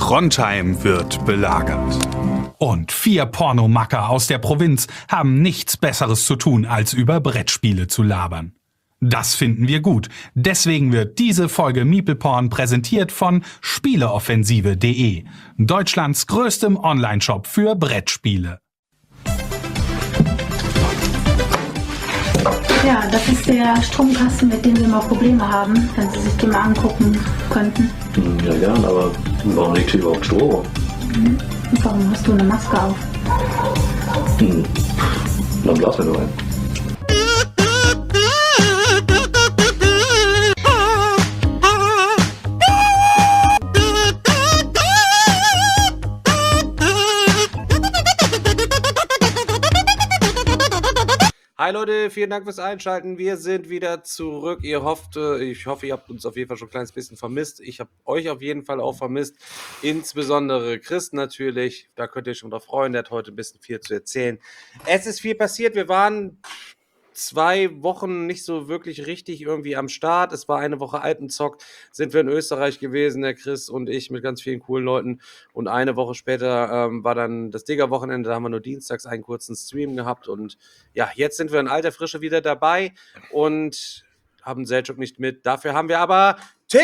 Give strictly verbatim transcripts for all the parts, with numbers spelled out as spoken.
Trondheim wird belagert. Und vier Pornomacker aus der Provinz haben nichts Besseres zu tun, als über Brettspiele zu labern. Das finden wir gut. Deswegen wird diese Folge MeeplePorn präsentiert von Spieleoffensive punkt de, Deutschlands größtem Onlineshop für Brettspiele. Ja, das ist der Stromkasten, mit dem wir mal Probleme haben, wenn Sie sich den mal angucken könnten. Ja, gern, aber warum liegt hier überhaupt Strom? Mhm. Warum hast du eine Maske auf? Hm. Dann blasen wir nur ein. Hi Leute, vielen Dank fürs Einschalten. Wir sind wieder zurück. Ihr hofft, ich hoffe, ihr habt uns auf jeden Fall schon ein kleines bisschen vermisst. Ich habe euch auf jeden Fall auch vermisst. Insbesondere Chris natürlich. Da könnt ihr euch schon drauf freuen. Der hat heute ein bisschen viel zu erzählen. Es ist viel passiert. Wir waren zwei Wochen nicht so wirklich richtig irgendwie am Start. Es war eine Woche Alpenzock. Sind wir in Österreich gewesen, der Chris und ich mit ganz vielen coolen Leuten. Und eine Woche später ähm, war dann das Digger-Wochenende. Da haben wir nur dienstags einen kurzen Stream gehabt. Und ja, jetzt sind wir in alter Frische wieder dabei und haben Selçuk nicht mit. Dafür haben wir aber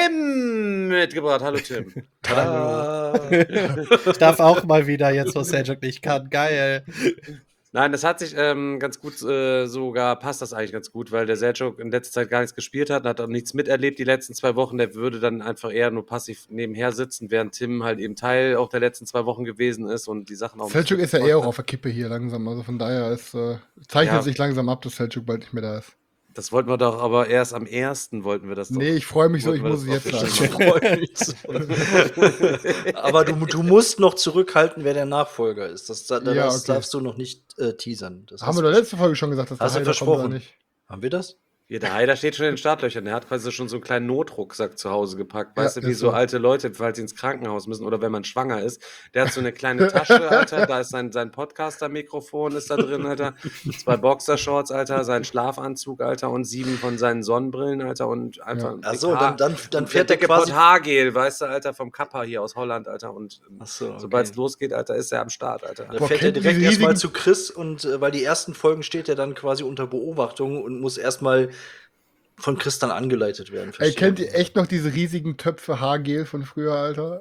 Tim mitgebracht. Hallo Tim. Hallo. Ich darf auch mal wieder jetzt, wo Selçuk nicht kann. Geil. Nein, das hat sich ähm, ganz gut, äh, sogar passt das eigentlich ganz gut, weil der Selçuk in letzter Zeit gar nichts gespielt hat und hat auch nichts miterlebt die letzten zwei Wochen. Der würde dann einfach eher nur passiv nebenher sitzen, während Tim halt eben Teil auch der letzten zwei Wochen gewesen ist und die Sachen auch. Selçuk ist ja eher auch auf der Kippe hier langsam, also von daher ist, äh, zeichnet Ja. sich langsam ab, dass Selçuk bald nicht mehr da ist. Das wollten wir doch, aber erst am ersten wollten wir das doch. Nee, ich freue mich so, ich wollten wir muss es das jetzt doch sagen. Ich freu mich so. Aber du, du musst noch zurückhalten, wer der Nachfolger ist. Das, das Ja, okay. darfst du noch nicht äh, teasern. Das Haben hast wir du doch letzte Folge schon gesagt, dass Hast du der Heider kommt versprochen? oder nicht? Haben wir das? Ja, der Heider steht schon in den Startlöchern. Der hat quasi schon so einen kleinen Notrucksack zu Hause gepackt. Weißt Ja, du, wie ist so so. alte Leute, falls sie ins Krankenhaus müssen oder wenn man schwanger ist. Der hat so eine kleine Tasche, Alter. Da ist sein, sein Podcaster-Mikrofon ist da drin, Alter. Zwei Boxershorts, Alter. Sein Schlafanzug, Alter. Und sieben von seinen Sonnenbrillen, Alter. Und einfach ein Ach so, dick Haar- dann, dann, dann und fährt der dicke quasi. Pot Haargel, weißt du, Alter, vom Kappa hier aus Holland, Alter. Und Ach so, okay. sobald es losgeht, Alter, ist er am Start, Alter. Dann Boah, fährt er kennt ihr direkt diese erstmal riesigen- zu Chris und äh, weil die ersten Folgen steht er dann quasi unter Beobachtung und muss erstmal von Chris dann angeleitet werden. Ey, verstehe. kennt ihr echt noch diese riesigen Töpfe Haargel von früher, Alter?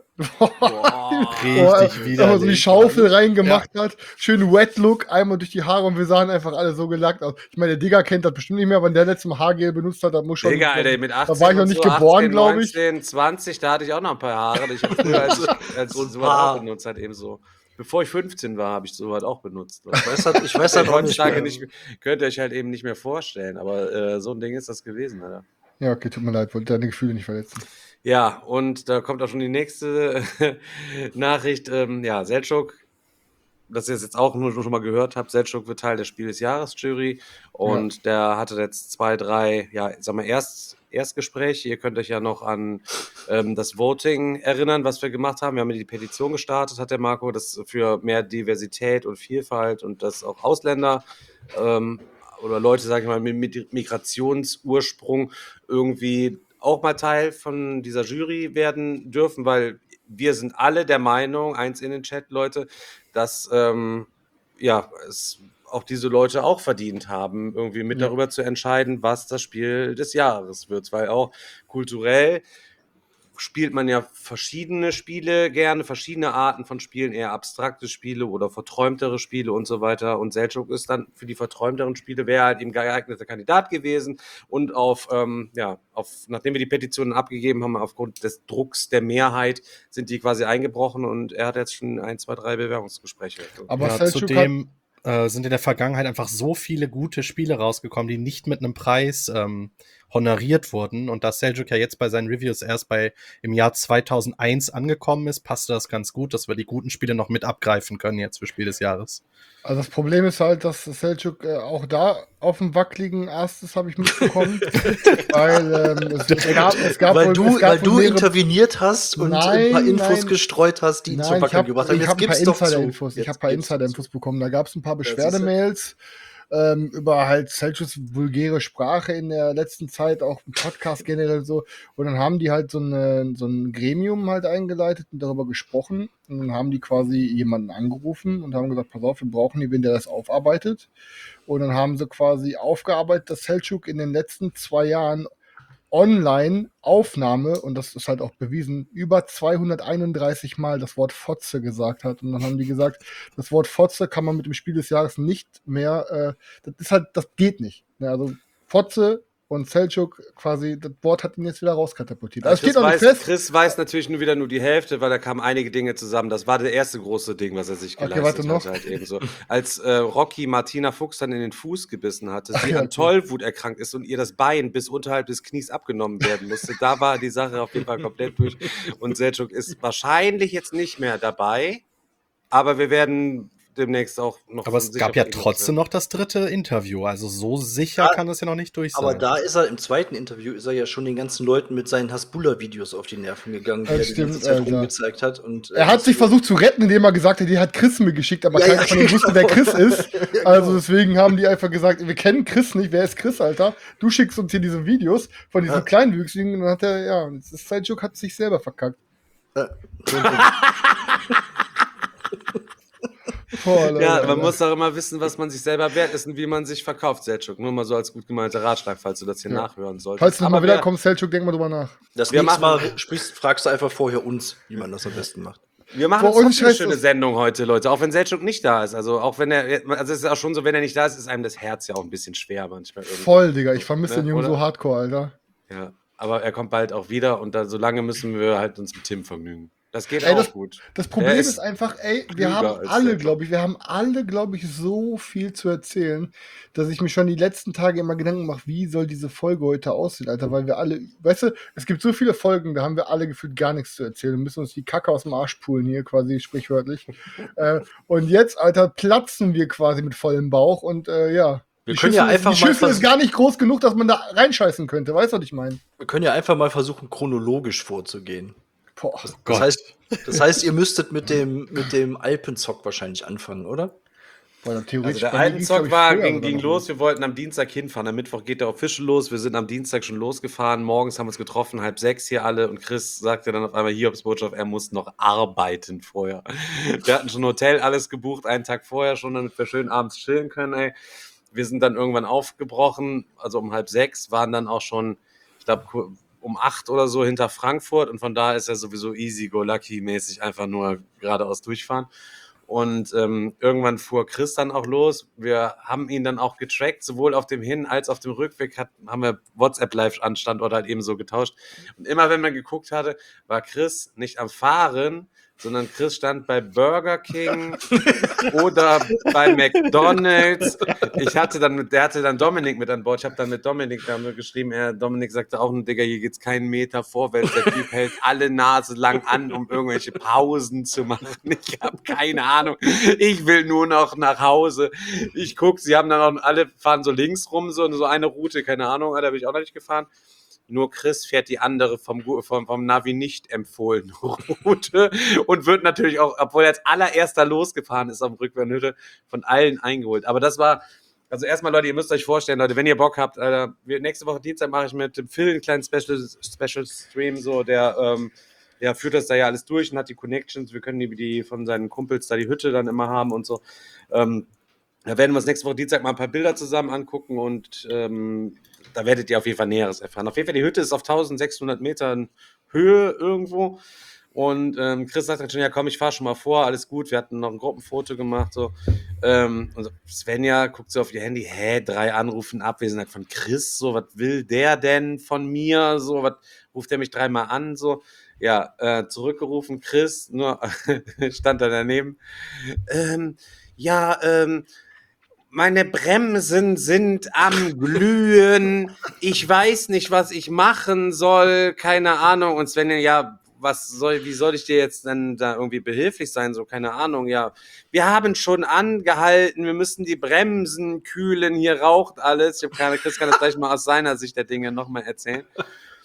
Richtig widerlich. Wenn man so die widerlich. Schaufel reingemacht hat, schön Wet Look, einmal durch die Haare und wir sahen einfach alle so gelackt aus. Ich meine, der Digger kennt das bestimmt nicht mehr, aber der letzte Mal Haargel benutzt hat, da muss schon. Digga, Alter, mit achtzehn da war ich noch und nicht so, geboren, achtzehn, glaube ich. neunzehn, zwanzig, da hatte ich auch noch ein paar Haare. Ich habe früher als, als So ein sowas paar. auch benutzt, halt eben so. Bevor ich fünfzehn war, habe ich sowas auch benutzt. Ich weiß halt, ich weiß halt auch nicht Heutzutage mehr. nicht, könnt ihr euch halt eben nicht mehr vorstellen, aber äh, so ein Ding ist das gewesen, Alter. Ja, okay, tut mir leid, wollte deine Gefühle nicht verletzen. Ja, und da kommt auch schon die nächste Nachricht. Ähm, ja, Selçuk, dass ihr es jetzt auch nur schon mal gehört habt, Selçuk wird Teil der Spiel des Jahres-Jury und der hatte jetzt zwei, drei, ja, ich sag mal, Erst, Erstgespräche. Ihr könnt euch ja noch an ähm, das Voting erinnern, was wir gemacht haben. Wir haben ja die Petition gestartet, hat der Marco, das für mehr Diversität und Vielfalt und dass auch Ausländer ähm, oder Leute, sag ich mal, mit mit Migrationsursprung irgendwie auch mal Teil von dieser Jury werden dürfen, weil wir sind alle der Meinung, eins in den Chat, Leute, dass ähm, ja, es auch diese Leute auch verdient haben, irgendwie mit Ja. darüber zu entscheiden, was das Spiel des Jahres wird, weil auch kulturell spielt man ja verschiedene Spiele gerne, verschiedene Arten von Spielen, eher abstrakte Spiele oder verträumtere Spiele und so weiter. Und Selçuk ist dann für die verträumteren Spiele, wäre halt eben geeigneter Kandidat gewesen. Und auf, ähm, ja, auf, nachdem wir die Petitionen abgegeben haben, aufgrund des Drucks der Mehrheit, sind die quasi eingebrochen und er hat jetzt schon ein, zwei, drei Bewerbungsgespräche. Aber Ja, Selçuk hat, zudem äh, sind in der Vergangenheit einfach so viele gute Spiele rausgekommen, die nicht mit einem Preis ähm, honoriert wurden. Und da Selçuk ja jetzt bei seinen Reviews erst bei im Jahr zweitausendeins angekommen ist, passte das ganz gut, dass wir die guten Spiele noch mit abgreifen können jetzt für Spiel des Jahres. also das Problem ist halt, dass Selçuk äh, auch da auf dem wackeligen Erstes habe ich mitbekommen, weil ähm, es, es gab, es gab weil wohl, du, es gab weil wohl du mehrere- interveniert hast und ein paar Nein, Infos nein. gestreut hast, die ihn zur Nein, ich Wackeln habe gebracht haben. ich Jetzt hab ein paar gib's doch zu. Insider-Infos. Ich Jetzt habe ein paar gib's doch Insider-Infos zu. bekommen. Da gab es ein paar Ja, siehste. Beschwerdemails ähm, über halt Selçuks vulgäre Sprache in der letzten Zeit, auch im Podcast generell so. Und dann haben die halt so, eine, so ein Gremium halt eingeleitet und darüber gesprochen. Und dann haben die quasi jemanden angerufen und haben gesagt, pass auf, wir brauchen jemanden, der das aufarbeitet. Und dann haben sie quasi aufgearbeitet, dass Selçuk in den letzten zwei Jahren Online-Aufnahme, und das ist halt auch bewiesen, über zweihunderteinunddreißig Mal das Wort Fotze gesagt hat. Und dann haben die gesagt, das Wort Fotze kann man mit dem Spiel des Jahres nicht mehr, äh, das ist halt, das geht nicht. Ja, also Fotze und Selçuk quasi, das Wort hat ihn jetzt wieder rauskatapultiert. Also Chris, steht noch nicht weiß, fest. Chris weiß natürlich nur wieder nur die Hälfte, weil da kamen einige Dinge zusammen. Das war das erste große Ding, was er sich Okay, geleistet warte noch. hat. Halt eben so. Als äh, Rocky Martina Fuchs dann in den Fuß gebissen hatte, sie ja, an okay. Tollwut erkrankt ist und ihr das Bein bis unterhalb des Knies abgenommen werden musste, da war die Sache auf jeden Fall komplett durch. Und Selçuk ist wahrscheinlich jetzt nicht mehr dabei, aber wir werden demnächst auch noch... Aber es sicher gab ja von ihm trotzdem hören. noch das dritte Interview. Also so sicher Ja, kann es ja noch nicht durch sein. Aber da ist er im zweiten Interview, ist er ja schon den ganzen Leuten mit seinen Hasbulla-Videos auf die Nerven gegangen, die Das er die ganze stimmt, Zeit Alter. rumgezeigt hat. Und, äh, Er hat das- sich versucht zu retten, indem er gesagt hat, die hat Chris mir geschickt, aber Ja, keiner ja, von denen wusste, wer genau. Chris ist. Ja, genau. Also deswegen haben die einfach gesagt, wir kennen Chris nicht, wer ist Chris, Alter? Du schickst uns hier diese Videos von diesen Ja. Kleinwüchsigen und dann hat er, ja, das ist Selçuk hat sich selber verkackt. Ja. Boah, Leute, Ja, Alter. man muss auch immer wissen, was man sich selber wert ist und wie man sich verkauft, Selçuk. Nur mal so als gut gemeinter Ratschlag, falls du das hier Ja. nachhören solltest. Falls du nochmal Aber wieder wir- kommst, Selçuk, denk mal drüber nach. Das Wir nächste machen- Mal sprichst, fragst du einfach vorher uns, wie man das am besten macht. Wir machen Boah, uns ohne trotzdem eine Scheiß, schöne das- Sendung heute, Leute. Auch wenn Selçuk nicht da ist. Also auch wenn er, also es ist auch schon so, wenn er nicht da ist, ist einem das Herz ja auch ein bisschen schwer manchmal. irgendwie. Voll, Digga, ich vermisse Ne, den Jungen oder? so hardcore, Alter. Ja, aber er kommt bald auch wieder und dann, solange müssen wir halt uns mit Tim vergnügen. Das geht Ey, auch das- gut. Das Problem Er ist, ist einfach, ey, wir klüger haben als alle, Selçuk. glaube ich, wir haben alle, glaube ich, so viel zu erzählen, dass ich mir schon die letzten Tage immer Gedanken mache, wie soll diese Folge heute aussehen, Alter, weil wir alle, weißt du, es gibt so viele Folgen, da haben wir alle gefühlt gar nichts zu erzählen und müssen uns die Kacke aus dem Arsch pulen hier, quasi sprichwörtlich. äh, und jetzt, Alter, platzen wir quasi mit vollem Bauch und äh, ja. Wir die können ja Schüssel, einfach ist, die mal Schüssel ist vers- gar nicht groß genug, dass man da reinscheißen könnte, weißt du, was ich meine? Wir können ja einfach mal versuchen, chronologisch vorzugehen. Boah. Das Gott. heißt, das heißt, ihr müsstet mit dem, mit dem Alpenzock wahrscheinlich anfangen, oder? Boah, dann Also theoretisch der bei mir ging's, glaub Alpenzock ich, war, früher ging, sogar ging noch. los, wir wollten am Dienstag hinfahren, am Mittwoch geht der Official los, wir sind am Dienstag schon losgefahren, morgens haben wir uns getroffen, halb sechs hier alle und Chris sagte dann auf einmal hier aufs Botschaft, er muss noch arbeiten vorher. Wir hatten schon ein Hotel, alles gebucht, einen Tag vorher schon, damit wir schön abends chillen können, ey. Wir sind dann irgendwann aufgebrochen, also um halb sechs, waren dann auch schon, ich glaube, um acht oder so hinter Frankfurt und von da ist er sowieso easy-go-lucky-mäßig einfach nur geradeaus durchfahren. Und ähm, irgendwann fuhr Chris dann auch los. Wir haben ihn dann auch getrackt, sowohl auf dem Hin- als auf dem Rückweg hat, haben wir WhatsApp-Live-Standort halt eben so getauscht. Und immer wenn man geguckt hatte, war Chris nicht am Fahren, sondern Chris stand bei Burger King oder bei McDonald's. Ich hatte dann mit, der hatte dann Dominik mit an Bord. Ich habe dann mit Dominik da nur geschrieben, er, Dominik sagte auch, Digga, hier geht's keinen Meter vorwärts. Der Typ hält alle Nase lang an, um irgendwelche Pausen zu machen. Ich habe keine Ahnung. Ich will nur noch nach Hause. Ich guck, sie haben dann auch alle fahren so links rum, so, so eine Route, keine Ahnung, da bin ich auch noch nicht gefahren. Nur Chris fährt die andere vom, vom, vom Navi nicht empfohlene Route und wird natürlich auch, obwohl er als allererster losgefahren ist am Rückwärtshütte, von allen eingeholt. Aber das war, also erstmal Leute, ihr müsst euch vorstellen, Leute, wenn ihr Bock habt, Alter, wir, nächste Woche Dienstag mache ich mit dem Phil einen kleinen Special, Special Stream, so, der, ähm, der führt das da ja alles durch und hat die Connections. Wir können die, die von seinen Kumpels da die Hütte dann immer haben und so. Ähm, da werden wir uns nächste Woche Dienstag mal ein paar Bilder zusammen angucken und ähm, da werdet ihr auf jeden Fall Näheres erfahren. Auf jeden Fall, die Hütte ist auf eintausendsechshundert Metern Höhe irgendwo. Und ähm, Chris sagt dann schon, ja komm, ich fahre schon mal vor, alles gut. Wir hatten noch ein Gruppenfoto gemacht. So. Ähm, und Svenja guckt so auf ihr Handy, hä, drei Anrufen Abwesenheit von Chris, so, was will der denn von mir? So, was ruft der mich dreimal an? So, ja, äh, zurückgerufen, Chris, nur stand da daneben. Ähm, ja, ähm, meine Bremsen sind am Glühen. Ich weiß nicht, was ich machen soll. Keine Ahnung. Und Sven, ja, was soll, wie soll ich dir jetzt denn da irgendwie behilflich sein? So, keine Ahnung. Ja, wir haben schon angehalten. Wir müssen die Bremsen kühlen. Hier raucht alles. Ich habe keine, Chris kann das gleich mal aus seiner Sicht der Dinge nochmal erzählen.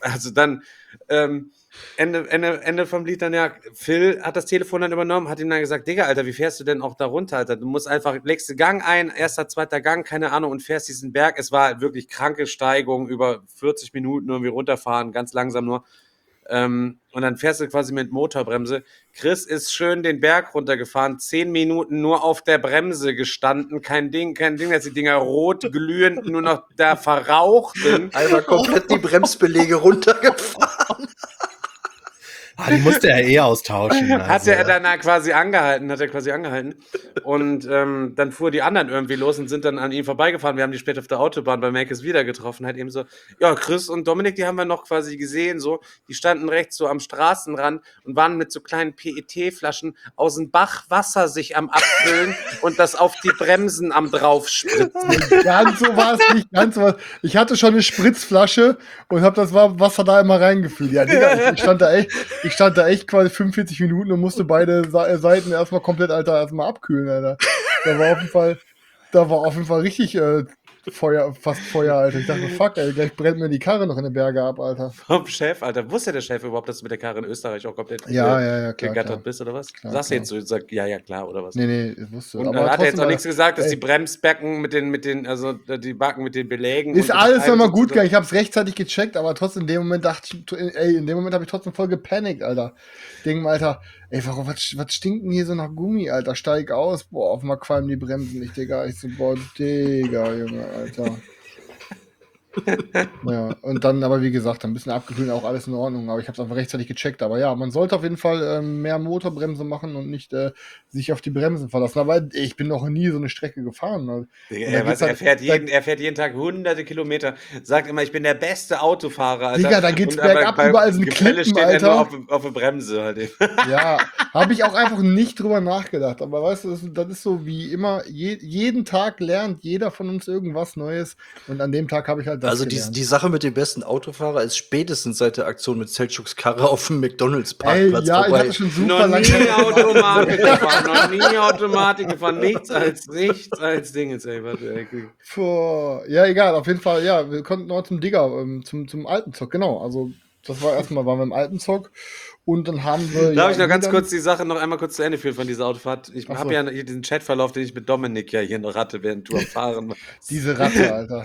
Also dann, ähm, Ende, Ende, Ende vom Lied dann ja, Phil hat das Telefon dann übernommen, hat ihm dann gesagt, Digga, Alter, wie fährst du denn auch da runter, Alter? Du musst einfach, legst den Gang ein, erster, zweiter Gang, keine Ahnung, und fährst diesen Berg. Es war wirklich kranke Steigung, über vierzig Minuten irgendwie runterfahren, ganz langsam nur. Ähm, und dann fährst du quasi mit Motorbremse. Chris ist schön den Berg runtergefahren, zehn Minuten nur auf der Bremse gestanden, kein Ding, kein Ding, dass die Dinger rot glühend nur noch da verrauchten. Einmal komplett die Bremsbeläge runtergefahren. Ah, die musste er eh austauschen. Hat Also. er dann quasi angehalten, hat er quasi angehalten. Und ähm, dann fuhr die anderen irgendwie los und sind dann an ihm vorbeigefahren. Wir haben die später auf der Autobahn bei Mackes wieder getroffen. Halt eben so, ja, Chris und Dominik, die haben wir noch quasi gesehen, so. Die standen rechts so am Straßenrand und waren mit so kleinen P E T-Flaschen aus dem Bach Wasser sich am Abfüllen und das auf die Bremsen am draufspritzen. Ganz so war es nicht, ganz so war es. Ich hatte schon eine Spritzflasche und habe das Wasser da immer reingefüllt. Ja, Digga, ich stand da echt, ich stand da echt quasi fünfundvierzig Minuten und musste beide Seiten erstmal komplett, Alter, erstmal abkühlen, Alter. Da war auf jeden Fall, da war auf jeden Fall richtig äh, Feuer, fast Feuer, Alter. Ich dachte, fuck, ey, gleich brennt mir die Karre noch in den Berge ab, Alter. Vom Chef, Alter. Wusste der Chef überhaupt, dass du mit der Karre in Österreich auch komplett Ja, ja, ja, klar, gegattert klar. bist, oder was? Klar, Sagst du klar. jetzt so, sag, ja, ja, klar, oder was? Nee, nee, ich wusste. Und Aber dann hat er jetzt trotzdem, auch nichts gesagt, dass ey, die Bremsbecken mit den, mit den, also die Backen mit den Belägen. Ist und alles das Teil nochmal so gut zusammen- gegangen. Ich habe es rechtzeitig gecheckt, aber trotzdem in dem Moment dachte ich, ey, in dem Moment habe ich trotzdem voll gepanikt, Alter. Denk mal, Alter, ey, warum, was, was stinkt denn hier so nach Gummi, Alter? Steig aus, boah, auf einmal qualmen die Bremsen nicht, Digga. Ich so, boah, Digga, Junge, Alter. Ja, und dann, aber wie gesagt, ein bisschen abgekühlt, auch alles in Ordnung, aber ich habe es einfach rechtzeitig gecheckt. Aber ja, man sollte auf jeden Fall ähm, mehr Motorbremse machen und nicht äh, sich auf die Bremsen verlassen. Aber ich bin noch nie so eine Strecke gefahren. Ne? Digga, Und da er, geht's weiß, er, halt- fährt da- jeden, er fährt jeden Tag hunderte Kilometer, sagt immer, ich bin der beste Autofahrer, Alter. Digga, da geht's Und aber bergab, bei überall sind Gefälle Klippen, steht Alter. er nur auf, auf der Bremse halt eben. Ja, habe ich auch einfach nicht drüber nachgedacht. Aber weißt du, das, das ist so wie immer, je, jeden Tag lernt jeder von uns irgendwas Neues. Und an dem Tag habe ich halt das Also die, gelernt. die Sache mit dem besten Autofahrer ist spätestens seit der Aktion mit Selçuks Karre auf dem Ey, McDonalds-Parkplatz ja, ich vorbei. hatte schon super Noch lange. nie Automatik gefahren, noch nie Automatik gefahren, nichts als, nichts als Dingens, ey, warte, ey. Vor, ja, egal, auf jeden Fall, ja, wir konnten noch zum Digger, ähm, zum, zum alten Zock, genau. Also, das war erstmal, waren wir im alten Zock und dann haben wir. Darf ja, ich noch ganz dann- kurz die Sache noch einmal kurz zu Ende führen von dieser Autofahrt? Ich Ach habe so. ja hier diesen Chatverlauf, den ich mit Dominik ja hier noch hatte, während du am Fahren warst. Diese Ratte, Alter.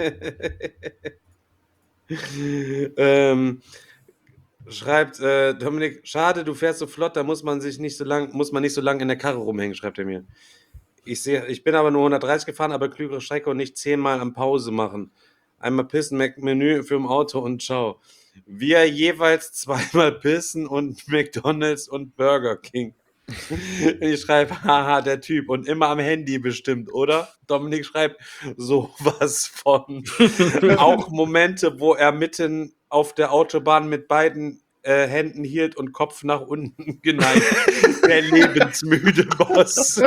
ähm, schreibt äh, Dominik, schade, du fährst so flott, da muss man sich nicht so lang, muss man nicht so lange in der Karre rumhängen, schreibt er mir. Ich sehe, ich bin aber nur hundertdreißig gefahren, aber klügere Strecke und nicht zehnmal am Pause machen. Einmal pissen, Mac Menü für im Auto und ciao. Wir jeweils zweimal pissen und McDonalds und Burger King. Ich schreibe, haha, der Typ und immer am Handy bestimmt, oder? Dominik schreibt, sowas von. Auch Momente, wo er mitten auf der Autobahn mit beiden äh, Händen hielt und Kopf nach unten geneigt. Der lebensmüde Boss.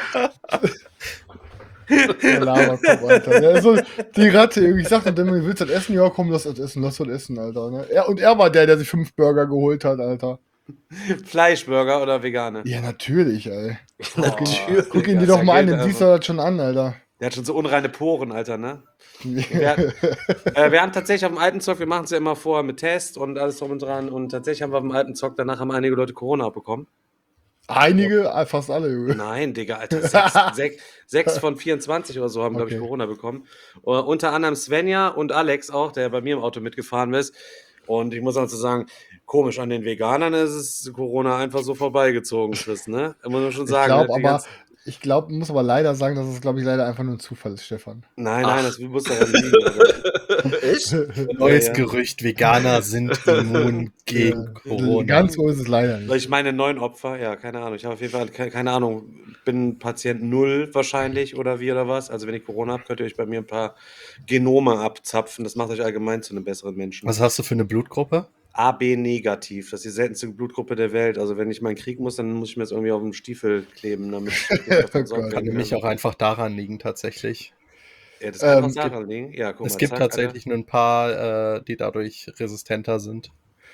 Der Laberkopf, Alter. Der ist so die Ratte. irgendwie. Ich sagte dem, willst du das essen? Ja, komm, lass das essen, lass das essen, Alter. Ne? Er, und er war der, der sich fünf Burger geholt hat, Alter. Fleischburger oder Vegane? Ja, natürlich, ey. Natürlich. Guck ihn dir Das doch mal an, ergeht den siehst du einfach. das schon an, Alter. Der hat schon so unreine Poren, Alter, ne? Wir, äh, wir haben tatsächlich auf dem alten Zock, wir machen es ja immer vorher mit Test und alles drum und dran. Und tatsächlich haben wir auf dem alten Zock, danach haben einige Leute Corona abbekommen. Einige, äh, fast alle, Junge. Nein, Digga, Alter. Sechs, sechs, sechs von vierundzwanzig oder so haben, glaube ich, Okay. Corona bekommen. Uh, unter anderem Svenja und Alex auch, der bei mir im Auto mitgefahren ist. Und ich muss also sagen, komisch, an den Veganern ist es Corona einfach so vorbeigezogen, Chris, ne? Da muss man schon Ich sagen. glaube ne? Die aber, ganzen- ich glaube, muss aber leider sagen, dass es, glaube ich, leider einfach nur ein Zufall ist, Stefan. Nein, nein, das muss daran liegen. Also. Echt? Neues Ja, ja. Gerücht, Veganer sind immun gegen Corona. Ganz so ist es leider Weil nicht. ich meine, neun Opfer, ja, keine Ahnung. Ich habe auf jeden Fall, keine, keine Ahnung, bin Patient null wahrscheinlich oder wie oder was. Also wenn ich Corona habe, könnt ihr euch bei mir ein paar Genome abzapfen. Das macht euch allgemein zu einem besseren Menschen. Was hast du für eine Blutgruppe? A B negativ, das ist die seltenste Blutgruppe der Welt. Also wenn ich mal einen Krieg muss, dann muss ich mir das irgendwie auf den Stiefel kleben, damit ich nicht davon sorgen Gott. Kann kann. nämlich auch einfach daran liegen, tatsächlich. Ja, das kann Ähm, auch daran liegen. Ja, guck Es mal, gibt zack, tatsächlich nur ein paar, äh, die dadurch resistenter sind.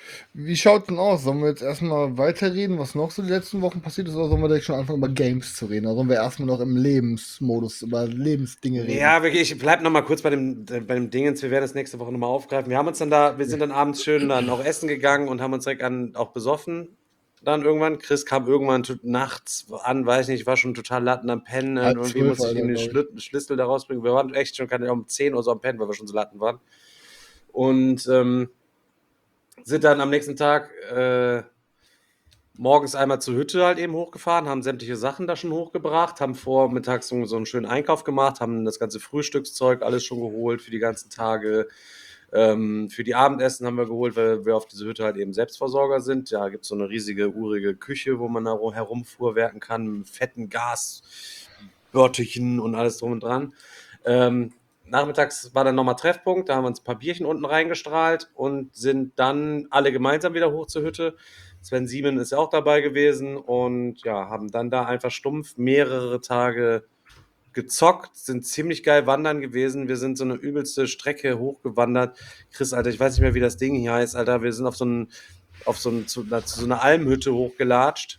Wie schaut's denn aus? Sollen wir jetzt erstmal weiterreden, was noch so die letzten Wochen passiert ist, oder sollen wir direkt schon anfangen, über Games zu reden? Oder sollen wir erstmal noch im Lebensmodus über Lebensdinge reden? Ja, wirklich, ich bleib noch mal kurz bei dem, bei dem Dingens. Wir werden das nächste Woche nochmal aufgreifen. Wir haben uns dann da, wir sind dann abends schön dann auch essen gegangen und haben uns direkt an, auch besoffen. Dann irgendwann. Chris kam irgendwann to- nachts an, weiß nicht, war schon total Latten am Pennen. Halb Irgendwie zwölf, musste ich ihm den Alter, Schli- Schlüssel da rausbringen. Wir waren echt schon keine Ahnung, um zehn Uhr so am Pennen, weil wir schon so Latten waren. Und ähm, sind dann am nächsten Tag äh, morgens einmal zur Hütte halt eben hochgefahren, haben sämtliche Sachen da schon hochgebracht, haben vormittags so, so einen schönen Einkauf gemacht, haben das ganze Frühstückszeug alles schon geholt für die ganzen Tage. Ähm, für die Abendessen haben wir geholt, weil wir auf diese Hütte halt eben Selbstversorger sind. Ja, gibt es so eine riesige, urige Küche, wo man da ro- herumfuhrwerken kann, mit fetten Gasbörtchen und alles drum und dran. Ähm, nachmittags war dann nochmal Treffpunkt, da haben wir uns ein paar Bierchen unten reingestrahlt und sind dann alle gemeinsam wieder hoch zur Hütte. Sven Siemen ist ja auch dabei gewesen und ja, haben dann da einfach stumpf mehrere Tage gezockt, sind ziemlich geil wandern gewesen. Wir sind so eine übelste Strecke hochgewandert. Chris, Alter, ich weiß nicht mehr, wie das Ding hier heißt, Alter. Wir sind auf so, einen, auf so, einen, zu, zu so einer Almhütte hochgelatscht.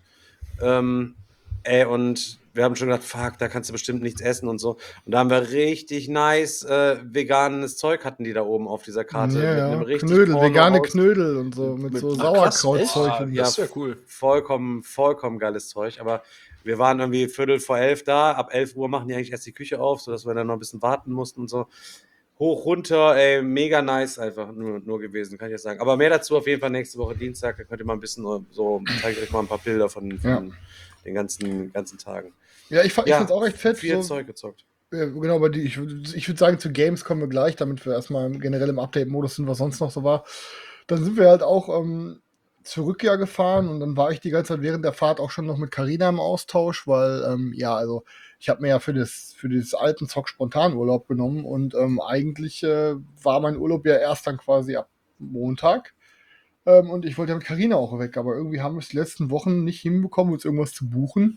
Ähm, ey, und wir haben schon gedacht, fuck, da kannst du bestimmt nichts essen und so. Und da haben wir richtig nice äh, veganes Zeug hatten die da oben auf dieser Karte. Ja, mit einem ja. richtig Knödel, Porno vegane aus- Knödel und so, mit, mit- so Ach, krass, Sauerkrautzeug. echt? und- Ja, Das wäre cool. vollkommen, vollkommen geiles Zeug. Aber wir waren irgendwie Viertel vor elf da. Ab elf Uhr machen die eigentlich erst die Küche auf, sodass wir dann noch ein bisschen warten mussten und so. Hoch, runter, ey, mega nice einfach nur, nur gewesen, kann ich jetzt sagen. Aber mehr dazu auf jeden Fall nächste Woche Dienstag. Da könnt ihr mal ein bisschen so, zeige ich euch mal ein paar Bilder von, von Ja. den ganzen, ganzen Tagen. Ja, ich, fa- ich Ja, find's auch echt fett. Viel So, Zeug gezockt. ja, genau, aber die, ich, würd- ich würde sagen, zu Games kommen wir gleich, damit wir erstmal generell im Update-Modus sind, was sonst noch so war. Dann sind wir halt auch ähm, zurück ja gefahren und dann war ich die ganze Zeit während der Fahrt auch schon noch mit Carina im Austausch, weil, ähm, ja, also ich habe mir ja für das für dieses alten Zock spontan Urlaub genommen und ähm, eigentlich äh, war mein Urlaub ja erst dann quasi ab Montag. Ähm, und ich wollte ja mit Carina auch weg, aber irgendwie haben wir es die letzten Wochen nicht hinbekommen, uns irgendwas zu buchen.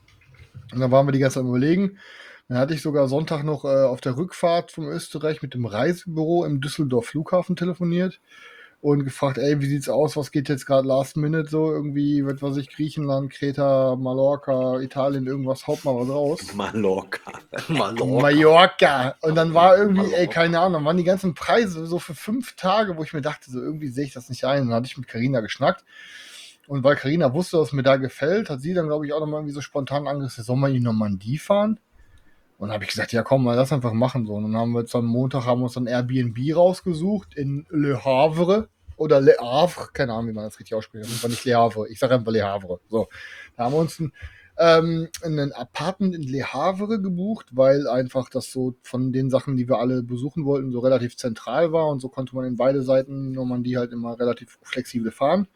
Und dann waren wir die ganze Zeit am Überlegen. Dann hatte ich sogar Sonntag noch äh, auf der Rückfahrt vom Österreich mit dem Reisebüro im Düsseldorf Flughafen telefoniert und gefragt, ey, wie sieht's aus? Was geht jetzt gerade last minute so? Irgendwie, was weiß ich, Griechenland, Kreta, Mallorca, Italien, irgendwas, haut mal was raus. Mallorca. Mallorca. Mallorca. Und dann war irgendwie, ey, keine Ahnung, dann waren die ganzen Preise so für fünf Tage, wo ich mir dachte, so irgendwie sehe ich das nicht ein. Und dann hatte ich mit Carina geschnackt. Und weil Carina wusste, was mir da gefällt, hat sie dann, glaube ich, auch nochmal irgendwie so spontan angerissen, soll man in die Normandie fahren? Und dann habe ich gesagt, ja komm, mal das einfach machen. So. Und dann haben wir jetzt am Montag haben wir uns dann Airbnb rausgesucht in Le Havre oder Le Havre, keine Ahnung, wie man das richtig ausspricht. Das war nicht Le Havre, ich sage einfach Le Havre. So. Da haben wir uns ein, ähm, ein Apartment in Le Havre gebucht, weil einfach das so von den Sachen, die wir alle besuchen wollten, so relativ zentral war und so konnte man in beide Seiten Normandie halt immer relativ flexibel fahren.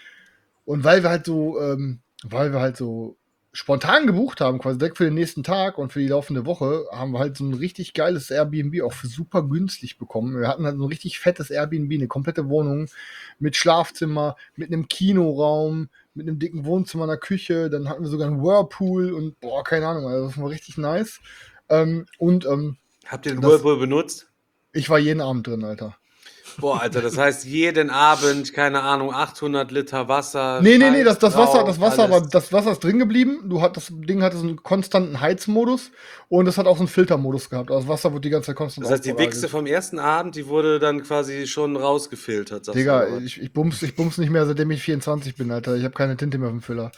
Und weil wir halt so, ähm, weil wir halt so spontan gebucht haben, quasi direkt für den nächsten Tag und für die laufende Woche, haben wir halt so ein richtig geiles Airbnb auch für super günstig bekommen. Wir hatten halt so ein richtig fettes Airbnb, eine komplette Wohnung mit Schlafzimmer, mit einem Kinoraum, mit einem dicken Wohnzimmer, einer Küche. Dann hatten wir sogar einen Whirlpool und boah, keine Ahnung, also das war richtig nice. Ähm, und ähm, Habt ihr den Das- Whirlpool benutzt? ich war jeden Abend drin, Alter. Boah, Alter, das heißt jeden Abend, keine Ahnung, achthundert Liter Wasser. Nee, nee, nee, das, das Wasser, Rauch, das Wasser, alles. aber das Wasser ist drin geblieben. Du hat, das Ding hatte so einen konstanten Heizmodus und es hat auch so einen Filtermodus gehabt. Also das Wasser wird die ganze Zeit konstant Das heißt, die aufbereitet. Wichse vom ersten Abend, die wurde dann quasi schon rausgefiltert. sagst Digga, du, oder? ich, ich, bums, ich bums nicht mehr, seitdem ich vierundzwanzig bin, Alter. Ich habe keine Tinte mehr auf dem Füller.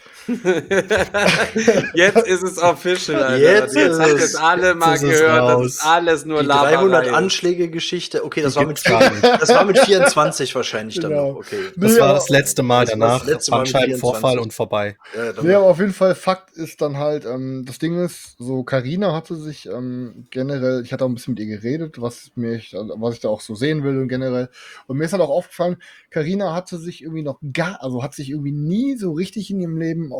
Jetzt ist es official, Alter. Jetzt Jetzt, ist habt ihr es- es alle mal jetzt ist es gehört. Das raus. ist alles nur Die Laberei. dreihundert Anschläge-Geschichte. Okay, das Die war, mit, gibt's gar nicht. das war mit vierundzwanzig wahrscheinlich dann Genau. noch. Okay. Das Nee, war aber- das letzte Mal. Das war das Danach letzte Mal mit Bandscheibenvorfall vierundzwanzig. und vorbei. Ja, dann Nee, aber auf jeden Fall, Fakt ist dann halt, ähm, das Ding ist, so Carina hatte sich ähm, generell, ich hatte auch ein bisschen mit ihr geredet, was mich, also, was ich da auch so sehen will und generell. Und mir ist halt auch aufgefallen, Carina hatte sich irgendwie noch gar, also hat sich irgendwie nie so richtig in ihrem Leben auch mit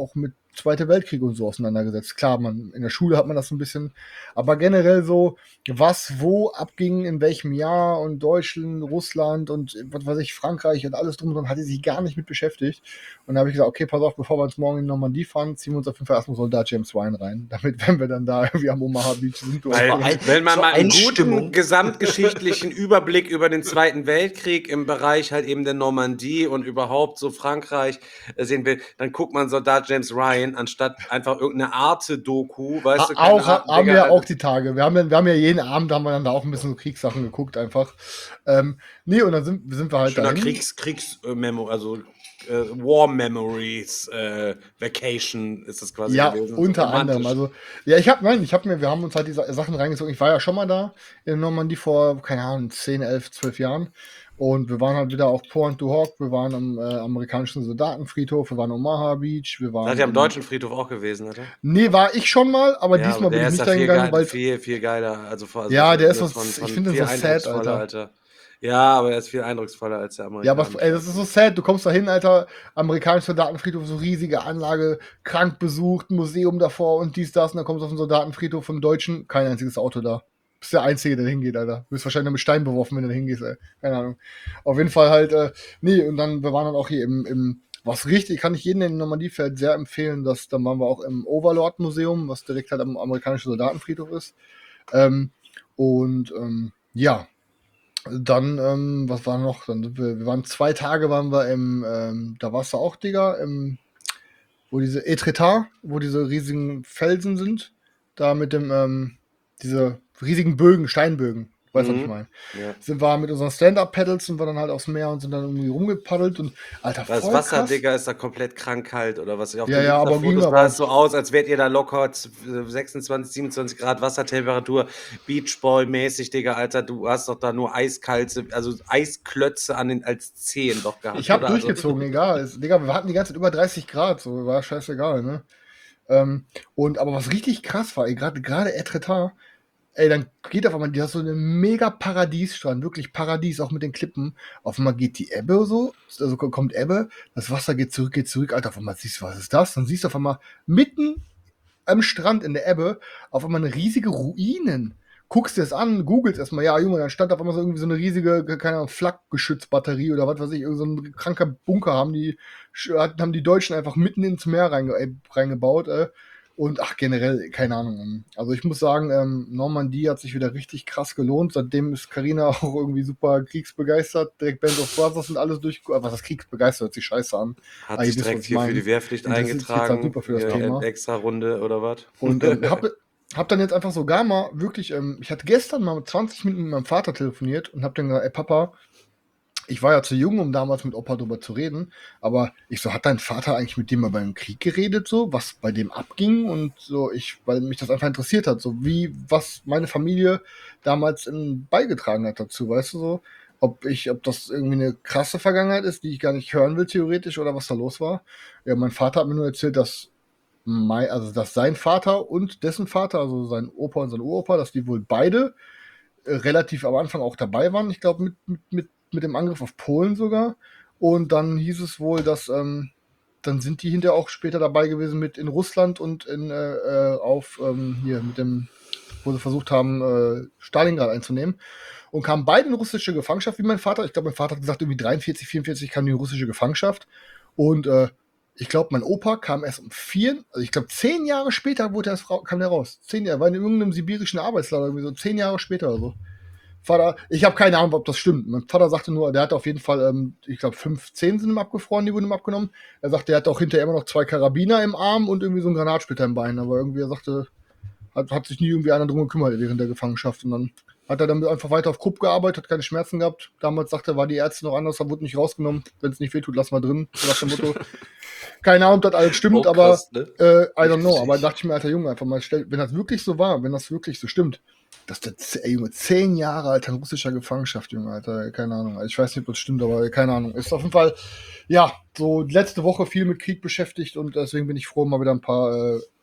Zweite Weltkrieg und so auseinandergesetzt. Klar, man, in der Schule hat man das so ein bisschen, aber generell so, was wo abging, in welchem Jahr und Deutschland, Russland und was weiß ich, Frankreich und alles drum und dran, hatte sich gar nicht mit beschäftigt. Und da habe ich gesagt, okay, pass auf, bevor wir uns morgen in Normandie fahren, ziehen wir uns auf jeden Fall erstmal Soldat James Ryan rein, damit, wenn wir dann da irgendwie am Omaha Beach sind. Weil, und- ein- wenn man zur mal einen guten Einstimmung. gesamtgeschichtlichen Überblick über den Zweiten Weltkrieg im Bereich halt eben der Normandie und überhaupt so Frankreich äh, sehen will, dann guckt man Soldat James Ryan, anstatt einfach irgendeine Arte-Doku, weißt du, keine auch Ahnung, haben Digga, wir also- auch die Tage. Wir haben, ja- wir haben ja jeden Abend haben wir dann da auch ein bisschen so Kriegssachen geguckt einfach. Ähm, nee, und dann sind, sind wir halt schöner dahin. Kriegs, Kriegs äh, Memo, also äh, War Memories äh, Vacation ist das quasi Ja, gewesen. so unter romantisch. anderem. Also, ja, ich habe, nein, ich habe mir, wir haben uns halt die Sa- Sachen reingezogen. Ich war ja schon mal da in Normandie vor, keine Ahnung, zehn, elf, zwölf Jahren. Und wir waren halt wieder auf Pointe du Hoc, wir waren am äh, amerikanischen Soldatenfriedhof, wir waren am Omaha Beach, wir waren. Seid ihr am in- deutschen Friedhof auch gewesen, oder? Nee, war ich schon mal, aber Ja, diesmal aber bin der ich ist nicht ja dahin viel, gegangen, geil, weil. viel, viel geiler. Also, also Ja, der ist das so- von- ich von finde den viel so sad, eindrucksvoller, Alter. Ja, aber er ist viel eindrucksvoller als der Ja, amerikanische. aber ey, das ist so sad. Du kommst da hin, Alter, amerikanischer Soldatenfriedhof, so riesige Anlage, krank besucht, Museum davor und dies, das. Und dann kommst du auf den Soldatenfriedhof vom Deutschen, kein einziges Auto da. Du bist der Einzige, der da hingeht, Alter. Du wirst wahrscheinlich mit Stein beworfen, wenn du da hingehst, ey. Keine Ahnung. Auf jeden Fall halt, äh, nee, und dann, wir waren dann auch hier im, im was richtig, kann ich jedem in Normandie fällt sehr empfehlen, dass, dann waren wir auch im Overlord-Museum, was direkt halt am amerikanischen Soldatenfriedhof ist. Ähm, und, ähm, ja, dann, ähm, was war noch? Dann sind wir, wir waren zwei Tage, waren wir im, ähm, da warst du auch, Digga, im, wo diese Etretat, wo diese riesigen Felsen sind, da mit dem, ähm, diese riesigen Bögen, Steinbögen, weißt du, was ich Mhm. meine? Ja. Sind wir mit unseren Stand-Up-Pedals, sind wir dann halt aufs Meer und sind dann irgendwie rumgepaddelt und, Alter, Das voll Wasser, krass. Digga, ist da komplett krank kalt, oder was? Auf Ja, den ja, aber ging Insta-Fotos aber sah auch. es so aus, als wärt ihr da locker z- sechsundzwanzig, siebenundzwanzig Grad Wassertemperatur, Beachboy-mäßig, Digga, Alter, du hast doch da nur eiskalte, also Eisklötze an den, als Zehen doch gehabt. Ich hab oder? durchgezogen, egal. Es, Digga, wir hatten die ganze Zeit über dreißig Grad, so war scheißegal, ne? Ähm, und aber was richtig krass war, ey, gerade gerade Etretat, ey, dann geht auf einmal, die hast so einen mega Paradiesstrand, wirklich Paradies, auch mit den Klippen. Auf einmal geht die Ebbe so, also ko- kommt Ebbe, das Wasser geht zurück, geht zurück, Alter, auf einmal siehst du, was ist das? Dann siehst du auf einmal mitten am Strand in der Ebbe auf einmal eine riesige Ruinen. Guckst dir das an, googelst erstmal, ja, Junge, dann stand auf einmal so irgendwie so eine riesige, keine Ahnung, Flakgeschützbatterie oder was weiß ich, irgend so ein kranker Bunker haben die, haben die Deutschen einfach mitten ins Meer reinge, äh, reingebaut, äh. Und ach, generell, keine Ahnung. Also ich muss sagen, ähm, Normandie hat sich wieder richtig krass gelohnt. Seitdem ist Carina auch irgendwie super kriegsbegeistert. Direkt Band of Brothers und alles durch. Was das kriegsbegeistert, hört sich scheiße an. Hat Ah, ihr sich wisst, direkt was ich hier für meine. die Wehrpflicht Interessiert sich jetzt halt eingetragen. super für das Hier, Thema. Extra Runde oder was? Und ähm, hab, hab dann jetzt einfach sogar mal wirklich, ähm, ich hatte gestern mal zwanzig Minuten mit meinem Vater telefoniert und hab dann gesagt, ey Papa, ich war ja zu jung, um damals mit Opa drüber zu reden, aber ich so, hat dein Vater eigentlich mit dem mal beim Krieg geredet, so, was bei dem abging und so, ich, weil mich das einfach interessiert hat, so wie, was meine Familie damals in, beigetragen hat dazu, weißt du so, ob ich, ob das irgendwie eine krasse Vergangenheit ist, die ich gar nicht hören will, theoretisch, oder was da los war. Ja, mein Vater hat mir nur erzählt, dass mein, also dass sein Vater und dessen Vater, also sein Opa und sein Uropa, dass die wohl beide äh, relativ am Anfang auch dabei waren. Ich glaube, mit, mit, mit, mit dem Angriff auf Polen sogar. Und dann hieß es wohl, dass ähm, dann sind die hinterher auch später dabei gewesen mit in Russland und in, äh, äh, auf ähm, hier mit dem, wo sie versucht haben, äh, Stalingrad einzunehmen. Und kamen beide in russische Gefangenschaft, wie mein Vater. Ich glaube, mein Vater hat gesagt, irgendwie dreiundvierzig, vierundvierzig kam die in russische Gefangenschaft. Und äh, ich glaube, mein Opa kam erst um vier, also ich glaube, zehn Jahre später wurde er erst, ra- kam der raus. Zehn Jahre, war in irgendeinem sibirischen Arbeitslager, irgendwie so zehn Jahre später oder so. Vater, ich habe keine Ahnung, ob das stimmt. Mein Vater sagte nur, der hatte auf jeden Fall, ähm, ich glaube, fünf, zehn sind ihm abgefroren, die wurden ihm abgenommen. Er sagte, er hatte auch hinterher immer noch zwei Karabiner im Arm und irgendwie so einen Granatsplitter im Bein. Aber irgendwie, er sagte, hat, hat sich nie irgendwie einer drum gekümmert während der Gefangenschaft. Und dann hat er dann einfach weiter auf Krupp gearbeitet, hat keine Schmerzen gehabt. Damals sagte er, war die Ärzte noch anders, da wurde nicht rausgenommen. Wenn es nicht wehtut, lass mal drin. So nach dem Motto. Keine Ahnung, ob das alles stimmt, Oh, aber krass, ne? äh, I don't Richtig know. Aber süß. dachte ich mir, alter Junge, einfach mal stell, wenn das wirklich so war, wenn das wirklich so stimmt, dass der z- ey, Junge, zehn Jahre alter in russischer Gefangenschaft, Junge, Alter, keine Ahnung. Also ich weiß nicht, ob das stimmt, aber keine Ahnung. Ist auf jeden Fall, ja, so letzte Woche viel mit Krieg beschäftigt und deswegen bin ich froh, mal wieder ein paar äh,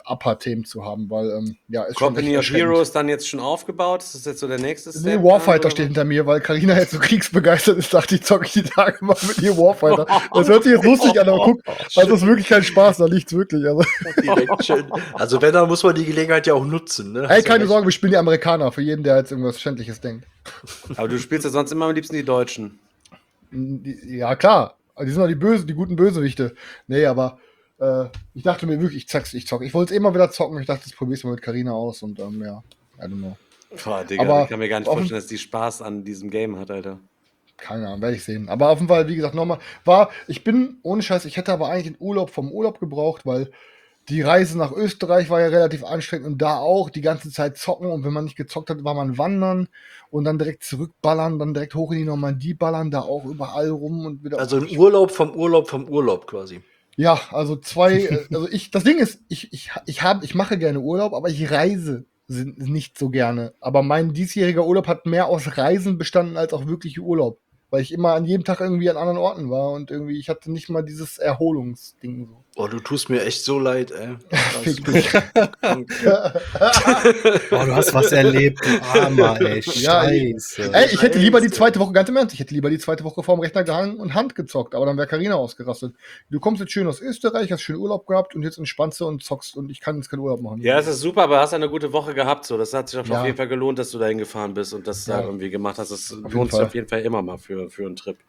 Upper-Themen zu haben, weil, ähm, ja, ist schon Company echt of erschreckend. Heroes dann jetzt schon aufgebaut? Ist das jetzt so der nächste Nee, Step? Warfighter dann, steht oder? hinter mir, weil Carina jetzt so kriegsbegeistert ist, dachte ich, zocke ich die Tage mal mit ihr Warfighter. Das hört sich jetzt lustig an, aber guck, also das ist wirklich kein Spaß, da liegt's wirklich. Also, Direkt schön. Also wenn, dann muss man die Gelegenheit ja auch nutzen. Ne? ey, Hast ja keine recht. Sorge, wir spielen die Amerikaner, für jeden, der jetzt irgendwas Schändliches denkt. Aber du spielst ja sonst immer am liebsten die Deutschen. Die- Ja, klar. Also die sind doch die Bösen, die guten Bösewichte. Nee, aber äh, ich dachte mir wirklich, ich zock's, ich zock. Ich wollte es immer wieder zocken. Ich dachte, das probier's mal mit Carina aus und ähm, ja, I don't know. Boah, Digga, Aber ich kann mir gar nicht offen- vorstellen, dass die Spaß an diesem Game hat, Alter. Keine Ahnung, werde ich sehen. Aber auf jeden Fall, wie gesagt, nochmal, war, ich bin, ohne Scheiß, ich hätte aber eigentlich den Urlaub vom Urlaub gebraucht, weil die Reise nach Österreich war ja relativ anstrengend und da auch die ganze Zeit zocken und wenn man nicht gezockt hat, war man wandern und dann direkt zurückballern, dann direkt hoch in die Normandie ballern, da auch überall rum und wieder. Also ein Urlaub vom Urlaub vom Urlaub quasi. Ja, also zwei, äh, also ich, das Ding ist, ich, ich, ich habe, ich mache gerne Urlaub, aber ich reise sind nicht so gerne. Aber mein diesjähriger Urlaub hat mehr aus Reisen bestanden als auch wirklich Urlaub. Weil ich immer an jedem Tag irgendwie an anderen Orten war und irgendwie, ich hatte nicht mal dieses Erholungsding so. Oh, du tust mir echt so leid, ey. Fick dich. Oh, du hast was erlebt, du Armer, ey. Ja, Scheiße. Ey, ich hätte lieber die Scheiße. zweite Woche, ganz im Ernst, ich hätte lieber die zweite Woche vorm Rechner gehangen und Hand gezockt, aber dann wäre Carina ausgerastet. Du kommst jetzt schön aus Österreich, hast schön Urlaub gehabt und jetzt entspannst du und zockst und ich kann jetzt keinen Urlaub machen. Ja, das ist super, aber hast eine gute Woche gehabt. So. Das hat sich auf Ja. jeden Fall gelohnt, dass du dahin gefahren bist und das Ja. da irgendwie gemacht hast. Das jeden lohnt sich Fall. auf jeden Fall immer mal für, für einen Trip.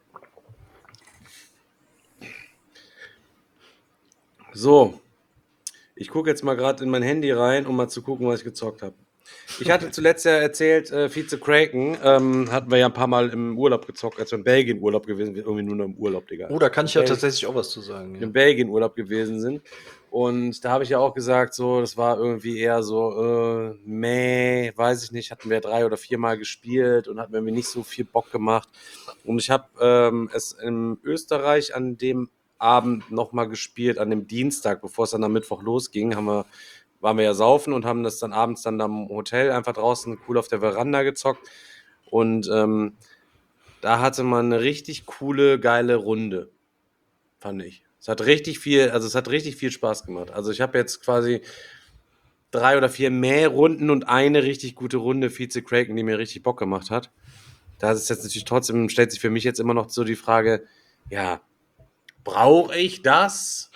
So, ich gucke jetzt mal gerade in mein Handy rein, um mal zu gucken, was ich gezockt habe. Ich hatte zuletzt ja erzählt, äh, Vize Kraken ähm, hatten wir ja ein paar Mal im Urlaub gezockt, als wir in Belgien Urlaub gewesen sind. Irgendwie nur noch im Urlaub, Digga. Oh, da kann ich ja Belgien- tatsächlich auch was zu sagen. Ja. in Belgien Urlaub gewesen sind. Und da habe ich ja auch gesagt, so, das war irgendwie eher so, äh, meh, weiß ich nicht, hatten wir drei oder viermal gespielt und hat mir irgendwie nicht so viel Bock gemacht. Und ich habe ähm, es in Österreich an dem Abend nochmal gespielt, an dem Dienstag, bevor es dann am Mittwoch losging, haben wir, waren wir ja saufen und haben das dann abends dann am Hotel einfach draußen cool auf der Veranda gezockt. Und ähm, da hatte man eine richtig coole, geile Runde, fand ich. Es hat richtig viel, also es hat richtig viel Spaß gemacht. Also ich habe jetzt quasi drei oder vier mehr Runden und eine richtig gute Runde Vize Kraken, die mir richtig Bock gemacht hat. Da ist jetzt natürlich trotzdem, stellt sich für mich jetzt immer noch so die Frage, ja, brauche ich das?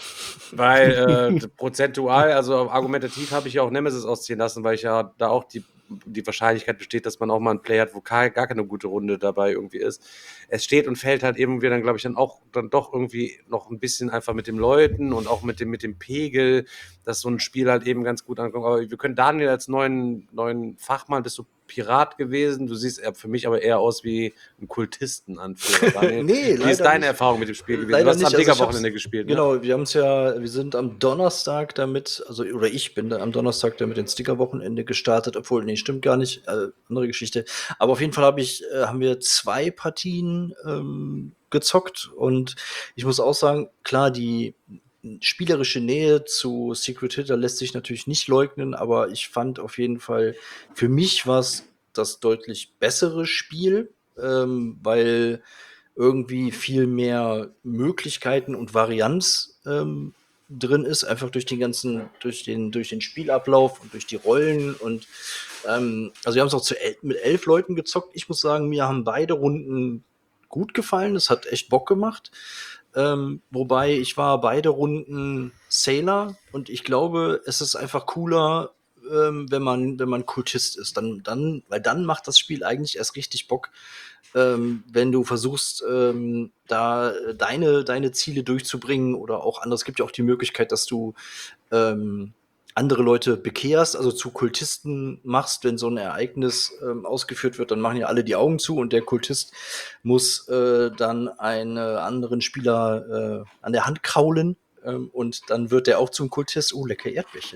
Weil äh, prozentual, also argumentativ habe ich ja auch Nemesis ausziehen lassen, weil ich ja da auch die, die Wahrscheinlichkeit besteht, dass man auch mal einen Play hat, wo gar gar keine gute Runde dabei irgendwie ist. Es steht und fällt halt irgendwie dann, glaube ich, dann auch dann doch irgendwie noch ein bisschen einfach mit den Leuten und auch mit dem, mit dem Pegel, dass so ein Spiel halt eben ganz gut ankommt. Aber wir können Daniel als neuen, neuen Fachmann, bist du Pirat gewesen. Du siehst für mich aber eher aus wie ein Kultistenanführer. Daniel, Nee, wie leider ist deine nicht. Erfahrung mit dem Spiel gewesen? Leider Du hast nicht. am Also ich Digger-Wochenende hab's- gespielt, ne? Genau, wir haben es ja, wir sind am Donnerstag damit, also oder ich bin da am Donnerstag damit ins Sticker-Wochenende gestartet, obwohl, nee, stimmt gar nicht, äh, andere Geschichte. Aber auf jeden Fall habe ich, äh, haben wir zwei Partien ähm, gezockt und ich muss auch sagen, klar, die spielerische Nähe zu Secret Hitler lässt sich natürlich nicht leugnen, aber ich fand auf jeden Fall, für mich war es das deutlich bessere Spiel, ähm, weil irgendwie viel mehr Möglichkeiten und Varianz ähm, drin ist, einfach durch den ganzen, durch den, durch den Spielablauf und durch die Rollen und ähm, also wir haben es auch zu el mit elf Leuten gezockt. Ich muss sagen, mir haben beide Runden gut gefallen. Es hat echt Bock gemacht. Ähm, wobei ich war beide Runden Sailor und ich glaube, es ist einfach cooler, ähm, wenn man, wenn man Kultist ist. Dann, dann, weil dann macht das Spiel eigentlich erst richtig Bock, ähm, wenn du versuchst, ähm, da deine, deine Ziele durchzubringen oder auch anders. Es gibt ja auch die Möglichkeit, dass du ähm, andere Leute bekehrst, also zu Kultisten machst, wenn so ein Ereignis ähm, ausgeführt wird, dann machen ja alle die Augen zu und der Kultist muss äh, dann einen anderen Spieler äh, an der Hand kraulen ähm, und dann wird der auch zum Kultist. Oh, lecker Erdbärchen.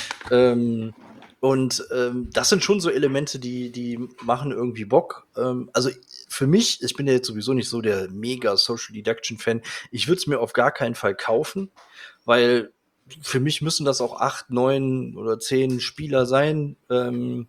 Ähm, und ähm, das sind schon so Elemente, die, die machen irgendwie Bock. Ähm, also für mich, ich bin ja jetzt sowieso nicht so der mega Social Deduction Fan, ich würde es mir auf gar keinen Fall kaufen, weil für mich müssen das auch acht, neun oder zehn Spieler sein. Ähm,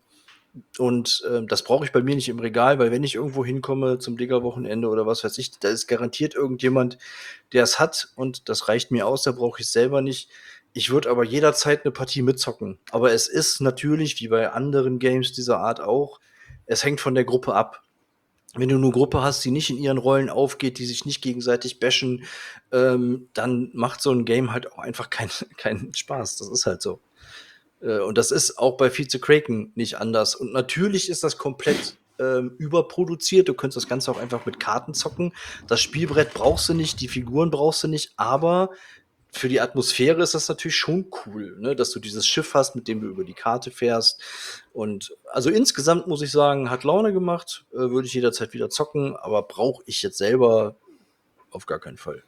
und ähm, das brauche ich bei mir nicht im Regal, weil wenn ich irgendwo hinkomme zum Digger-Wochenende oder was weiß ich, da ist garantiert irgendjemand, der es hat und das reicht mir aus, da brauche ich es selber nicht. Ich würde aber jederzeit eine Partie mitzocken. Aber es ist natürlich, wie bei anderen Games dieser Art auch, es hängt von der Gruppe ab. Wenn du eine Gruppe hast, die nicht in ihren Rollen aufgeht, die sich nicht gegenseitig bashen, ähm, dann macht so ein Game halt auch einfach keinen keinen Spaß. Das ist halt so. Äh, und das ist auch bei Vize Kraken nicht anders. Und natürlich ist das komplett ähm, überproduziert. Du könntest das Ganze auch einfach mit Karten zocken. Das Spielbrett brauchst du nicht, die Figuren brauchst du nicht, aber für die Atmosphäre ist das natürlich schon cool, ne? Dass du dieses Schiff hast, mit dem du über die Karte fährst. Und also insgesamt muss ich sagen, hat Laune gemacht, äh, würde ich jederzeit wieder zocken, aber brauche ich jetzt selber auf gar keinen Fall.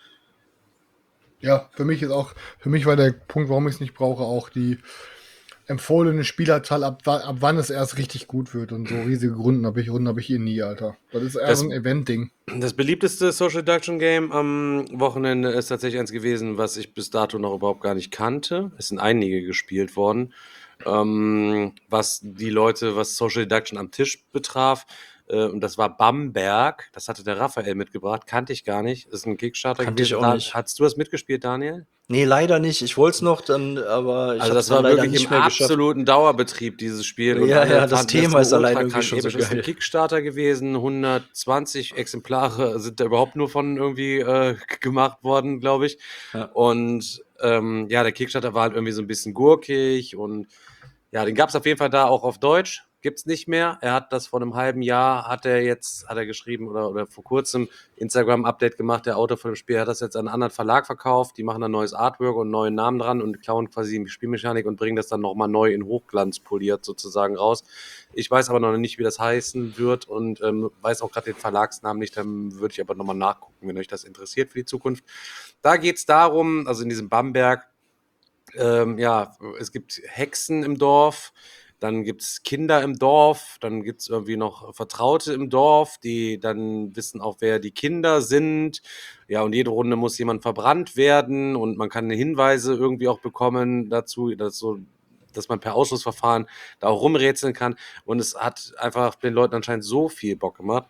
Ja, für mich ist auch, für mich war der Punkt, warum ich es nicht brauche, auch die empfohlene Spielerzahl, ab, wa- ab wann es erst richtig gut wird. Und so riesige Runden habe ich, Runden habe ich hier nie, Alter. Das ist eher Das- so ein Event-Ding. Das beliebteste Social Deduction Game am Wochenende ist tatsächlich eins gewesen, was ich bis dato noch überhaupt gar nicht kannte. Es sind einige gespielt worden. Ähm, was die Leute, was Social Deduction am Tisch betraf, äh, und das war Bamberg. Das hatte der Raphael mitgebracht, kannte ich gar nicht. Das ist ein Kickstarter Kannte ich gewesen. auch Da- nicht. Hattest du das mitgespielt, Daniel? Nee, leider nicht. Ich wollte es noch, dann, aber ich Also hab's das dann war leider wirklich nicht im mehr geschafft. absoluten Dauerbetrieb, dieses Spiel. Und Ja, alle ja, das fanden Thema nur ist allein ultra irgendwie krank schon so episch. Das ist ein geil. Kickstarter gewesen, hundertzwanzig Exemplare sind da überhaupt nur von irgendwie äh, gemacht worden, glaube ich. Ja. Und ähm, ja, der Kickstarter war halt irgendwie so ein bisschen gurkig und ja, den gab es auf jeden Fall da auch auf Deutsch. Gibt's nicht mehr. Er hat das vor einem halben Jahr, hat er jetzt, hat er geschrieben oder, oder vor kurzem Instagram-Update gemacht, der Autor von dem Spiel, hat das jetzt an einen anderen Verlag verkauft. Die machen ein neues Artwork und einen neuen Namen dran und klauen quasi die Spielmechanik und bringen das dann nochmal neu in Hochglanz poliert sozusagen raus. Ich weiß aber noch nicht, wie das heißen wird und ähm, weiß auch gerade den Verlagsnamen nicht. Dann würde ich aber nochmal nachgucken, wenn euch das interessiert für die Zukunft. Da geht's darum, also in diesem Bamberg, ähm, ja, es gibt Hexen im Dorf, dann gibt es Kinder im Dorf, dann gibt es irgendwie noch Vertraute im Dorf, die dann wissen auch, wer die Kinder sind. Ja, und jede Runde muss jemand verbrannt werden und man kann Hinweise irgendwie auch bekommen dazu, dass so dass man per Ausschussverfahren da auch rumrätseln kann. Und es hat einfach den Leuten anscheinend so viel Bock gemacht,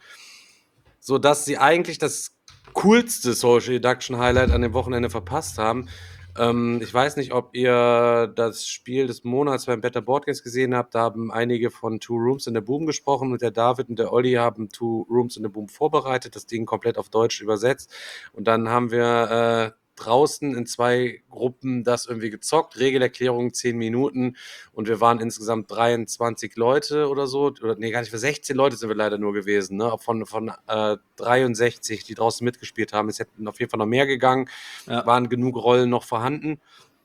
sodass sie eigentlich das coolste Social Deduction Highlight an dem Wochenende verpasst haben. Ähm, ich weiß nicht, ob ihr das Spiel des Monats beim Better Board Games gesehen habt. Da haben einige von Two Rooms in the Boom gesprochen und der David und der Olli haben Two Rooms in the Boom vorbereitet, das Ding komplett auf Deutsch übersetzt. Und dann haben wir äh, draußen in zwei Gruppen das irgendwie gezockt. Regelerklärung zehn Minuten und wir waren insgesamt dreiundzwanzig Leute oder so. Oder nee, gar nicht, für sechzehn Leute sind wir leider nur gewesen. Ne? Von, von äh, dreiundsechzig, die draußen mitgespielt haben. Es hätten auf jeden Fall noch mehr gegangen. Ja. Waren genug Rollen noch vorhanden.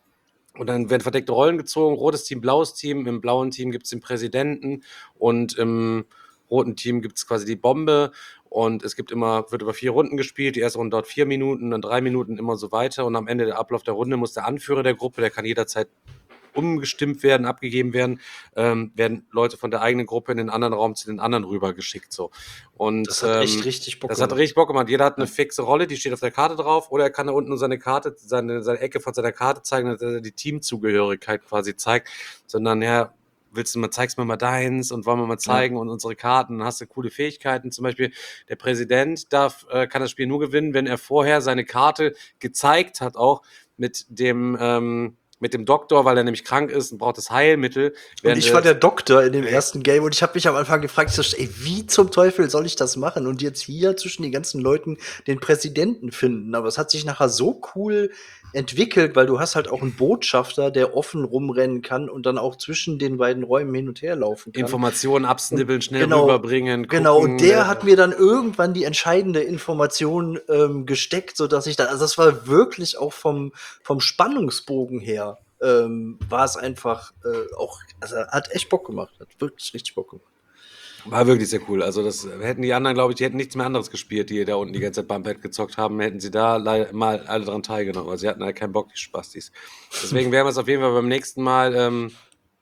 Und dann werden verdeckte Rollen gezogen. Rotes Team, blaues Team. Im blauen Team gibt es den Präsidenten und im roten Team gibt es quasi die Bombe. Und es gibt immer, wird über vier Runden gespielt. Die erste Runde dauert vier Minuten, dann drei Minuten, immer so weiter. Und am Ende der Ablauf der Runde muss der Anführer der Gruppe, der kann jederzeit umgestimmt werden, abgegeben werden, ähm, werden Leute von der eigenen Gruppe in den anderen Raum zu den anderen rübergeschickt. So. Und, Das hat echt ähm, richtig Bock Das hat gemacht. richtig Bock gemacht. Jeder hat eine fixe Rolle, die steht auf der Karte drauf, oder er kann da unten nur seine Karte, seine, seine Ecke von seiner Karte zeigen, dass er die Teamzugehörigkeit quasi zeigt, sondern ja, willst du mal, zeigst mir mal deins und wollen wir mal zeigen und unsere Karten, dann hast du coole Fähigkeiten. Zum Beispiel der Präsident darf, äh, kann das Spiel nur gewinnen, wenn er vorher seine Karte gezeigt hat, auch mit dem, ähm, mit dem Doktor, weil er nämlich krank ist und braucht das Heilmittel. Und Während ich war er- der Doktor in dem ersten Game und ich habe mich am Anfang gefragt, so, ey, wie zum Teufel soll ich das machen und jetzt hier zwischen den ganzen Leuten den Präsidenten finden? Aber es hat sich nachher so cool entwickelt, weil du hast halt auch einen Botschafter, der offen rumrennen kann und dann auch zwischen den beiden Räumen hin und her laufen kann. Informationen absnibbeln, schnell Genau, rüberbringen. Genau, gucken, und der äh, hat mir dann irgendwann die entscheidende Information ähm, gesteckt, sodass ich dann, also das war wirklich auch vom, vom Spannungsbogen her, ähm, war es einfach äh, auch, also hat echt Bock gemacht, hat wirklich richtig Bock gemacht. War wirklich sehr cool. Also das hätten die anderen, glaube ich, die hätten nichts mehr anderes gespielt, die da unten die ganze Zeit Bumphead gezockt haben, hätten sie da leider mal alle dran teilgenommen. Also sie hatten halt keinen Bock, die Spastis. Deswegen werden wir es auf jeden Fall beim nächsten Mal ähm,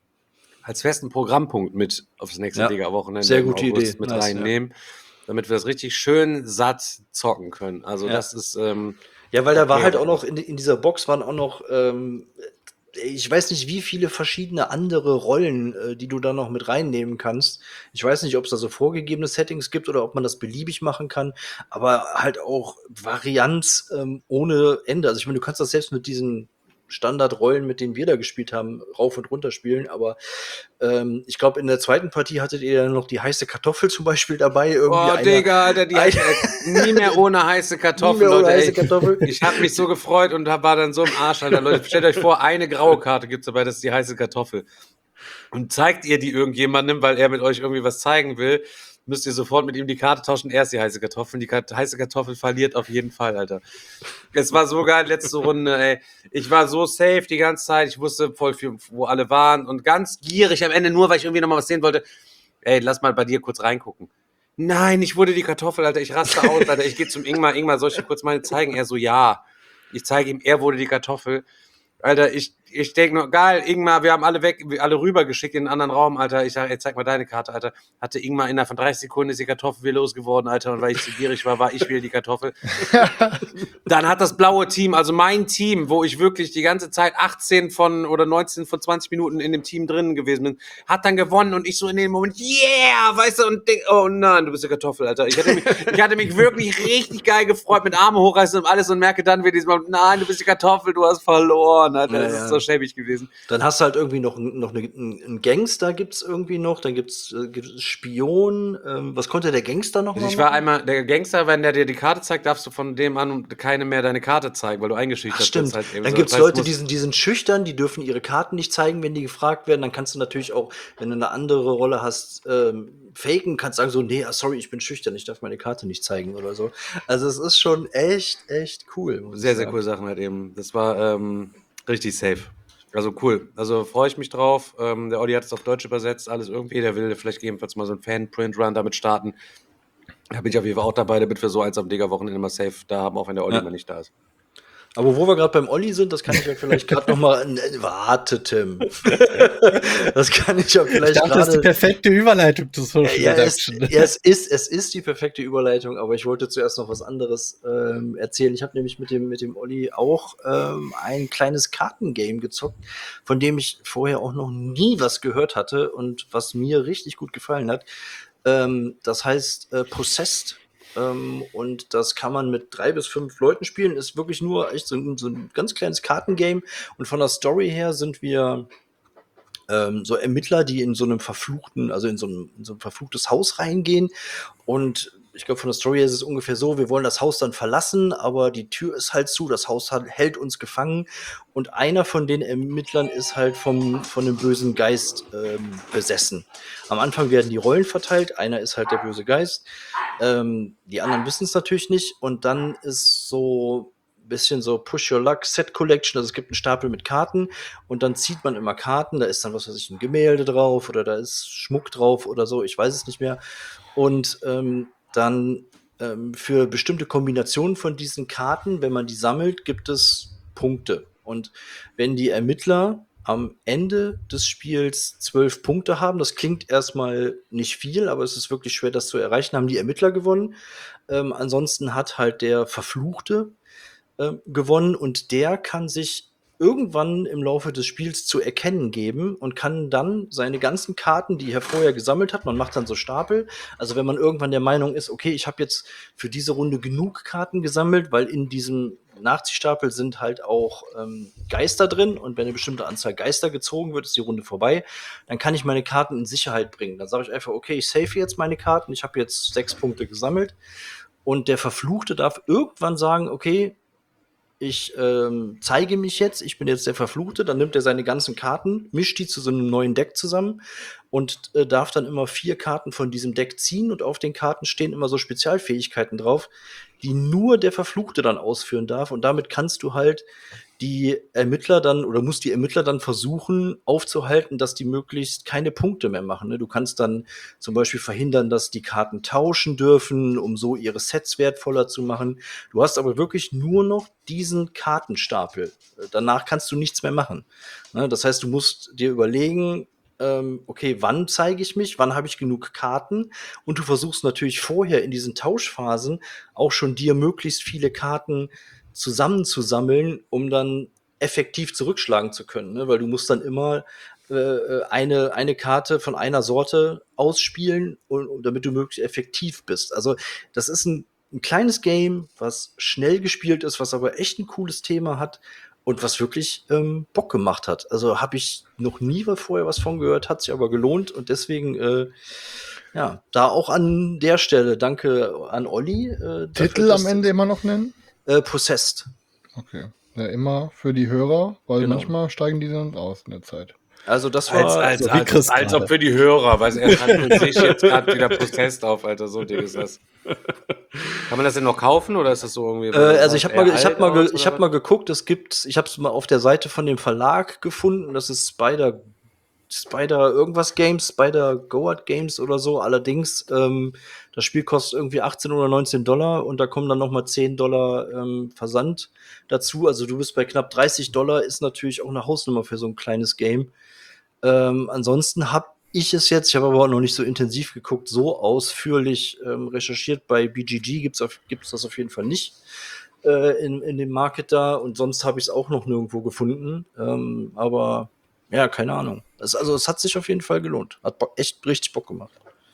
als festen Programmpunkt mit aufs nächste Ja, Liga-Wochenende sehr im gute August Idee. mit Nice, reinnehmen, damit wir das richtig schön satt zocken können. Also Ja. das ist ähm, Ja, weil da war Okay. halt auch noch, in, in dieser Box waren auch noch, ähm, ich weiß nicht, wie viele verschiedene andere Rollen, äh, die du da noch mit reinnehmen kannst. Ich weiß nicht, ob es da so vorgegebene Settings gibt oder ob man das beliebig machen kann, aber halt auch Varianz ähm, ohne Ende. Also ich meine, du kannst das selbst mit diesen Standardrollen, mit denen wir da gespielt haben, rauf und runter spielen. Aber ähm, ich glaube, in der zweiten Partie hattet ihr dann noch die heiße Kartoffel zum Beispiel dabei. Irgendwie Oh, einer- Digga, Alter, die ein- nie mehr ohne heiße Kartoffeln, Nie mehr ohne Leute. heiße Ey. Kartoffel. Ich habe mich so gefreut und hab- war dann so im Arsch, Alter. Leute, stellt euch vor, eine graue Karte gibt's dabei, das ist die heiße Kartoffel. Und zeigt ihr die irgendjemandem, weil er mit euch irgendwie was zeigen will, müsst ihr sofort mit ihm die Karte tauschen. Er ist die heiße Kartoffel. Die Karte, heiße Kartoffel verliert auf jeden Fall, Alter. Es war so geil, letzte Runde, ey. Ich war so safe die ganze Zeit. Ich wusste voll viel, wo alle waren. Und ganz gierig am Ende, nur weil ich irgendwie nochmal was sehen wollte. Ey, lass mal bei dir kurz reingucken. Nein, ich wurde die Kartoffel, Alter. Ich raste aus, Alter. Ich gehe zum Ingmar. Ingmar, soll ich dir kurz meine zeigen? Er so, ja. Ich zeige ihm, er wurde die Kartoffel. Alter, ich, ich denke nur, geil, Ingmar, wir haben alle weg, alle rübergeschickt in einen anderen Raum, Alter. Ich sage, ey, zeig mal deine Karte, Alter. Hatte Ingmar innerhalb von dreißig Sekunden ist die Kartoffel wieder losgeworden, Alter. Und weil ich zu gierig war, war ich wieder die Kartoffel. Dann hat das blaue Team, also mein Team, wo ich wirklich die ganze Zeit achtzehn von oder neunzehn von zwanzig Minuten in dem Team drin gewesen bin, hat dann gewonnen und ich so in dem Moment, yeah, weißt du, und denk, oh nein, du bist die Kartoffel, Alter. Ich hatte mich, ich hatte mich wirklich richtig geil gefreut, mit Arme hochreißen und alles und merke dann wieder diesmal, nein, du bist die Kartoffel, du hast verloren, Alter. Ja, Das ja. ist so schäbig gewesen. Dann hast du halt irgendwie noch, noch eine, einen Gangster gibt's irgendwie noch, dann gibt's, äh, gibt's Spion. Ähm, was konnte der Gangster noch mal Ich war machen? einmal, der Gangster, wenn der dir die Karte zeigt, darfst du von dem an keine mehr deine Karte zeigen, weil du eingeschüchtert Ach, stimmt. bist. Halt eben Dann so. gibt's Das heißt, Leute, du die musst- sind, die sind schüchtern, die dürfen ihre Karten nicht zeigen, wenn die gefragt werden. Dann kannst du natürlich auch, wenn du eine andere Rolle hast, ähm, faken, kannst sagen so, nee, ah, sorry, ich bin schüchtern, ich darf meine Karte nicht zeigen oder so. Also es ist schon echt, echt cool. muss ich Sehr, sehr sagen. coole Sachen halt eben. Das war ähm, richtig safe. Also cool. Also freue ich mich drauf. Ähm, der Olli hat es auf Deutsch übersetzt, alles irgendwie. Der will vielleicht gegebenenfalls mal so einen Fan-Print-Run damit starten. Da bin ich auf jeden Fall auch dabei, damit wir so eins am Digger-Wochenende mal safe da haben, auch wenn der Olli Ja. mal nicht da ist. Aber wo wir gerade beim Olli sind, das kann ich ja vielleicht gerade noch mal. Ne, warte, Tim. Das kann ich ja Ich vielleicht dachte, das ist die gerade. perfekte Überleitung zu Social Ja, es, Deduction. ja, es, ist, es ist die perfekte Überleitung, aber ich wollte zuerst noch was anderes ähm, erzählen. Ich habe nämlich mit dem, mit dem Olli auch ähm, ein kleines Kartengame gezockt, von dem ich vorher auch noch nie was gehört hatte und was mir richtig gut gefallen hat. Ähm, das heißt äh, Possessed. Ähm, und das kann man mit drei bis fünf Leuten spielen. Ist wirklich nur echt so ein, so ein ganz kleines Kartengame. Und von der Story her sind wir ähm, so Ermittler, die in so einem verfluchten, also in so einem, in so ein verfluchtes Haus reingehen. Und ich glaube, von der Story her ist es ungefähr so, wir wollen das Haus dann verlassen, aber die Tür ist halt zu, das Haus hat, hält uns gefangen. Und einer von den Ermittlern ist halt vom, von einem bösen Geist ähm, besessen. Am Anfang werden die Rollen verteilt, einer ist halt der böse Geist. Ähm, die anderen wissen es natürlich nicht. Und dann ist so ein bisschen so Push Your Luck Set Collection. Also es gibt einen Stapel mit Karten und dann zieht man immer Karten. Da ist dann, was weiß ich, ein Gemälde drauf oder da ist Schmuck drauf oder so. Ich weiß es nicht mehr. Und ähm, dann ähm, für bestimmte Kombinationen von diesen Karten, wenn man die sammelt, gibt es Punkte. Und wenn die Ermittler am Ende des Spiels zwölf Punkte haben, das klingt erstmal nicht viel, aber es ist wirklich schwer, das zu erreichen, haben die Ermittler gewonnen. Ähm, ansonsten hat halt der Verfluchte ähm, gewonnen und der kann sich irgendwann im Laufe des Spiels zu erkennen geben und kann dann seine ganzen Karten, die er vorher gesammelt hat, man macht dann so Stapel, also wenn man irgendwann der Meinung ist, okay, ich habe jetzt für diese Runde genug Karten gesammelt, weil in diesem Nachziehstapel sind halt auch ähm, Geister drin und wenn eine bestimmte Anzahl Geister gezogen wird, ist die Runde vorbei, dann kann ich meine Karten in Sicherheit bringen. Dann sage ich einfach, okay, ich save jetzt meine Karten, ich habe jetzt sechs Punkte gesammelt und der Verfluchte darf irgendwann sagen, okay, ich ähm, zeige mich jetzt, ich bin jetzt der Verfluchte, dann nimmt er seine ganzen Karten, mischt die zu so einem neuen Deck zusammen und äh, darf dann immer vier Karten von diesem Deck ziehen und auf den Karten stehen immer so Spezialfähigkeiten drauf, die nur der Verfluchte dann ausführen darf und damit kannst du halt die Ermittler dann oder musst die Ermittler dann versuchen aufzuhalten, dass die möglichst keine Punkte mehr machen. Ne? Du kannst dann zum Beispiel verhindern, dass die Karten tauschen dürfen, um so ihre Sets wertvoller zu machen. Du hast aber wirklich nur noch diesen Kartenstapel. Danach kannst du nichts mehr machen. Ne? Das heißt, du musst dir überlegen, ähm, okay, wann zeige ich mich, wann habe ich genug Karten? Und du versuchst natürlich vorher in diesen Tauschphasen auch schon dir möglichst viele Karten zusammenzusammeln, um dann effektiv zurückschlagen zu können, ne? Weil du musst dann immer äh, eine, eine Karte von einer Sorte ausspielen, und, und damit du möglichst effektiv bist. Also das ist ein, ein kleines Game, was schnell gespielt ist, was aber echt ein cooles Thema hat und was wirklich ähm, Bock gemacht hat. Also habe ich noch nie vorher was von gehört, hat sich aber gelohnt und deswegen, äh, ja, da auch an der Stelle danke an Olli. Äh, Titel am Ende immer noch nennen? Äh, Possessed. Okay. Ja, immer für die Hörer, weil Genau. manchmal steigen die dann aus in der Zeit. Also das war Als, als, so wie als, Chris als ob gerade. für die Hörer, weil er hat sich jetzt gerade wieder Protest auf, Alter, so dick ist das. Kann man das denn noch kaufen oder ist das so irgendwie? Äh, also ich habe mal, ich habe mal, ge- aus, ich oder habe was? mal geguckt. Es gibt, ich habe es mal auf der Seite von dem Verlag gefunden. Das ist Spider, Spider irgendwas Games, Spider Goat Games oder so. Allerdings ähm, das Spiel kostet irgendwie achtzehn oder neunzehn Dollar und da kommen dann noch mal zehn Dollar ähm, Versand dazu. Also du bist bei knapp dreißig Dollar. Ist natürlich auch eine Hausnummer für so ein kleines Game. Ähm, ansonsten habe ich es jetzt, ich habe aber auch noch nicht so intensiv geguckt, so ausführlich ähm, recherchiert. Bei B G G gibt's auf, gibt's das auf jeden Fall nicht äh, in, in dem Market da und sonst habe ich es auch noch nirgendwo gefunden. Ähm, aber ja, keine Ahnung. Das, also es hat sich auf jeden Fall gelohnt. Hat Bock, echt richtig Bock gemacht.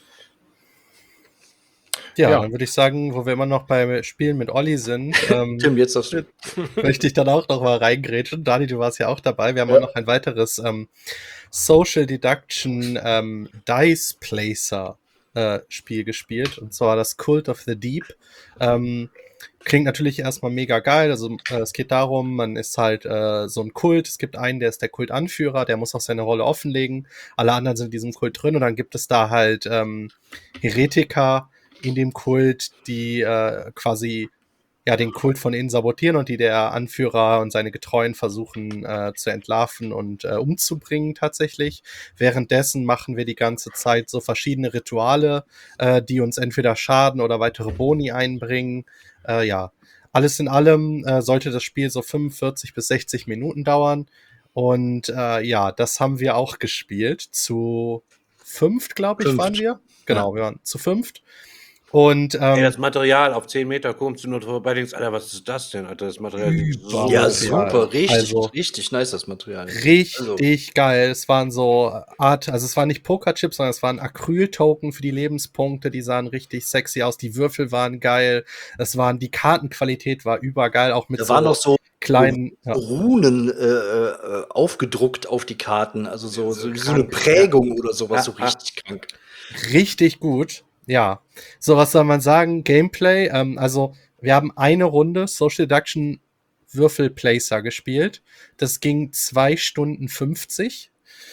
Ja, Ja. dann würde ich sagen, wo wir immer noch beim Spielen mit Olli sind, ähm, Tim, jetzt darfst du. möchte ich dann auch noch mal reingrätschen. Dani, du warst ja auch dabei. Wir haben Ja. auch noch ein weiteres ähm, Social Deduction ähm, Dice Placer äh, Spiel gespielt, und zwar das Cult of the Deep. Ähm, klingt natürlich erstmal mega geil. Also äh, es geht darum, man ist halt äh, so ein Kult. Es gibt einen, der ist der Kultanführer, der muss auch seine Rolle offenlegen. Alle anderen sind in diesem Kult drin und dann gibt es da halt ähm, Heretiker in dem Kult, die äh, quasi ja den Kult von innen sabotieren und die der Anführer und seine Getreuen versuchen äh, zu entlarven und äh, umzubringen tatsächlich. Währenddessen machen wir die ganze Zeit so verschiedene Rituale, äh, die uns entweder schaden oder weitere Boni einbringen. Äh, ja, alles in allem äh, sollte das Spiel so fünfundvierzig bis sechzig Minuten dauern. Und äh, ja, das haben wir auch gespielt. Zu fünft, glaube ich, Fünft. waren wir. Genau, wir waren zu fünft. Und ähm, Ey, das Material auf zehn Meter kommst du nur vorbei, denkst, Alter, was ist das denn, Alter? Das Material sieht so Ja, Material. super, richtig, Also- richtig nice das Material. richtig Also, geil. Es waren so Art, also es waren nicht Pokerchips, sondern es waren Acryl-Token für die Lebenspunkte. Die sahen richtig sexy aus. Die Würfel waren geil. Es waren, die Kartenqualität war übergeil, auch mit da so waren noch so kleinen. Ja. Runen äh, äh, aufgedruckt auf die Karten, also so, so, so wie so eine krank, Prägung oder sowas, Ja, so ja. richtig krank. Richtig gut. Ja. So, was soll man sagen? Gameplay. Ähm, also, wir haben eine Runde Social Deduction Würfel Placer gespielt. Das ging zwei Stunden fünfzig.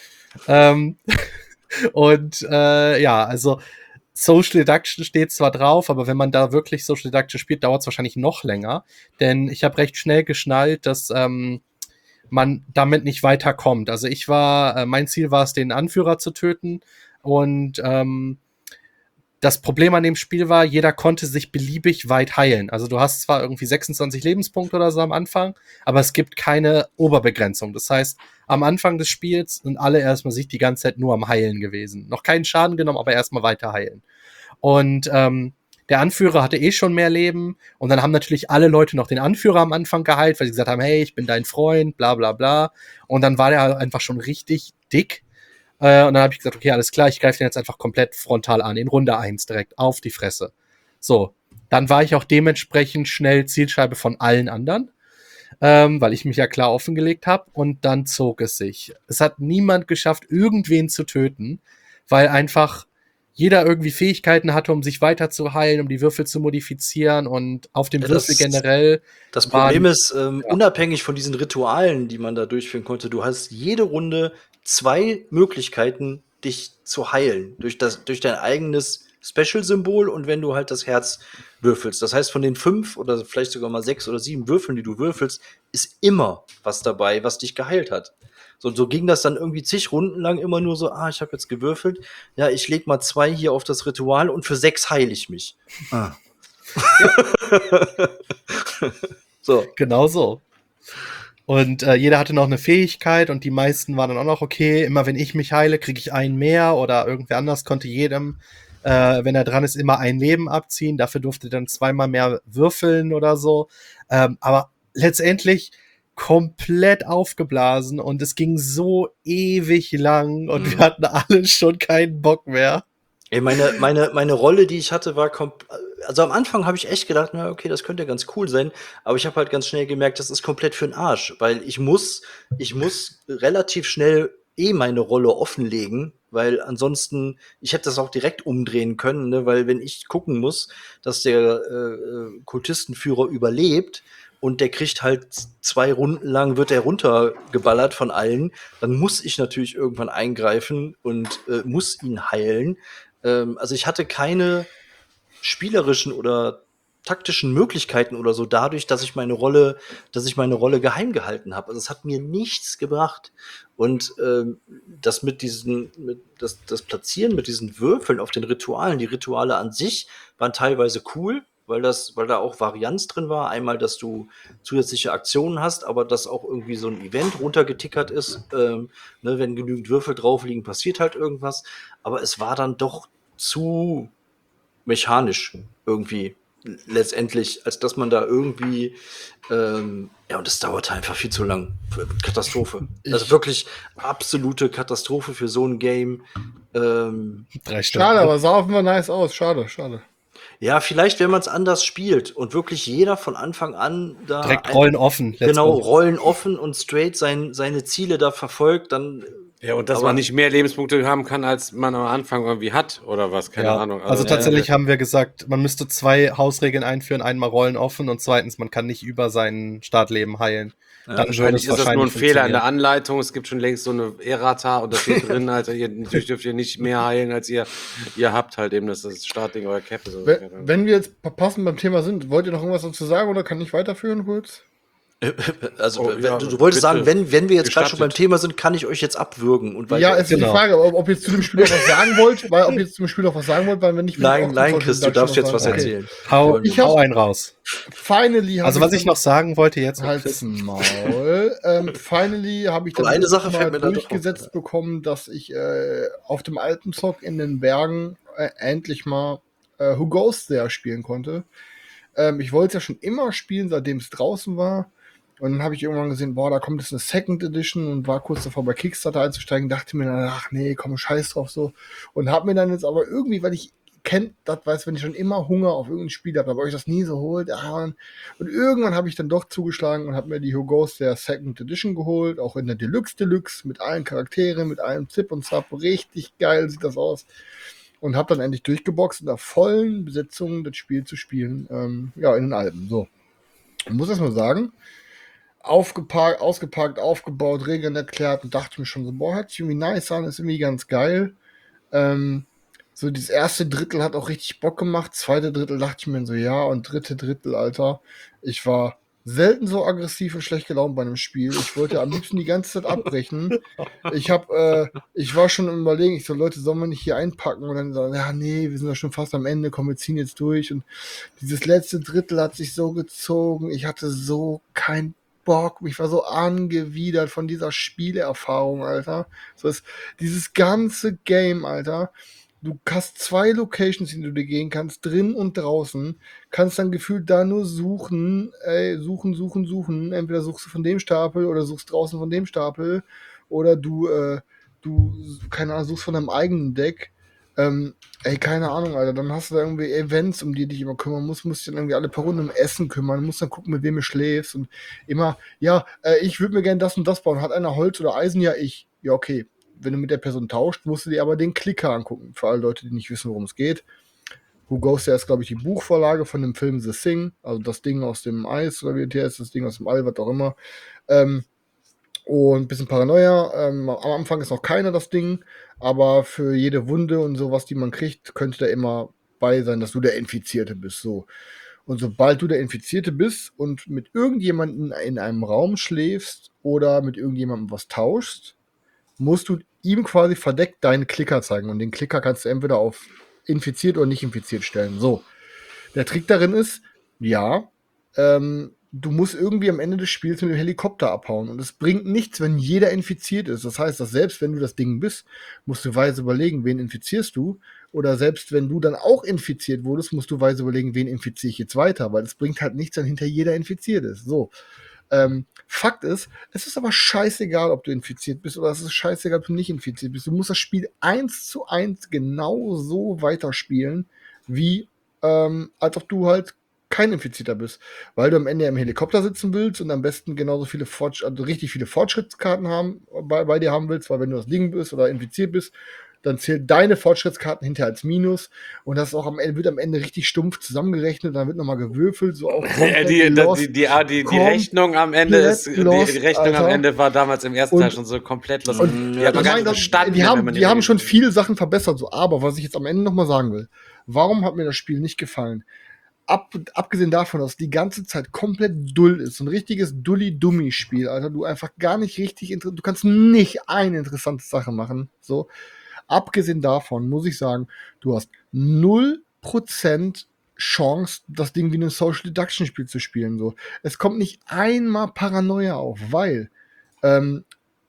Ähm, und äh, ja, also Social Deduction steht zwar drauf, aber wenn man da wirklich Social Deduction spielt, dauert es wahrscheinlich noch länger. Denn ich habe recht schnell geschnallt, dass ähm, man damit nicht weiterkommt. Also ich war, äh, mein Ziel war es, den Anführer zu töten. Und ähm, das Problem an dem Spiel war, jeder konnte sich beliebig weit heilen. Also du hast zwar irgendwie sechsundzwanzig Lebenspunkte oder so am Anfang, aber es gibt keine Oberbegrenzung. Das heißt, am Anfang des Spiels sind alle erstmal sich die ganze Zeit nur am Heilen gewesen. Noch keinen Schaden genommen, aber erstmal weiter heilen. Und ähm, der Anführer hatte eh schon mehr Leben und dann haben natürlich alle Leute noch den Anführer am Anfang geheilt, weil sie gesagt haben, hey, ich bin dein Freund, bla bla bla. Und dann war der einfach schon richtig dick. Äh, und dann habe ich gesagt, okay, alles klar, ich greife den jetzt einfach komplett frontal an, in Runde eins direkt, auf die Fresse. So, dann war ich auch dementsprechend schnell Zielscheibe von allen anderen, ähm, weil ich mich ja klar offengelegt habe. Und dann zog es sich. Es hat niemand geschafft, irgendwen zu töten, weil einfach jeder irgendwie Fähigkeiten hatte, um sich weiter zu heilen, um die Würfel zu modifizieren und auf dem Ja, Würfel das- generell. Das waren- Problem ist, ähm, ja. unabhängig von diesen Ritualen, die man da durchführen konnte, du hast jede Runde zwei Möglichkeiten, dich zu heilen. Durch, das, durch dein eigenes Special-Symbol und wenn du halt das Herz würfelst. Das heißt, von den fünf oder vielleicht sogar mal sechs oder sieben Würfeln, die du würfelst, ist immer was dabei, was dich geheilt hat. So, und so ging das dann irgendwie zig Runden lang immer nur so, ah, ich habe jetzt gewürfelt, ja, ich leg mal zwei hier auf das Ritual und für sechs heile ich mich. Ah. So. Genau so. Und äh, jeder hatte noch eine Fähigkeit und die meisten waren dann auch noch okay. Immer wenn ich mich heile, kriege ich einen mehr oder irgendwer anders konnte jedem, äh, wenn er dran ist, immer ein Leben abziehen. Dafür durfte dann zweimal mehr würfeln oder so. Ähm, aber letztendlich komplett aufgeblasen und es ging so ewig lang und Mhm. wir hatten alle schon keinen Bock mehr. Ey, meine, meine, meine Rolle, die ich hatte, war komp also am Anfang habe ich echt gedacht, na okay, das könnte ja ganz cool sein, aber ich habe halt ganz schnell gemerkt, das ist komplett für 'n Arsch, weil ich muss ich muss relativ schnell eh meine Rolle offenlegen, weil ansonsten ich hätte das auch direkt umdrehen können, ne, weil wenn ich gucken muss, dass der, äh, äh, Kultistenführer überlebt und der kriegt halt z zwei Runden lang wird er runtergeballert von allen, dann muss ich natürlich irgendwann eingreifen und, äh, muss ihn heilen. Ähm, also, ich hatte keine spielerischen oder taktischen Möglichkeiten oder so dadurch, dass ich meine Rolle dass ich meine Rolle geheim gehalten habe. Also, es hat mir nichts gebracht. Und, ähm, das mit diesen mit das das Platzieren mit diesen Würfeln auf den Ritualen die Rituale an sich waren teilweise cool, weil das weil da auch Varianz drin war. Einmal, dass du zusätzliche Aktionen hast, aber dass auch irgendwie so 'n Event runtergetickert ist. Ähm, ne, wenn genügend Würfel drauf liegen, passiert halt irgendwas. Aber es war dann doch zu mechanisch irgendwie l letztendlich, als dass man da irgendwie ähm, ja, und das dauerte einfach viel zu lang. F Katastrophe. Also, Ich wirklich absolute Katastrophe für so 'n Game. Ähm, Drei Stunden. Schade, aber sah offenbar nice aus. Schade, schade. ja, vielleicht, wenn man's anders spielt und wirklich jeder von Anfang an da Direkt ein Rollen offen. Let's genau, go. Rollen offen und straight sein seine Ziele da verfolgt, dann Ja, und dass aber man nicht mehr Lebenspunkte haben kann, als man am Anfang irgendwie hat oder was, keine Ja, Ahnung. also Ja, tatsächlich ja. haben wir gesagt, man müsste zwei Hausregeln einführen. Einmal Rollen offen und zweitens, man kann nicht über sein Startleben heilen. Ja, Dann würde Wahrscheinlich es ist das nur ein wahrscheinlich Fehler in der funktionieren. Anleitung. Es gibt schon längst so eine Errata und da steht drin, also ihr, natürlich dürft ihr nicht mehr heilen, als ihr, ihr habt halt eben, dass das Startding euer Cap ist. Wenn, wenn wir jetzt pa- passend beim Thema sind, wollt ihr noch irgendwas dazu sagen oder kann ich weiterführen kurz? Also, Oh, wenn ja, du du wolltest bitte. sagen, wenn wenn wir jetzt grad schon beim Gestattet. Thema sind, kann ich euch jetzt abwürgen und Ja, weiter es ist Genau. die Frage, ob, ob ihr jetzt zu dem Spiel noch was sagen wollt, weil ob ihr jetzt zum Spiel noch was sagen wollt, weil wenn nicht, will ich Nein, auch nein, sofort Chris, du dann darfst schon jetzt was sagen. Okay. erzählen. Hau, Wir Ich hab- hau einen raus. Finally habe Also was ich noch sagen wollte jetzt, Halt's Maul. ähm, finally habe ich dann Aber eine endlich Sache mal fällt mir da doch durchgesetzt auf, bekommen, dass ich äh, auf dem alten Zock in den Bergen äh, endlich mal äh, Who Goes There spielen konnte. Ähm, ich wollte es ja schon immer spielen, seitdem es draußen war. Und dann habe ich irgendwann gesehen, boah, da kommt jetzt eine Second Edition und war kurz davor bei Kickstarter einzusteigen, dachte mir dann, ach nee, komm, scheiß drauf so. Und habe mir dann jetzt aber irgendwie, weil ich kennt das, weiß, wenn ich schon immer Hunger auf irgendein Spiel habe, aber ich das nie so holt. Ah, und irgendwann habe ich dann doch zugeschlagen und habe mir die Who Goes There Second Edition geholt, auch in der Deluxe Deluxe, mit allen Charakteren, mit allem Zip und Zap. Richtig geil sieht das aus. Und habe dann endlich durchgeboxt, in der vollen Besetzung das Spiel zu spielen. Ähm, ja, in den Alpen. So. Ich muss erst mal sagen, aufgeparkt, ausgepackt, aufgebaut, Regeln erklärt und dachte mir schon so, boah, hört sich irgendwie nice an, ist irgendwie ganz geil. Ähm, so, das erste Drittel hat auch richtig Bock gemacht. Zweite Drittel dachte ich mir so, ja, und dritte Drittel, Alter. Ich war selten so aggressiv und schlecht gelaunt bei einem Spiel. Ich wollte am liebsten die ganze Zeit abbrechen. Ich hab, äh, ich war schon im Überlegen, ich so, Leute, sollen wir nicht hier einpacken? Und dann so, ja, nee, wir sind ja schon fast am Ende, komm, wir ziehen jetzt durch. Und dieses letzte Drittel hat sich so gezogen. Ich hatte so kein Bock. Ich war so angewidert von dieser Spieleerfahrung, Alter. So ist dieses ganze Game, Alter. Du hast zwei Locations, in die du dir gehen kannst, drin und draußen. Kannst dann gefühlt da nur suchen, ey, suchen, suchen, suchen. Entweder suchst du von dem Stapel oder suchst draußen von dem Stapel. Oder du, äh, du, keine Ahnung, suchst von deinem eigenen Deck. Ähm, ey, keine Ahnung, Alter. Dann hast du da irgendwie Events, um die dich immer kümmern musst. Musst dich dann irgendwie alle paar Runden um Essen kümmern. Musst dann gucken, mit wem du schläfst. Und immer, ja, äh, ich würde mir gerne das und das bauen. Hat einer Holz oder Eisen? Ja, ich. Ja, okay. Wenn du mit der Person tauscht, musst du dir aber den Klicker angucken. Für alle Leute, die nicht wissen, worum es geht. Who Goes There ist, glaube ich, die Buchvorlage von dem Film The Thing. Also das Ding aus dem Eis, oder wie der ist, das Ding aus dem All, was auch immer. Ähm, und ein bisschen Paranoia. Ähm, am Anfang ist noch keiner das Ding, aber für jede Wunde und sowas, die man kriegt, könnte da immer bei sein, dass du der Infizierte bist. So. Und sobald du der Infizierte bist und mit irgendjemandem in einem Raum schläfst oder mit irgendjemandem was tauschst, musst du ihm quasi verdeckt deinen Klicker zeigen. Und den Klicker kannst du entweder auf infiziert oder nicht infiziert stellen. So. Der Trick darin ist, ja, ähm, du musst irgendwie am Ende des Spiels mit dem Helikopter abhauen. Und es bringt nichts, wenn jeder infiziert ist. Das heißt, dass selbst wenn du das Ding bist, musst du weise überlegen, wen infizierst du. Oder selbst wenn du dann auch infiziert wurdest, musst du weise überlegen, wen infiziere ich jetzt weiter. Weil es bringt halt nichts, wenn hinter jeder infiziert ist. So. Ähm, Fakt ist, es ist aber scheißegal, ob du infiziert bist oder es ist scheißegal, ob du nicht infiziert bist. Du musst das Spiel eins zu eins genau so weiterspielen, wie ähm, als ob du halt kein Infizierter bist. Weil du am Ende im Helikopter sitzen willst und am besten genauso viele Fortsch also richtig viele Fortschrittskarten haben, bei, bei dir haben willst, weil wenn du das Ding bist oder infiziert bist, dann zählt deine Fortschrittskarten hinterher als Minus und das ist auch am Ende, wird am Ende richtig stumpf zusammengerechnet, dann wird nochmal gewürfelt, so auch komplett die, lost. die, die, die, die Komplett Rechnung am Ende ist, die, lost, die Rechnung am Alter. Ende war damals im ersten Und- Teil schon so komplett los. Und Die hat man ich gar meine, nicht das- verstanden. die wenn haben, man die haben redet. schon viele Sachen verbessert, so, aber was ich jetzt am Ende nochmal sagen will, warum hat mir das Spiel nicht gefallen? Ab, abgesehen davon, dass die ganze Zeit komplett dull ist, so ein richtiges Dulli-Dummi-Spiel, Alter, du einfach gar nicht richtig, inter- du kannst nicht eine interessante Sache machen, so. Abgesehen davon muss ich sagen, du hast null Prozent Chance, das Ding wie ein Social Deduction Spiel zu spielen, so. Es kommt nicht einmal Paranoia auf, weil, ähm,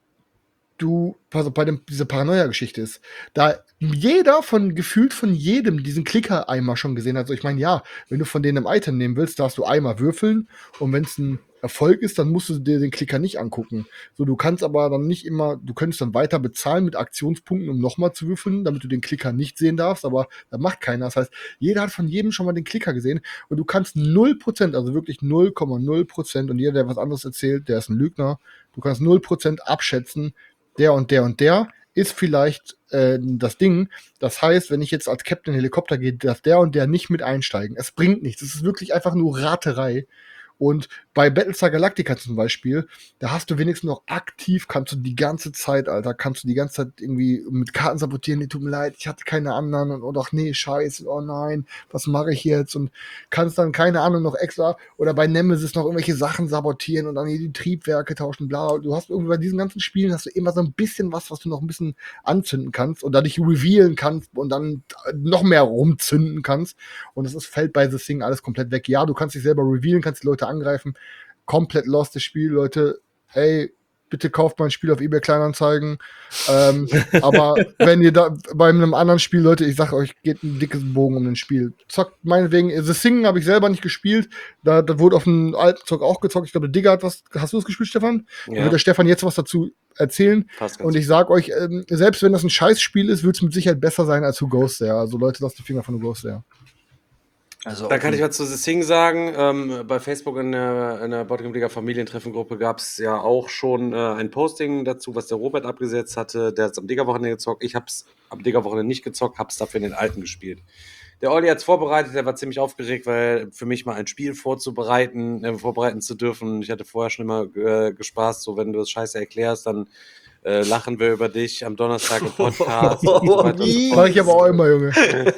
du, also bei dem, dieser Paranoia-Geschichte ist, da jeder von, gefühlt von jedem diesen Klicker einmal schon gesehen hat. Also ich meine, ja, wenn du von denen ein Item nehmen willst, darfst du einmal würfeln und wenn es ein Erfolg ist, dann musst du dir den Klicker nicht angucken. So, du kannst aber dann nicht immer, du könntest dann weiter bezahlen mit Aktionspunkten, um nochmal zu würfeln, damit du den Klicker nicht sehen darfst, aber da macht keiner. Das heißt, jeder hat von jedem schon mal den Klicker gesehen und du kannst null Prozent, also wirklich null Komma null Prozent und jeder, der was anderes erzählt, der ist ein Lügner, du kannst null Prozent abschätzen, der und der und der ist vielleicht äh, das Ding. Das heißt, wenn ich jetzt als Captain Helikopter gehe, darf der und der nicht mit einsteigen. Es bringt nichts. Es ist wirklich einfach nur Raterei. Und bei Battlestar Galactica zum Beispiel, da hast du wenigstens noch aktiv, kannst du die ganze Zeit, Alter, kannst du die ganze Zeit irgendwie mit Karten sabotieren, nee, tut mir leid, ich hatte keine anderen und oh doch, nee, scheiße, oh nein, was mache ich jetzt? Und kannst dann, keine Ahnung, noch extra oder bei Nemesis noch irgendwelche Sachen sabotieren und dann hier die Triebwerke tauschen, bla. Du hast irgendwie bei diesen ganzen Spielen hast du immer so ein bisschen was, was du noch ein bisschen anzünden kannst und dadurch revealen kannst und dann noch mehr rumzünden kannst. Und es ist, fällt bei The Thing alles komplett weg. Ja, du kannst dich selber revealen, kannst die Leute angreifen. Komplett lost das Spiel, Leute. Ey, bitte kauft mal ein Spiel auf eBay Kleinanzeigen. ähm, aber wenn ihr da bei einem anderen Spiel, Leute, ich sag euch, geht ein dickes Bogen um den Spiel. Zockt meinetwegen, The Thing habe ich selber nicht gespielt. Da, da wurde auf dem alten Zock auch gezockt. Ich glaube, der Digger hat was. Hast du das gespielt, Stefan? Da Ja, wird der Stefan jetzt was dazu erzählen. passt ganz Und ich sag euch, ähm, selbst wenn das ein Scheißspiel ist, wird es mit Sicherheit besser sein als Who Goes There. Also Leute, lasst die Finger von Who Goes There. Also Da kann ich was zu The Thing sagen. Ähm, bei Facebook in der, in der Boardgame-Liga Familientreffengruppe gab es ja auch schon äh, ein Posting dazu, was der Robert abgesetzt hatte. Der hat es am Digger-Wochenende gezockt. Ich habe es am Digger-Wochenende nicht gezockt, habe es dafür in den alten gespielt. Der Olli hat es vorbereitet, der war ziemlich aufgeregt, weil für mich mal ein Spiel vorzubereiten, äh, vorbereiten zu dürfen. Ich hatte vorher schon immer äh, gespaßt, so wenn du das Scheiße erklärst, dann äh, lachen wir über dich am Donnerstag im Podcast. und so weiter und so Wie? Mach ich aber auch immer, Junge.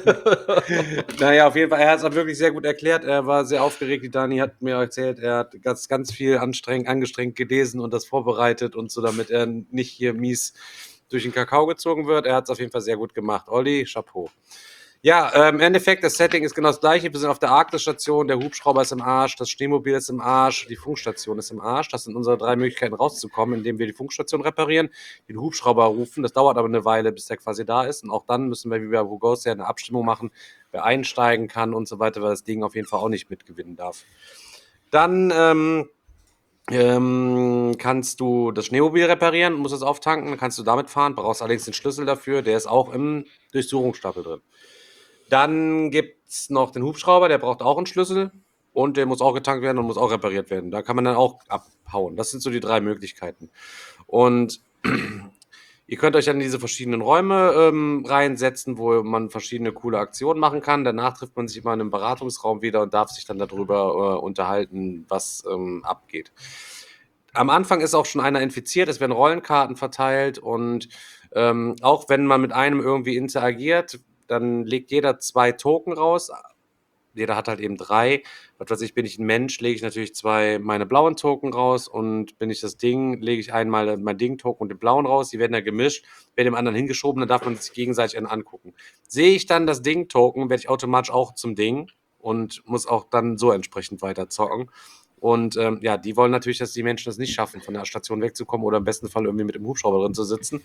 Naja, auf jeden Fall, er hat es auch wirklich sehr gut erklärt. Er war sehr aufgeregt. Die Dani hat mir erzählt, er hat ganz, ganz viel anstrengend, angestrengt gelesen und das vorbereitet und so, damit er nicht hier mies durch den Kakao gezogen wird. Er hat es auf jeden Fall sehr gut gemacht. Olli, Chapeau. Ja, äh, im Endeffekt, das Setting ist genau das gleiche. Wir sind auf der Arktis-Station, der Hubschrauber ist im Arsch, das Schneemobil ist im Arsch, die Funkstation ist im Arsch. Das sind unsere drei Möglichkeiten rauszukommen, indem wir die Funkstation reparieren, den Hubschrauber rufen. Das dauert aber eine Weile, bis der quasi da ist. Und auch dann müssen wir, wie bei Who Goes There, eine Abstimmung machen, wer einsteigen kann und so weiter, weil das Ding auf jeden Fall auch nicht mitgewinnen darf. Dann ähm, ähm, kannst du das Schneemobil reparieren, musst es auftanken, dann kannst du damit fahren, brauchst allerdings den Schlüssel dafür, der ist auch im Durchsuchungsstapel drin. Dann gibt es noch den Hubschrauber, der braucht auch einen Schlüssel und der muss auch getankt werden und muss auch repariert werden. Da kann man dann auch abhauen. Das sind so die drei Möglichkeiten. Und ihr könnt euch dann in diese verschiedenen Räume ähm, reinsetzen, wo man verschiedene coole Aktionen machen kann. Danach trifft man sich immer in einem Beratungsraum wieder und darf sich dann darüber äh, unterhalten, was ähm, abgeht. Am Anfang ist auch schon einer infiziert, es werden Rollenkarten verteilt und ähm, auch wenn man mit einem irgendwie interagiert, dann legt jeder zwei Token raus. Jeder hat halt eben drei. Was weiß ich, bin ich ein Mensch, lege ich natürlich zwei meine blauen Token raus und bin ich das Ding, lege ich einmal mein Ding-Token und den blauen raus. Die werden ja gemischt, werden dem anderen hingeschoben, dann darf man sich gegenseitig einen angucken. Sehe ich dann das Ding-Token, werde ich automatisch auch zum Ding und muss auch dann so entsprechend weiter zocken. Und ähm, ja, die wollen natürlich, dass die Menschen das nicht schaffen, von der Station wegzukommen oder im besten Fall irgendwie mit dem Hubschrauber drin zu sitzen.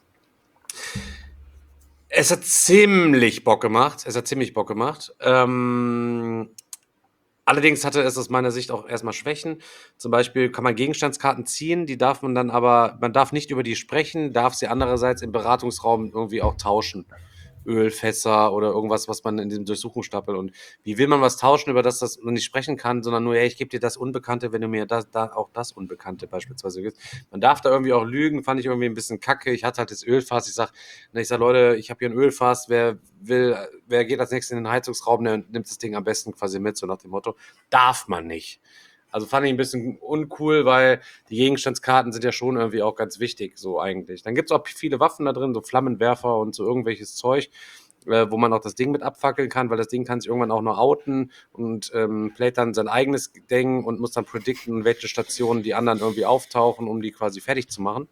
Es hat ziemlich Bock gemacht. Es hat ziemlich Bock gemacht. Ähm, Allerdings hatte es aus meiner Sicht auch erstmal Schwächen. Zum Beispiel kann man Gegenstandskarten ziehen, die darf man dann aber, man darf nicht über die sprechen, darf sie andererseits im Beratungsraum irgendwie auch tauschen. Ölfässer oder irgendwas, was man in diesem Durchsuchungsstapel, und wie will man was tauschen, über das das man nicht sprechen kann, sondern nur, hey, ich gebe dir das Unbekannte, wenn du mir das, da auch das Unbekannte beispielsweise gibst. Man darf da irgendwie auch lügen, fand ich irgendwie ein bisschen kacke. Ich hatte halt das Ölfass, ich sag, na, ich sag, Leute, ich habe hier ein Ölfass, wer will, wer geht als nächstes in den Heizungsraum, der nimmt das Ding am besten quasi mit, so nach dem Motto. Darf man nicht. Also fand ich ein bisschen uncool, weil die Gegenstandskarten sind ja schon irgendwie auch ganz wichtig, so eigentlich. Dann gibt es auch viele Waffen da drin, so Flammenwerfer und so irgendwelches Zeug, äh, wo man auch das Ding mit abfackeln kann, weil das Ding kann sich irgendwann auch noch outen und ähm, playt dann sein eigenes Ding und muss dann predikten, welche Stationen die anderen irgendwie auftauchen, um die quasi fertig zu machen.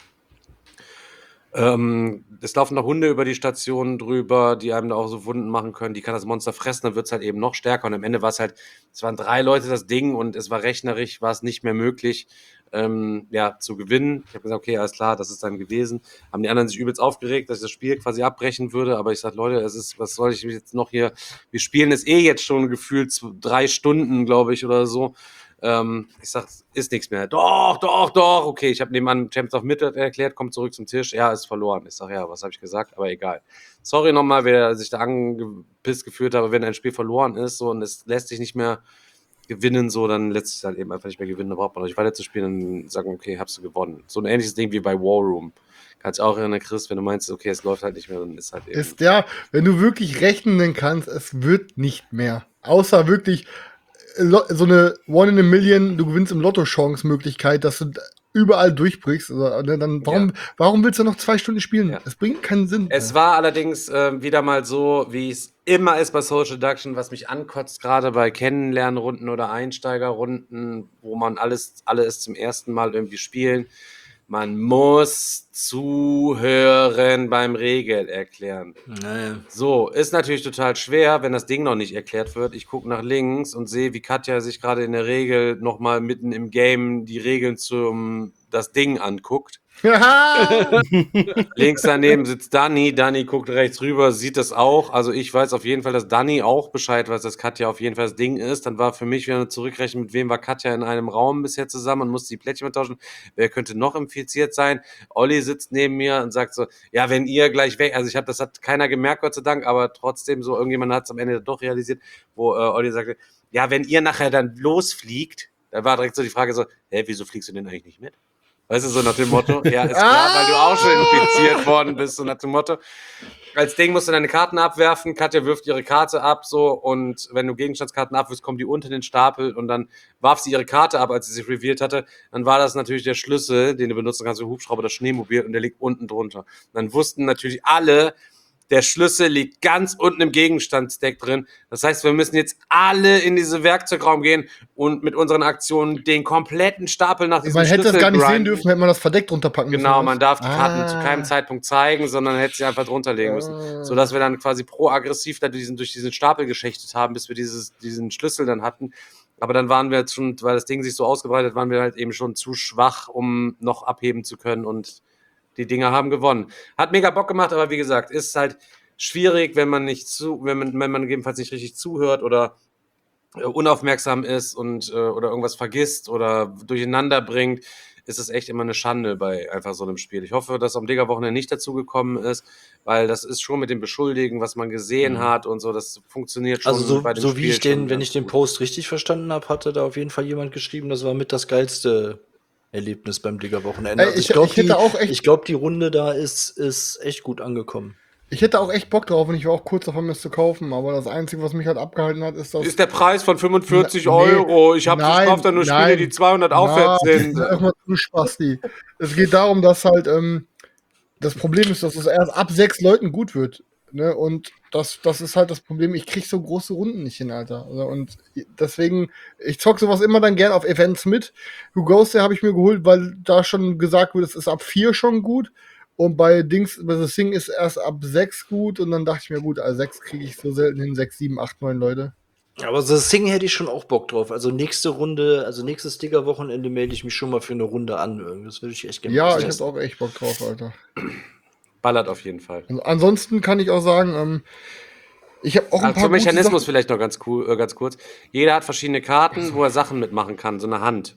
Ähm, es laufen noch Hunde über die Stationen drüber, die einem da auch so Wunden machen können. Die kann das Monster fressen, dann wird es halt eben noch stärker. Und am Ende war es halt, es waren drei Leute das Ding und es war rechnerisch, war es nicht mehr möglich, ähm, ja, zu gewinnen. Ich habe gesagt, okay, alles klar, das ist dann gewesen. Haben die anderen sich übelst aufgeregt, dass ich das Spiel quasi abbrechen würde. Aber ich sage, Leute, es ist, was soll ich jetzt noch hier? Wir spielen es eh jetzt schon gefühlt zu drei Stunden, glaube ich, oder so. Ähm, ich sag, ist nichts mehr. Doch, doch, doch. Okay, ich habe nebenan Champions of Midnight erklärt, kommt zurück zum Tisch. Ja, ist verloren. Ich sag, ja, was habe ich gesagt? Aber egal. Sorry nochmal, wer sich da angepisst gefühlt hat, aber wenn ein Spiel verloren ist so, und es lässt sich nicht mehr gewinnen, so, dann lässt sich halt eben einfach nicht mehr gewinnen. Da braucht man nicht weiter zu spielen und sagen, okay, habst du gewonnen. So ein ähnliches Ding wie bei War Room. Kannst auch erinnern, Chris, wenn du meinst, okay, es läuft halt nicht mehr, dann ist halt eben. Ist ja, wenn du wirklich rechnen kannst, es wird nicht mehr. Außer wirklich so eine One in a Million, du gewinnst im Lotto-Chance-Möglichkeit, dass du überall durchbrichst. Also, dann, warum, ja. warum willst du noch zwei Stunden spielen? Ja. Das bringt keinen Sinn. Es mehr. War allerdings äh, wieder mal so, wie es immer ist bei Social Deduction, was mich ankotzt, gerade bei Kennenlernrunden oder Einsteigerrunden, wo man alles, alles zum ersten Mal irgendwie spielen. Man muss zuhören beim Regeln erklären. Naja. So, ist natürlich total schwer, wenn das Ding noch nicht erklärt wird. Ich gucke nach links und sehe, wie Katja sich gerade in der Regel nochmal mitten im Game die Regeln zum das Ding anguckt. Links daneben sitzt Dani. Dani guckt rechts rüber, sieht das auch. Also ich weiß auf jeden Fall, dass Dani auch Bescheid weiß, dass Katja auf jeden Fall das Ding ist. Dann war für mich wieder eine Zurückrechnung, mit wem war Katja in einem Raum bisher zusammen und musste die Plättchen tauschen. Wer könnte noch infiziert sein? Olli sitzt neben mir und sagt so, ja, wenn ihr gleich weg, also ich habe, das hat keiner gemerkt, Gott sei Dank, aber trotzdem so, irgendjemand hat es am Ende doch realisiert, wo äh, Olli sagte, ja, wenn ihr nachher dann losfliegt, da war direkt so die Frage so, hä, wieso fliegst du denn eigentlich nicht mit? Weißt du, so nach dem Motto, ja, ist klar, weil du auch schon infiziert worden bist, so nach dem Motto. Als Ding musst du deine Karten abwerfen, Katja wirft ihre Karte ab, so, und wenn du Gegenstandskarten abwirfst, kommen die unter den Stapel und dann warf sie ihre Karte ab, als sie sich revealed hatte, dann war das natürlich der Schlüssel, den du benutzen kannst, für Hubschrauber, das Schneemobil, und der liegt unten drunter. Und dann wussten natürlich alle, der Schlüssel liegt ganz unten im Gegenstandsdeck drin. Das heißt, wir müssen jetzt alle in diesen Werkzeugraum gehen und mit unseren Aktionen den kompletten Stapel nach diesem Man hätte Schlüssel das gar nicht grinden. sehen dürfen, hätte man das verdeckt drunter packen müssen. Genau, man darf die Karten ah. zu keinem Zeitpunkt zeigen, sondern hätte sie einfach drunter legen müssen. Ah. Sodass wir dann quasi proaggressiv da diesen, durch diesen Stapel geschächtet haben, bis wir dieses, diesen Schlüssel dann hatten. Aber dann waren wir jetzt schon, weil das Ding sich so ausgebreitet hat, waren wir halt eben schon zu schwach, um noch abheben zu können, und die Dinger haben gewonnen. Hat mega Bock gemacht, aber wie gesagt, ist halt schwierig, wenn man nicht zu, wenn man, wenn man gegebenenfalls nicht richtig zuhört oder äh, unaufmerksam ist und äh, oder irgendwas vergisst oder durcheinander bringt, ist es echt immer eine Schande bei einfach so einem Spiel. Ich hoffe, dass am Digger-Wochenende nicht dazu gekommen ist, weil das ist schon mit dem Beschuldigen, was man gesehen mhm. hat und so, das funktioniert schon. Also so, bei dem so Spiel wie ich den, wenn ganz ich den gut. Post richtig verstanden habe, hatte da auf jeden Fall jemand geschrieben, das war mit das geilste Erlebnis beim Digger-Wochenende. Ey, Also ich- ich glaube, ich hätte die, auch echt- ich glaub, die Runde da ist, ist echt gut angekommen. Ich hätte auch echt Bock drauf und ich war auch kurz davon, mir es zu kaufen, aber das Einzige, was mich halt abgehalten hat, ist das. Ist der Preis von fünfundvierzig Nee, Euro. Ich habe nein, gekauft dann nur Spiele, nein. die zweihundert aufwärts Na, sind. Sag mal du Spasti. Es geht darum, dass halt ähm, das Problem ist, dass es erst ab sechs Leuten gut wird. Ne? Und das, das ist halt das Problem. Ich krieg so große Runden nicht hin, Alter. Also, und deswegen, ich zock sowas immer dann gern auf Events mit. Who Goes There habe ich mir geholt, weil da schon gesagt wurde, es ist ab vier schon gut. Und bei Dings, bei The Thing ist erst ab sechs gut. Und dann dachte ich mir, gut, also sechs kriege ich so selten hin. sechs, sieben, acht, neun Leute. Aber so Sing hätte ich schon auch Bock drauf. Also nächste Runde, also nächstes Digger-Wochenende melde ich mich schon mal für eine Runde an. Irgendwie. Das würde ich echt gerne Ja, mal ich testen. habe auch echt Bock drauf, Alter. Ballert auf jeden Fall. Also ansonsten kann ich auch sagen, ähm, Ich habe auch ein Also paar zum gute Mechanismus Sachen. vielleicht noch ganz cool, äh, ganz kurz. Jeder hat verschiedene Karten, wo er Sachen mitmachen kann, so eine Hand.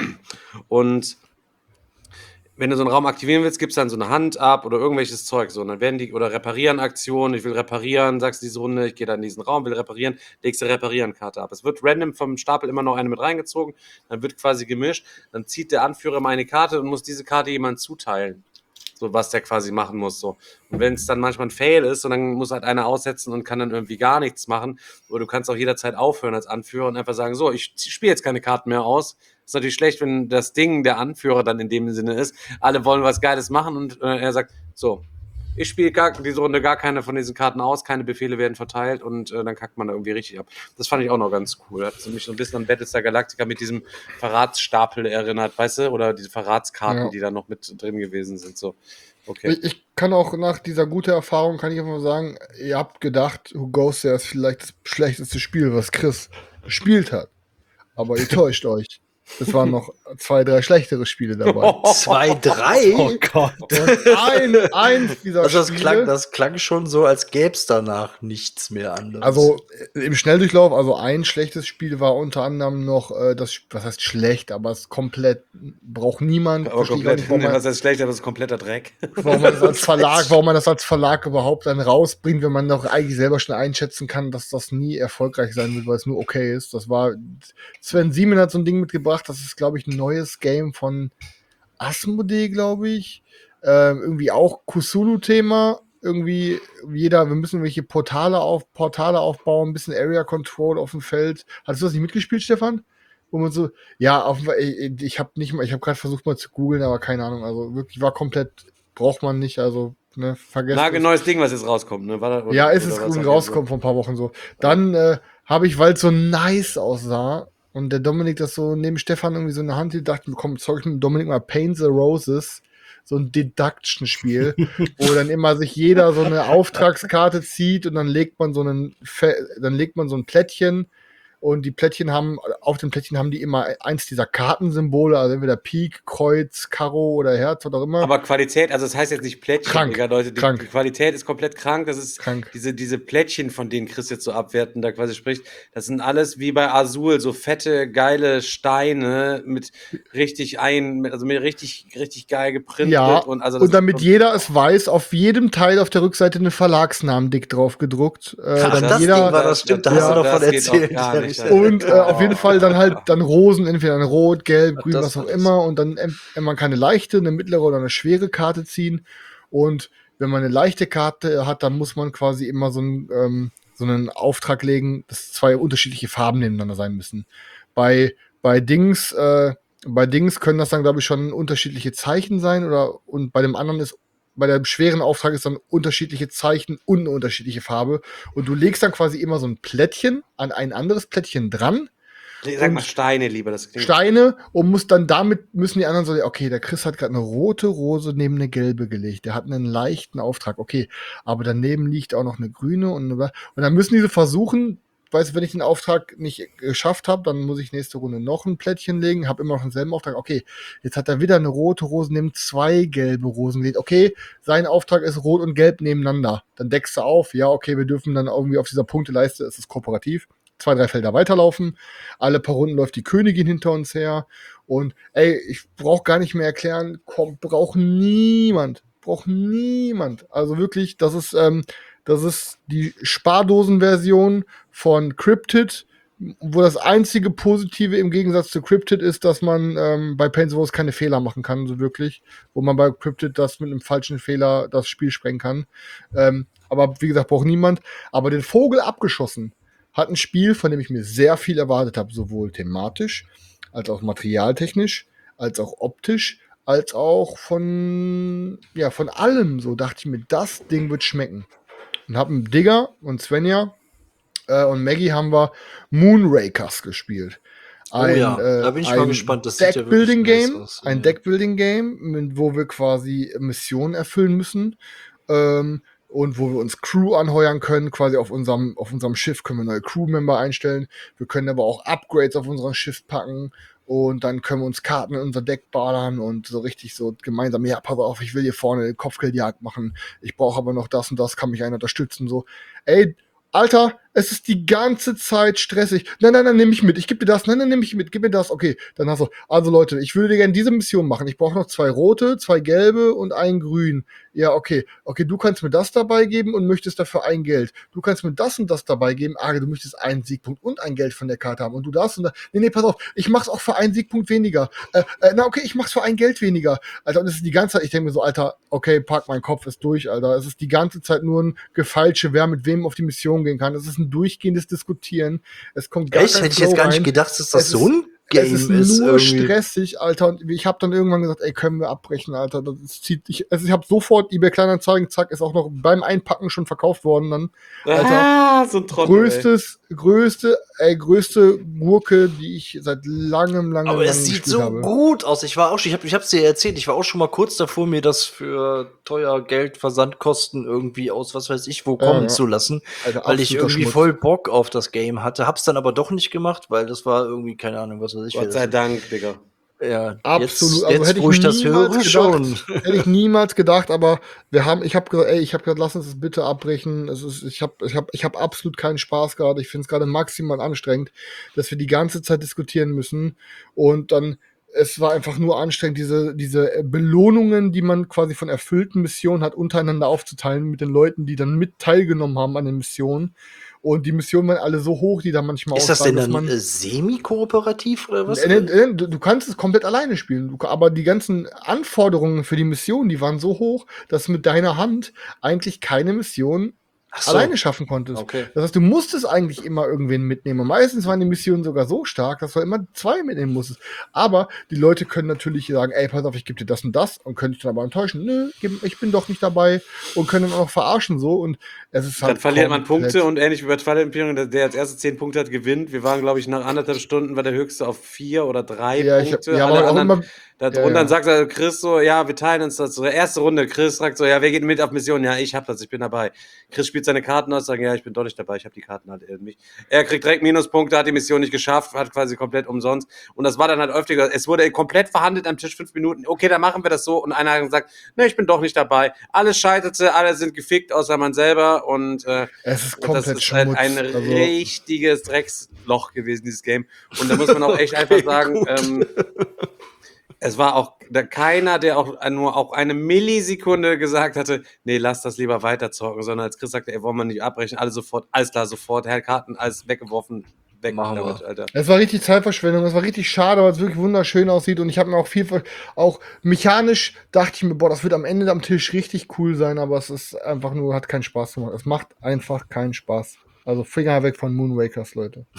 Und wenn du so einen Raum aktivieren willst, gibst du dann so eine Hand ab oder irgendwelches Zeug. So. Und dann werden die, oder reparieren Aktionen, ich will reparieren, sagst diese Runde, ich gehe dann in diesen Raum, will reparieren, legst eine Reparieren-Karte ab. Es wird random vom Stapel immer noch eine mit reingezogen, dann wird quasi gemischt, dann zieht der Anführer mal eine Karte und muss diese Karte jemandem zuteilen. So, was der quasi machen muss. So. Und wenn es dann manchmal ein Fail ist, und dann muss halt einer aussetzen und kann dann irgendwie gar nichts machen, oder du kannst auch jederzeit aufhören als Anführer und einfach sagen, so, ich spiele jetzt keine Karten mehr aus. Ist natürlich schlecht, wenn das Ding der Anführer dann in dem Sinne ist. Alle wollen was Geiles machen und äh, er sagt, so, ich spiele gar, diese Runde gar keine von diesen Karten aus, keine Befehle werden verteilt und äh, dann kackt man da irgendwie richtig ab. Das fand ich auch noch ganz cool. Hat mich so ein bisschen an Battlestar Galactica mit diesem Verratsstapel erinnert, weißt du? Oder diese Verratskarten, Ja. die da noch mit drin gewesen sind. So, okay. Ich, ich kann auch nach dieser guten Erfahrung, kann ich einfach sagen, ihr habt gedacht, Who Goes There ist vielleicht das schlechteste Spiel, was Chris gespielt hat. Aber ihr täuscht euch. Es waren noch zwei, drei schlechtere Spiele dabei. Zwei, drei? Oh Gott. Und ein, eins dieser Also das, Spiele, klang, das klang schon so, als gäbe es danach nichts mehr anderes. also äh, im Schnelldurchlauf, also ein schlechtes Spiel war unter anderem noch, äh, das, was heißt schlecht, aber es ist komplett, braucht niemand. Aber Verstehe ich auch komplett, nicht, warum man- was heißt schlecht, aber es ist kompletter Dreck. warum man das als Verlag, warum man das als Verlag überhaupt dann rausbringt, wenn man doch eigentlich selber schon einschätzen kann, dass das nie erfolgreich sein wird, weil es nur okay ist. Das war, Sven Siemen hat so ein Ding mitgebracht, das ist, glaube ich, ein neues Game von Asmodee, glaube ich. Ähm, irgendwie auch Cthulhu-Thema. Irgendwie jeder, wir müssen welche Portale auf, Portale aufbauen, ein bisschen Area Control auf dem Feld. Hattest du das nicht mitgespielt, Stefan? Wo man so, ja, auf, ich, ich habe nicht mal, ich habe gerade versucht mal zu googeln, aber keine Ahnung, also wirklich war komplett, braucht man nicht, also ne, vergessen. Nagelneues Ding, was jetzt rauskommt, ne? War da, oder, Ja, ist oder es was irgendwie sagt ihr rausgekommen vor ein paar Wochen so. Dann äh, habe ich, weil es so nice aussah und der Dominik das so neben Stefan irgendwie so in der Hand hielt, dachte ich, komm, zeig ich mit Dominik mal Paint the Roses, so ein Deduction-Spiel, wo dann immer sich jeder so eine Auftragskarte zieht und dann legt man so einen, Fe- dann legt man so ein Plättchen und die Plättchen haben, auf den Plättchen haben die immer eins dieser Kartensymbole, also entweder Pik, Kreuz, Karo oder Herz oder auch immer. Aber Qualität, also das heißt jetzt nicht Plättchen, Krank, Digga, Leute, die, krank. die Qualität ist komplett krank. Das ist Krank. diese, diese Plättchen, von denen Chris jetzt so abwertend da quasi spricht, das sind alles wie bei Azul, so fette, geile Steine mit richtig ein, mit, also mit richtig, richtig geil geprintet. Ja, und, also das und ist damit schon- jeder es weiß, auf jedem Teil auf der Rückseite einen Verlagsnamen dick drauf gedruckt. Äh, Ach, dann das jeder, Ding war das, stimmt, da hast Ja, du davon das geht auch erzählt. gar Ja, nicht, richtig. Und äh, auf jeden Fall dann halt dann Rosen, entweder in Rot, Gelb, Ach, Grün, das was war auch das. immer. Und dann ähm, man kann eine leichte, eine mittlere oder eine schwere Karte ziehen. Und wenn man eine leichte Karte hat, dann muss man quasi immer so, ein, ähm, so einen Auftrag legen, dass zwei unterschiedliche Farben nebeneinander sein müssen. Bei, bei Dings, äh, bei Dings können das dann, glaube ich, schon unterschiedliche Zeichen sein. Oder und bei dem anderen ist bei dem schweren Auftrag ist dann unterschiedliche Zeichen und eine unterschiedliche Farbe. Und du legst dann quasi immer so ein Plättchen an ein anderes Plättchen dran. Sag mal und Steine lieber, das klingt. Steine und muss dann damit, müssen die anderen so, okay, der Chris hat gerade eine rote Rose neben eine gelbe gelegt. Der hat einen leichten Auftrag, okay, aber daneben liegt auch noch eine grüne und eine, und dann müssen diese versuchen, weißt du, wenn ich den Auftrag nicht geschafft habe, dann muss ich nächste Runde noch ein Plättchen legen, habe immer noch denselben Auftrag, okay, jetzt hat er wieder eine rote Rose neben zwei gelbe Rosen gelegt, okay, sein Auftrag ist rot und gelb nebeneinander. Dann deckst du auf, ja, okay, wir dürfen dann irgendwie auf dieser Punkteleiste, es ist kooperativ, zwei, drei Felder weiterlaufen. Alle paar Runden läuft die Königin hinter uns her. Und ey, ich brauche gar nicht mehr erklären, kommt, braucht niemand. Braucht niemand. Also wirklich, das ist, ähm, das ist die Spardosen-Version von Cryptid, wo das einzige Positive im Gegensatz zu Cryptid ist, dass man ähm, bei Paint the Rose keine Fehler machen kann, so wirklich. Wo man bei Cryptid das mit einem falschen Fehler das Spiel sprengen kann. Ähm, aber wie gesagt, braucht niemand. Aber den Vogel abgeschossen hat ein Spiel, von dem ich mir sehr viel erwartet habe, sowohl thematisch, als auch materialtechnisch, als auch optisch, als auch von, ja, von allem. So dachte ich mir, das Ding wird schmecken. Und habe einen Digger und Svenja äh, und Maggie haben wir Moonrakers gespielt. Oh ja, da bin ich mal gespannt. Das sieht ja wirklich Deckbuilding-Game, nice aus. ein Ja. Deckbuilding-Game, wo wir quasi Missionen erfüllen müssen. Ähm, und wo wir uns Crew anheuern können, quasi auf unserem, auf unserem Schiff können wir neue Crewmember einstellen. Wir können aber auch Upgrades auf unserem Schiff packen und dann können wir uns Karten in unser Deck ballern und so richtig so gemeinsam, ja, pass auf, ich will hier vorne eine Kopfgeldjagd machen, ich brauche aber noch das und das, kann mich einer unterstützen, so. Ey, Alter, es ist die ganze Zeit stressig. Nein, nein, nein, nehme ich mit. Ich gebe dir das. Nein, nein, nehme ich mit. Gib mir das. Okay, dann hast du. Also Leute, ich würde gerne diese Mission machen. Ich brauche noch zwei rote, zwei gelbe und ein grün. Ja, okay. Okay, du kannst mir das dabei geben und möchtest dafür ein Geld. Du kannst mir das und das dabei geben. Ah, du möchtest einen Siegpunkt und ein Geld von der Karte haben. Und du das und das. Nee, nee, pass auf. Ich mach's auch für einen Siegpunkt weniger. Äh, äh, na, okay, ich mach's für ein Geld weniger. Alter, und es ist die ganze Zeit, ich denke mir so, Alter, okay, pack, mein Kopf ist durch, Alter. Es ist die ganze Zeit nur ein Gefeilsche, wer mit wem auf die Mission gehen kann. Es ist ein durchgehendes Diskutieren. Es kommt gar Echt? kein Hätte ich jetzt Flow gar nicht rein. gedacht, dass das Es so ein Game Es ist ist. nur irgendwie. stressig, Alter. Und ich habe dann irgendwann gesagt, ey, können wir abbrechen, Alter. Das zieht ich, also ich habe sofort eBay Kleinanzeigen, zack, ist auch noch beim Einpacken schon verkauft worden dann. Alter, Ah, so ein Trottel, ey. größtes, größte, ey, größte Gurke, die ich seit langem, langem, Aber langem es sieht gespielt so habe. gut aus. Ich war auch schon, ich habe ich hab's dir erzählt, ich war auch schon mal kurz davor, mir das für teuer Geld, Versandkosten irgendwie aus was weiß ich wo kommen ja. zu lassen, Alter, weil ich absoluter irgendwie Schmutz. voll Bock auf das Game hatte. Hab's dann aber doch nicht gemacht, weil das war irgendwie, keine Ahnung, was weiß ich. wer Gott das sei ist. Dank, Digga. Ja, Absolut, jetzt, also jetzt hätte wo ich ich das niemals höre, gedacht, schon. hätte ich niemals gedacht, aber wir haben, ich habe gesagt, ey, ich habe gesagt, lass uns das bitte abbrechen. Es ist, ich habe, ich habe, ich habe absolut keinen Spaß gerade. Ich finde es gerade maximal anstrengend, dass wir die ganze Zeit diskutieren müssen und dann es war einfach nur anstrengend, diese, diese Belohnungen, die man quasi von erfüllten Missionen hat, untereinander aufzuteilen mit den Leuten, die dann mit teilgenommen haben an den Missionen. Und die Missionen waren alle so hoch, die da manchmal Ist das denn aussagen, dass dann man äh, semi-kooperativ oder was? Nee, nee, nee, du du kannst es komplett alleine spielen. Du, aber die ganzen Anforderungen für die Mission, die waren so hoch, dass du mit deiner Hand eigentlich keine Mission Ach so. alleine schaffen konntest. Okay. Das heißt, du musstest eigentlich immer irgendwen mitnehmen. Und meistens waren die Missionen sogar so stark, dass du immer zwei mitnehmen musstest. Aber die Leute können natürlich sagen, ey, pass auf, ich gebe dir das und das und können dich dann aber enttäuschen. Nö, gib- ich bin doch nicht dabei und können dann auch verarschen so. Und es ist halt Dann verliert man komplett- Punkte und ähnlich wie bei Twilight Imperium, der, der als erste zehn Punkte hat, gewinnt. Wir waren, glaube ich, nach anderthalb Stunden war der höchste auf vier oder drei Ja, ich hab- Punkte. ja, aber Alle auch anderen, immer- da ja, drunter ja. sagt er, Chris so, ja, wir teilen uns das. So, erste Runde, Chris sagt so, ja, wer geht mit auf Mission? Ja, ich hab das, ich bin dabei. Chris spielt seine Karten aus, sagt, ja, ich bin doch nicht dabei, ich habe die Karten halt irgendwie. Er kriegt direkt Minuspunkte, hat die Mission nicht geschafft, hat quasi komplett umsonst. Und das war dann halt öfter, es wurde komplett verhandelt am Tisch, fünf Minuten. Okay, dann machen wir das so. Und einer hat gesagt, ne, ich bin doch nicht dabei. Alles scheiterte, alle sind gefickt, außer man selber. Und äh, Es ist das komplett ist halt Schmutz. ein Also- richtiges Drecksloch gewesen, dieses Game. Und da muss man auch echt einfach sagen, ähm, es war auch da keiner, der auch nur auch eine Millisekunde gesagt hatte, nee, lass das lieber weiterzocken, sondern als Chris sagte, ey, wollen wir nicht abbrechen, alle sofort, alles klar, sofort, Herr Karten, alles weggeworfen, weg Machen damit, wir. Alter. Es war richtig Zeitverschwendung, es war richtig schade, weil es wirklich wunderschön aussieht und ich habe mir auch viel, ver- auch mechanisch dachte ich mir, boah, das wird am Ende am Tisch richtig cool sein, aber es ist einfach nur, hat keinen Spaß gemacht. Es macht einfach keinen Spaß. Also Finger weg von Moonwakers, Leute.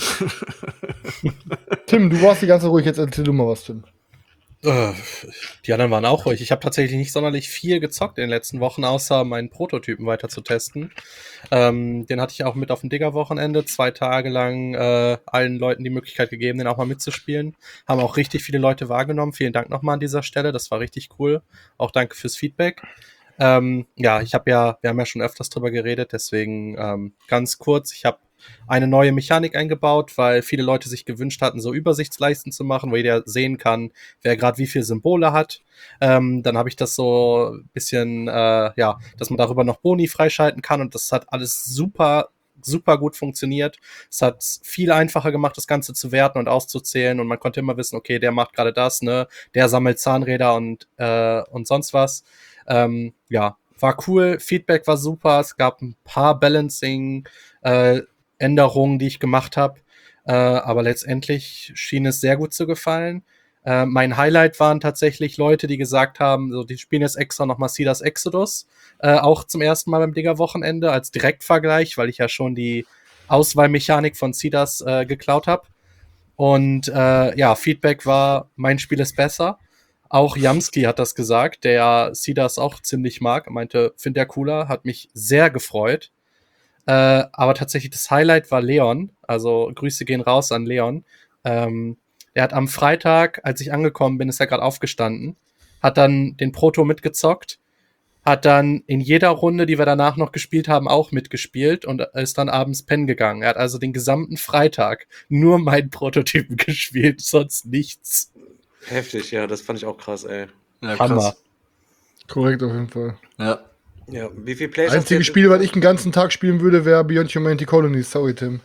Tim, du warst die ganze Zeit ruhig, jetzt erzähl du mal was, Tim. Äh, Die anderen waren auch ruhig. Ich habe tatsächlich nicht sonderlich viel gezockt in den letzten Wochen, außer meinen Prototypen weiter zu testen. Ähm, den hatte ich auch mit auf dem Digger-Wochenende, zwei Tage lang äh, allen Leuten die Möglichkeit gegeben, den auch mal mitzuspielen. Haben auch richtig viele Leute wahrgenommen. Vielen Dank nochmal an dieser Stelle, das war richtig cool. Auch danke fürs Feedback. Ähm, ja, ich habe ja, wir haben ja schon öfters drüber geredet, deswegen ähm, ganz kurz, ich habe eine neue Mechanik eingebaut, weil viele Leute sich gewünscht hatten, so Übersichtsleisten zu machen, wo jeder sehen kann, wer gerade wie viele Symbole hat. Ähm, dann habe ich das so ein bisschen, äh, ja, dass man darüber noch Boni freischalten kann und das hat alles super, super gut funktioniert. Es hat viel einfacher gemacht, das Ganze zu werten und auszuzählen und man konnte immer wissen, okay, der macht gerade das, ne, der sammelt Zahnräder und, äh, und sonst was. Ähm, ja, war cool, Feedback war super, es gab ein paar Balancing, äh, Änderungen, die ich gemacht habe. Äh, aber letztendlich schien es sehr gut zu gefallen. Äh, mein Highlight waren tatsächlich Leute, die gesagt haben, so, die spielen jetzt extra nochmal Seeders Exodus, äh, auch zum ersten Mal beim Digger-Wochenende als Direktvergleich, weil ich ja schon die Auswahlmechanik von Seeders äh, geklaut habe. Und äh, ja, Feedback war, mein Spiel ist besser. Auch Jamski hat das gesagt, der Seeders auch ziemlich mag. Er meinte, findet er cooler, hat mich sehr gefreut. Äh, aber tatsächlich das Highlight war Leon. Also Grüße gehen raus an Leon. Ähm, der hat am Freitag, als ich angekommen bin, ist er gerade aufgestanden, hat dann den Proto mitgezockt, hat dann in jeder Runde, die wir danach noch gespielt haben, auch mitgespielt und ist dann abends pennen gegangen. Er hat also den gesamten Freitag nur meinen Prototypen gespielt, sonst nichts. Heftig, ja, das fand ich auch krass, ey. Ja, Hammer. Korrekt auf jeden Fall. Ja. Ja, wie viel Plays Das hast du einzige jetzt Spiel, was insgesamt? ich den ganzen Tag spielen würde, wäre Beyond Humanity Colonies. Sorry, Tim.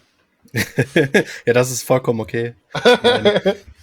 Ja, das ist vollkommen okay. Nein,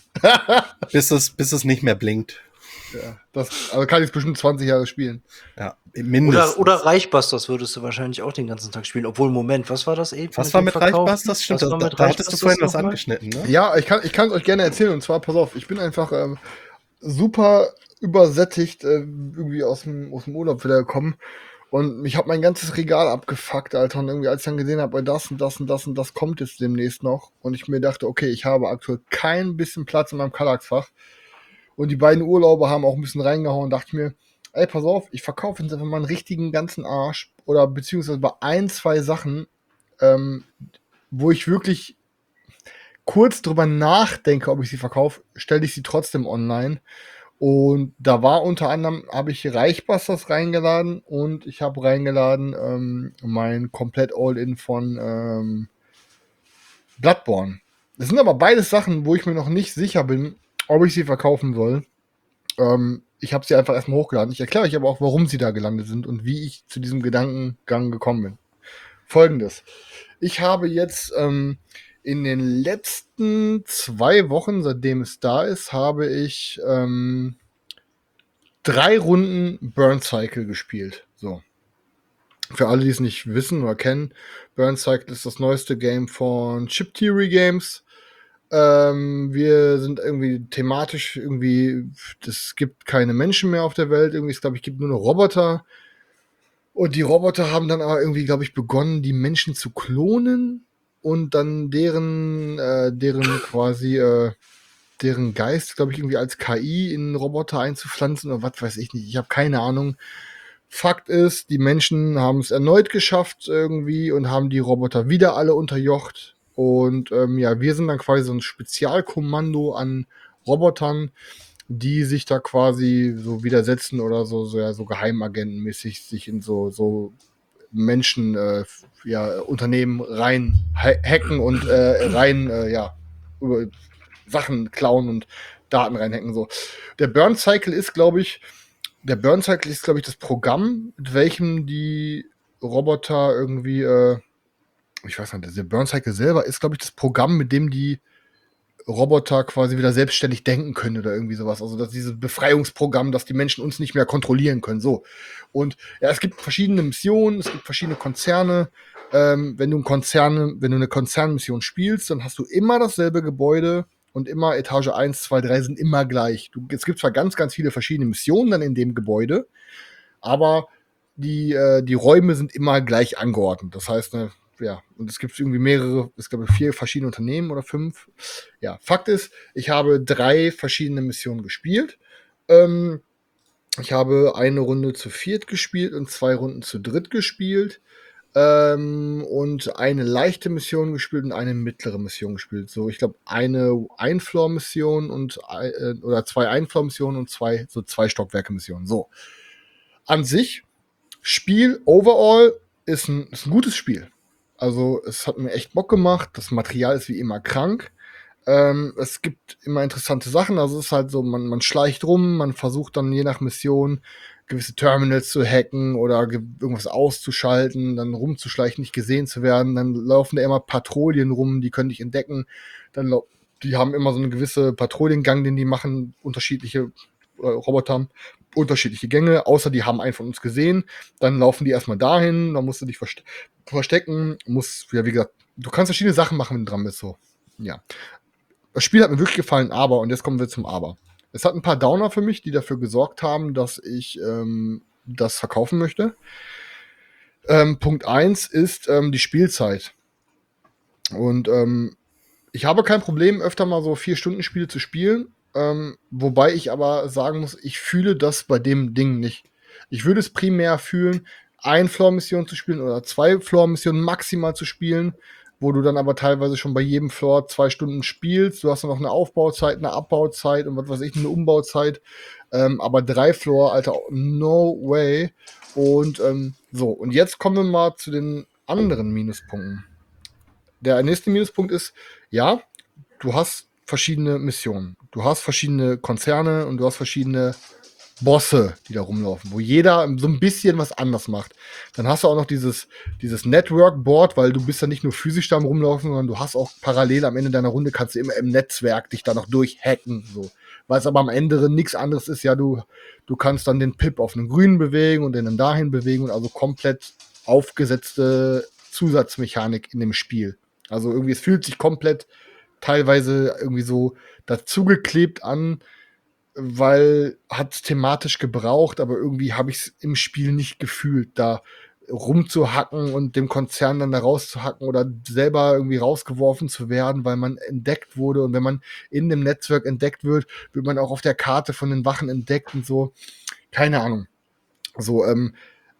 bis es, bis es nicht mehr blinkt. Ja, das, also kann ich bestimmt zwanzig Jahre spielen. Ja, Oder, mindestens. oder Reichbusters würdest du wahrscheinlich auch den ganzen Tag spielen. Obwohl, Moment, was war das eben? Was war dem mit Verkauf? Reichbusters? Stimmt, Was da, war da, mit da hattest du Reichbusters vorhin was nochmal? angeschnitten, ne? Ja, ich kann ich kann es euch gerne erzählen. Und zwar, pass auf, ich bin einfach ähm, super übersättigt äh, irgendwie aus dem, aus dem Urlaub wieder gekommen. Und ich habe mein ganzes Regal abgefuckt, Alter. Und irgendwie, als ich dann gesehen habe, das und das und das und das kommt jetzt demnächst noch. Und ich mir dachte, okay, ich habe aktuell kein bisschen Platz in meinem Kallax-Fach. Und die beiden Urlauber haben auch ein bisschen reingehauen. Dachte ich mir, ey, pass auf, ich verkaufe jetzt einfach mal einen richtigen ganzen Arsch. Oder beziehungsweise bei ein, zwei Sachen, ähm, wo ich wirklich kurz drüber nachdenke, ob ich sie verkaufe, stelle ich sie trotzdem online. Und da war unter anderem, habe ich Reichbusters reingeladen und ich habe reingeladen ähm, mein komplett All-In von ähm, Bloodborne. Das sind aber beides Sachen, wo ich mir noch nicht sicher bin, ob ich sie verkaufen soll. Ähm, ich habe sie einfach erstmal hochgeladen. Ich erkläre euch aber auch, warum sie da gelandet sind und wie ich zu diesem Gedankengang gekommen bin. Folgendes. Ich habe jetzt ähm, in den letzten zwei Wochen, seitdem es da ist, habe ich ähm, drei Runden Burn Cycle gespielt. So. Für alle, die es nicht wissen oder kennen, Burn Cycle ist das neueste Game von Chip Theory Games. Ähm, wir sind irgendwie thematisch irgendwie, es gibt keine Menschen mehr auf der Welt. Irgendwie, ich glaube, es gibt nur noch Roboter. Und die Roboter haben dann aber irgendwie, glaube ich, begonnen, die Menschen zu klonen und dann deren, äh, deren quasi, äh, deren Geist, glaube ich, irgendwie als K I in Roboter einzupflanzen oder was weiß ich nicht. Ich habe keine Ahnung. Fakt ist, die Menschen haben es erneut geschafft irgendwie und haben die Roboter wieder alle unterjocht. Und ähm, ja, wir sind dann quasi so ein Spezialkommando an Robotern, die sich da quasi so widersetzen oder so, so, ja, so Geheimagentenmäßig sich in so, so Menschen, äh, ja, Unternehmen rein ha- hacken und äh, rein, äh, ja, über Sachen klauen und Daten reinhacken. So. Der Burn Cycle ist, glaube ich, der Burn Cycle ist, glaube ich, das Programm, mit welchem die Roboter irgendwie, äh, ich weiß nicht, der Burn Cycle selber ist, glaube ich, das Programm, mit dem die Roboter quasi wieder selbstständig denken können oder irgendwie sowas. Also dass dieses Befreiungsprogramm, dass die Menschen uns nicht mehr kontrollieren können. So. Und ja, es gibt verschiedene Missionen, es gibt verschiedene Konzerne. Ähm, wenn du ein Konzerne, wenn du eine Konzernmission spielst, dann hast du immer dasselbe Gebäude und immer Etage eins, zwei, drei sind immer gleich. Du, es gibt zwar ganz, ganz viele verschiedene Missionen dann in dem Gebäude, aber die, äh, die Räume sind immer gleich angeordnet. Das heißt, ne, ja, und es gibt irgendwie mehrere, es gibt vier verschiedene Unternehmen oder fünf. Ja, Fakt ist, ich habe drei verschiedene Missionen gespielt. Ähm, ich habe eine Runde zu viert gespielt und zwei Runden zu dritt gespielt. Ähm, und eine leichte Mission gespielt und eine mittlere Mission gespielt. So, ich glaube, eine Einfloor-Mission und äh, oder zwei Einfloor-Missionen und zwei, so zwei Stockwerke-Missionen. So. An sich, Spiel overall ist ein, ist ein gutes Spiel. Also es hat mir echt Bock gemacht. Das Material ist wie immer krank. Ähm, es gibt immer interessante Sachen. Also es ist halt so, man, man schleicht rum, man versucht dann je nach Mission gewisse Terminals zu hacken oder ge- irgendwas auszuschalten, dann rumzuschleichen, nicht gesehen zu werden. Dann laufen da immer Patrouillen rum, die können dich entdecken. Dann lau- die haben immer so eine gewisse Patrouillengang, den die machen, unterschiedliche äh, Roboter haben unterschiedliche Gänge, außer die haben einen von uns gesehen. Dann laufen die erstmal dahin, dann musst du dich verste- verstecken, musst, ja, wie gesagt, du kannst verschiedene Sachen machen, wenn du dran bist, so. Ja. Das Spiel hat mir wirklich gefallen, aber, und jetzt kommen wir zum Aber. Es hat ein paar Downer für mich, die dafür gesorgt haben, dass ich ähm, das verkaufen möchte. Ähm, Punkt eins ist ähm, die Spielzeit. Und ähm, ich habe kein Problem, öfter mal so vier Stunden Spiele zu spielen. Ähm, wobei ich aber sagen muss, ich fühle das bei dem Ding nicht. Ich würde es primär fühlen, ein Floor-Mission zu spielen oder zwei Floor-Missionen maximal zu spielen, wo du dann aber teilweise schon bei jedem Floor zwei Stunden spielst. Du hast dann noch eine Aufbauzeit, eine Abbauzeit und was weiß ich, eine Umbauzeit. Ähm, aber drei Floor, Alter, no way. Und ähm, so, und jetzt kommen wir mal zu den anderen Minuspunkten. Der nächste Minuspunkt ist, ja, du hast verschiedene Missionen. Du hast verschiedene Konzerne und du hast verschiedene Bosse, die da rumlaufen, wo jeder so ein bisschen was anders macht. Dann hast du auch noch dieses, dieses Network-Board, weil du bist ja nicht nur physisch da am rumlaufen, sondern du hast auch parallel am Ende deiner Runde, kannst du immer im Netzwerk dich da noch durchhacken, so. Weil es aber am Ende nichts anderes ist, ja, du, du kannst dann den Pip auf einen grünen bewegen und den dann dahin bewegen und also komplett aufgesetzte Zusatzmechanik in dem Spiel. Also irgendwie, es fühlt sich komplett teilweise irgendwie so dazugeklebt an, weil hat es thematisch gebraucht, aber irgendwie habe ich es im Spiel nicht gefühlt, da rumzuhacken und dem Konzern dann da rauszuhacken oder selber irgendwie rausgeworfen zu werden, weil man entdeckt wurde. Und wenn man in dem Netzwerk entdeckt wird, wird man auch auf der Karte von den Wachen entdeckt und so. Keine Ahnung. So, ähm,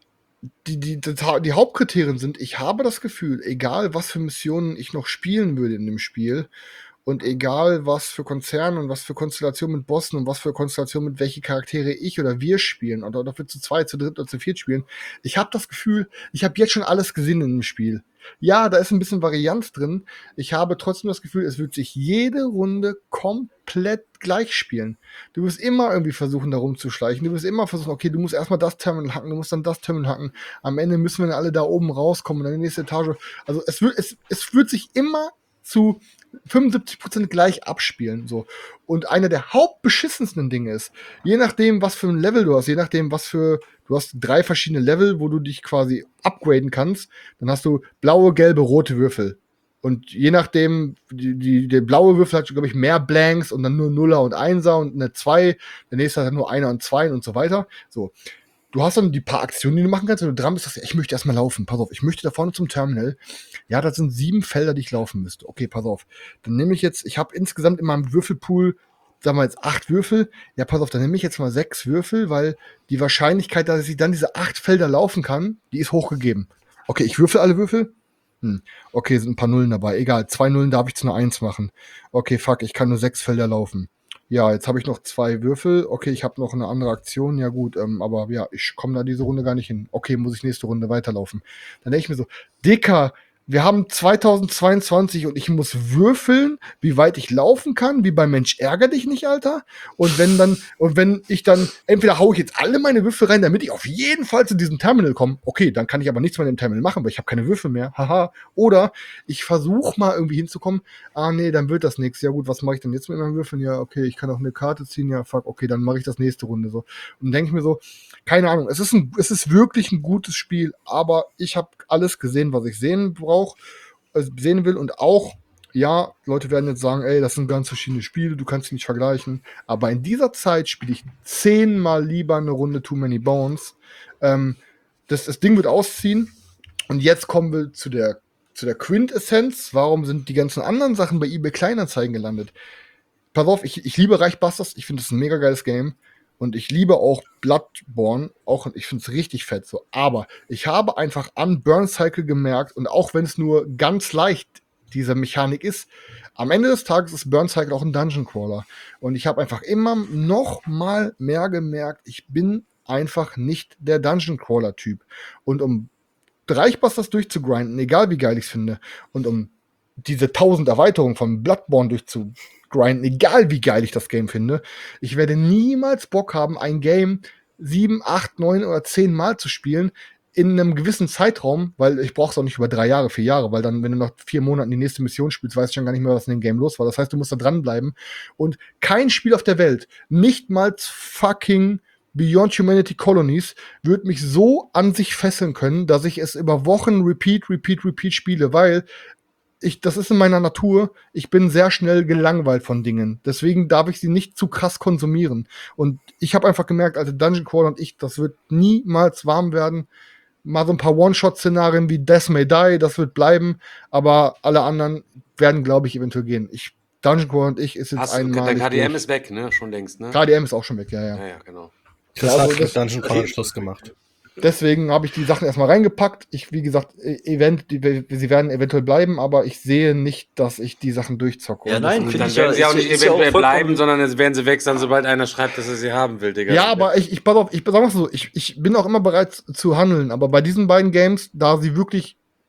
die, die, die, die Hauptkriterien sind, ich habe das Gefühl, egal was für Missionen ich noch spielen würde in dem Spiel und egal was für Konzerne und was für Konstellationen mit Bossen und was für Konstellationen mit welche Charaktere ich oder wir spielen oder ob wir zu zweit, zu dritt oder zu viert spielen, ich habe das Gefühl, ich habe jetzt schon alles gesehen in dem Spiel. Ja, da ist ein bisschen Varianz drin. Ich habe trotzdem das Gefühl, es wird sich jede Runde komplett gleich spielen. Du wirst immer irgendwie versuchen, da rumzuschleichen. Du wirst immer versuchen, okay, du musst erstmal das Terminal hacken, du musst dann das Terminal hacken. Am Ende müssen wir dann alle da oben rauskommen und dann in die nächste Etage. Also es wird, es, es wird sich immer zu fünfundsiebzig Prozent gleich abspielen. So. Und einer der hauptbeschissensten Dinge ist, je nachdem, was für ein Level du hast, je nachdem, was für, du hast drei verschiedene Level, wo du dich quasi upgraden kannst, dann hast du blaue, gelbe, rote Würfel. Und je nachdem, die, die, der blaue Würfel hat, glaube ich, mehr Blanks und dann nur Nuller und Einser und eine zwei, der nächste hat nur Einer und Zwei und so weiter. So. Du hast dann die paar Aktionen, die du machen kannst, und du dran bist, sagst, ich möchte erstmal laufen. Pass auf, ich möchte da vorne zum Terminal. Ja, das sind sieben Felder, die ich laufen müsste. Okay, pass auf. Dann nehme ich jetzt, ich habe insgesamt in meinem Würfelpool, sagen wir jetzt acht Würfel. Ja, pass auf, dann nehme ich jetzt mal sechs Würfel, weil die Wahrscheinlichkeit, dass ich dann diese acht Felder laufen kann, die ist hochgegeben. Okay, ich würfel alle Würfel. Hm. Okay, sind ein paar Nullen dabei. Egal, zwei Nullen darf ich zu einer Eins machen. Okay, fuck, ich kann nur sechs Felder laufen. Ja, jetzt habe ich noch zwei Würfel. Okay, ich habe noch eine andere Aktion. Ja gut, ähm, aber ja, ich komme da diese Runde gar nicht hin. Okay, muss ich nächste Runde weiterlaufen. Dann denke ich mir so, Dicker, wir haben zweitausendzweiundzwanzig und ich muss würfeln, wie weit ich laufen kann, wie bei Mensch ärger dich nicht, Alter. Und wenn dann, und wenn ich dann, entweder hau ich jetzt alle meine Würfel rein, damit ich auf jeden Fall zu diesem Terminal komme. Okay, dann kann ich aber nichts mehr in dem Terminal machen, weil ich habe keine Würfel mehr. Haha. Oder ich versuche mal irgendwie hinzukommen. Ah, nee, dann wird das nichts. Ja gut, was mache ich denn jetzt mit meinen Würfeln? Ja, okay, ich kann auch eine Karte ziehen. Ja, fuck, okay, dann mache ich das nächste Runde so. Und dann denke ich mir so, keine Ahnung, es ist ein, es ist wirklich ein gutes Spiel, aber ich habe alles gesehen, was ich sehen brauche. Also sehen will und auch, ja, Leute werden jetzt sagen, ey, das sind ganz verschiedene Spiele, du kannst sie nicht vergleichen, aber in dieser Zeit spiele ich zehnmal lieber eine Runde Too Many Bones. Ähm, das, das Ding wird ausziehen und jetzt kommen wir zu der, zu der Quintessenz, warum sind die ganzen anderen Sachen bei eBay Kleinanzeigen gelandet? Pass auf, ich, ich liebe Reichbusters, ich finde das ein mega geiles Game. Und ich liebe auch Bloodborne, auch ich finde es richtig fett so. Aber ich habe einfach an Burn Cycle gemerkt, und auch wenn es nur ganz leicht diese Mechanik ist, am Ende des Tages ist Burn Cycle auch ein Dungeon Crawler. Und ich habe einfach immer noch mal mehr gemerkt, ich bin einfach nicht der Dungeon Crawler Typ. Und um Reichbusters durchzugrinden, egal wie geil ich es finde, und um diese tausend Erweiterungen von Bloodborne durchzugrinden, egal wie geil ich das Game finde, ich werde niemals Bock haben, ein Game sieben, acht, neun oder zehn Mal zu spielen in einem gewissen Zeitraum, weil ich brauche es auch nicht über drei Jahre, vier Jahre, weil dann, wenn du noch vier Monate die nächste Mission spielst, weißt du schon gar nicht mehr, was in dem Game los war. Das heißt, du musst da dranbleiben. Und kein Spiel auf der Welt, nicht mal fucking Beyond Humanity Colonies, wird mich so an sich fesseln können, dass ich es über Wochen repeat, repeat, repeat spiele, weil Ich, das ist in meiner Natur. Ich bin sehr schnell gelangweilt von Dingen. Deswegen darf ich sie nicht zu krass konsumieren. Und ich habe einfach gemerkt, also Dungeon Crawler und ich, das wird niemals warm werden. Mal so ein paar One-Shot-Szenarien wie Death May Die, das wird bleiben. Aber alle anderen werden, glaube ich, eventuell gehen. Ich, Dungeon Crawler und ich ist jetzt Hast du, einmal. der K D M ist weg, ne? Schon längst, ne? K D M ist auch schon weg, ja, ja. Ja, ja, genau. Das Also hat das- mit Dungeon Crawler Schluss gemacht. Deswegen habe ich die Sachen erstmal reingepackt. Ich, wie gesagt, e- Event, die, sie werden eventuell bleiben, aber ich sehe nicht, dass ich die Sachen durchzocke. Ja, Und nein, das- Und Finde dann ich ja- werden sie auch ist- nicht ist ja auch eventuell vollkommen- bleiben, sondern es werden sie weg sein, sobald einer schreibt, dass er sie haben will, Digga. Ja, aber ich, ich, pass auf, ich sag mal so, ich, ich bin auch immer bereit zu handeln, aber bei diesen beiden Games, da sie wirklich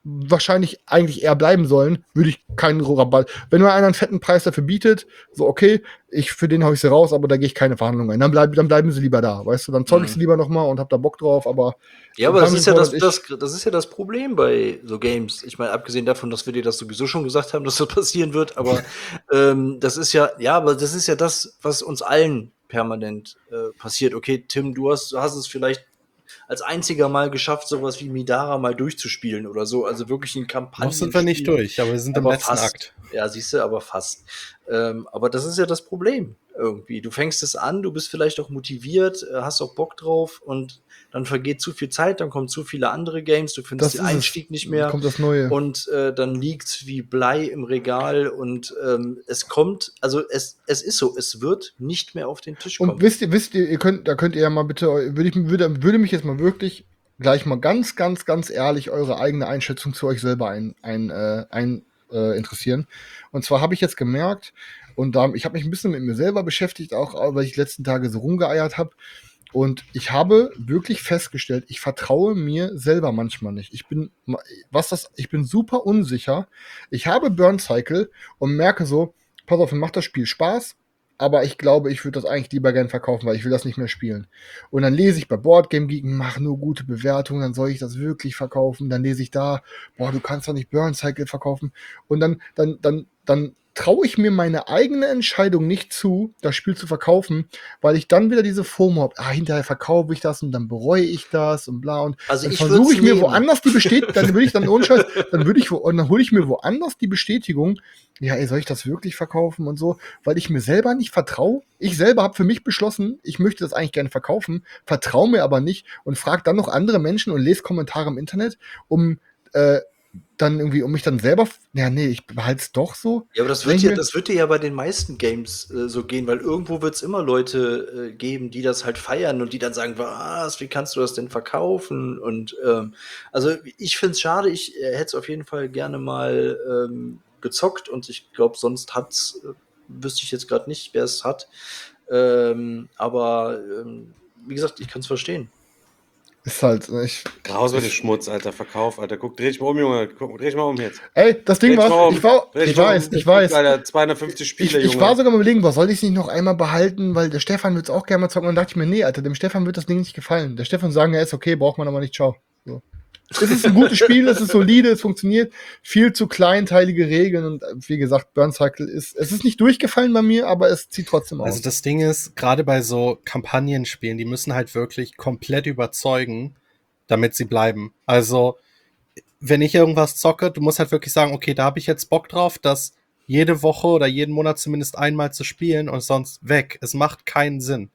wahrscheinlich eigentlich eher bleiben sollen, würde ich keinen Rabatt. Wenn mir einer einen fetten Preis dafür bietet, so okay, ich für den hau ich sie raus, aber da gehe ich keine Verhandlungen ein. Dann, bleib, dann bleiben sie lieber da, weißt du, dann zocke ich Mhm. sie lieber nochmal und hab da Bock drauf, aber Ja, aber das Family ist ja das, Portal, das, das ist ja das Problem bei so Games. Ich meine, abgesehen davon, dass wir dir das sowieso schon gesagt haben, dass das passieren wird, aber ähm, das ist ja, ja, aber das ist ja das, was uns allen permanent äh, passiert. Okay, Tim, du hast, du hast es vielleicht als einziger mal geschafft, sowas wie Midara mal durchzuspielen oder so. Also wirklich in Kampagnen. Noch sind wir nicht durch, aber wir sind im aber letzten fast. Akt. Ja, siehst du, aber fast. Ähm, aber das ist ja das Problem irgendwie. Du fängst es an, du bist vielleicht auch motiviert, äh, hast auch Bock drauf und dann vergeht zu viel Zeit, dann kommen zu viele andere Games, du findest das den ist Einstieg es. nicht mehr Kommt das Neue. und äh, dann liegt's wie Blei im Regal und ähm, es kommt, also es, es ist so, es wird nicht mehr auf den Tisch kommen. Und wisst ihr, wisst ihr, ihr könnt, da könnt ihr ja mal bitte, würde ich, würde, würde mich jetzt mal wirklich gleich mal ganz, ganz, ganz ehrlich eure eigene Einschätzung zu euch selber ein, ein, äh, ein äh, interessieren. Und zwar habe ich jetzt gemerkt, und da, ich habe mich ein bisschen mit mir selber beschäftigt, auch weil ich die letzten Tage so rumgeeiert habe. Und ich habe wirklich festgestellt, ich vertraue mir selber manchmal nicht. Ich bin, was das, ich bin super unsicher. Ich habe Burn Cycle und merke so, pass auf, mir macht das Spiel Spaß, aber ich glaube, ich würde das eigentlich lieber gern verkaufen, weil ich will das nicht mehr spielen. Und dann lese ich bei Boardgame Geek, mach nur gute Bewertungen, dann soll ich das wirklich verkaufen. Dann lese ich da, boah, du kannst doch nicht Burn Cycle verkaufen. Und dann, dann, dann, dann traue ich mir meine eigene Entscheidung nicht zu, das Spiel zu verkaufen, weil ich dann wieder diese FOMO habe, ah, hinterher verkaufe ich das und dann bereue ich das und bla und Also dann ich versuche würd's ich mir nehmen. woanders die Bestätigung, dann würde ich dann ohne Scheiß, dann würde ich wo, und dann hole ich mir woanders die Bestätigung, ja, ey, soll ich das wirklich verkaufen und so, weil ich mir selber nicht vertraue. Ich selber habe für mich beschlossen, ich möchte das eigentlich gerne verkaufen, vertraue mir aber nicht und frage dann noch andere Menschen und lese Kommentare im Internet, um äh, dann irgendwie, um mich dann selber, ja, nee, ich behalte es doch so. Ja, aber das Denk wird ich ja, mir- das wird dir ja bei den meisten Games äh, so gehen, weil irgendwo wird es immer Leute äh, geben, die das halt feiern und die dann sagen, was, wie kannst du das denn verkaufen? Und ähm, also ich finde es schade, ich äh, hätte es auf jeden Fall gerne mal ähm, gezockt und ich glaube, sonst hat's, äh, wüsste ich jetzt gerade nicht, wer es hat. Ähm, aber ähm, wie gesagt, ich kann es verstehen. Ist halt, ich, Raus mit dem Schmutz, Alter, Verkauf, Alter. Guck, dreh dich mal um, Junge. Guck, dreh dich mal um jetzt. ey, das Dreh Ding dich mal war, um. ich war, Dreh dich ich mal weiß, um. ich weiß. Guck, Alter, zweihundertfünfzig Spiele, Ich, ich Junge. war sogar mal überlegen, was soll ich nicht noch einmal behalten, weil der Stefan wird es auch gerne mal zocken. Und dann dachte ich mir, nee, Alter, dem Stefan wird das Ding nicht gefallen. Der Stefan sagen, ja, ist okay, braucht man aber nicht, ciao. So. Es ist ein gutes Spiel, es ist solide, es funktioniert. Viel zu kleinteilige Regeln und äh, wie gesagt, Burn Cycle ist, es ist nicht durchgefallen bei mir, aber es zieht trotzdem aus. Also das Ding ist, gerade bei so Kampagnenspielen, die müssen halt wirklich komplett überzeugen, damit sie bleiben. Also, wenn ich irgendwas zocke, du musst halt wirklich sagen, okay, da habe ich jetzt Bock drauf, das jede Woche oder jeden Monat zumindest einmal zu spielen und sonst weg. Es macht keinen Sinn.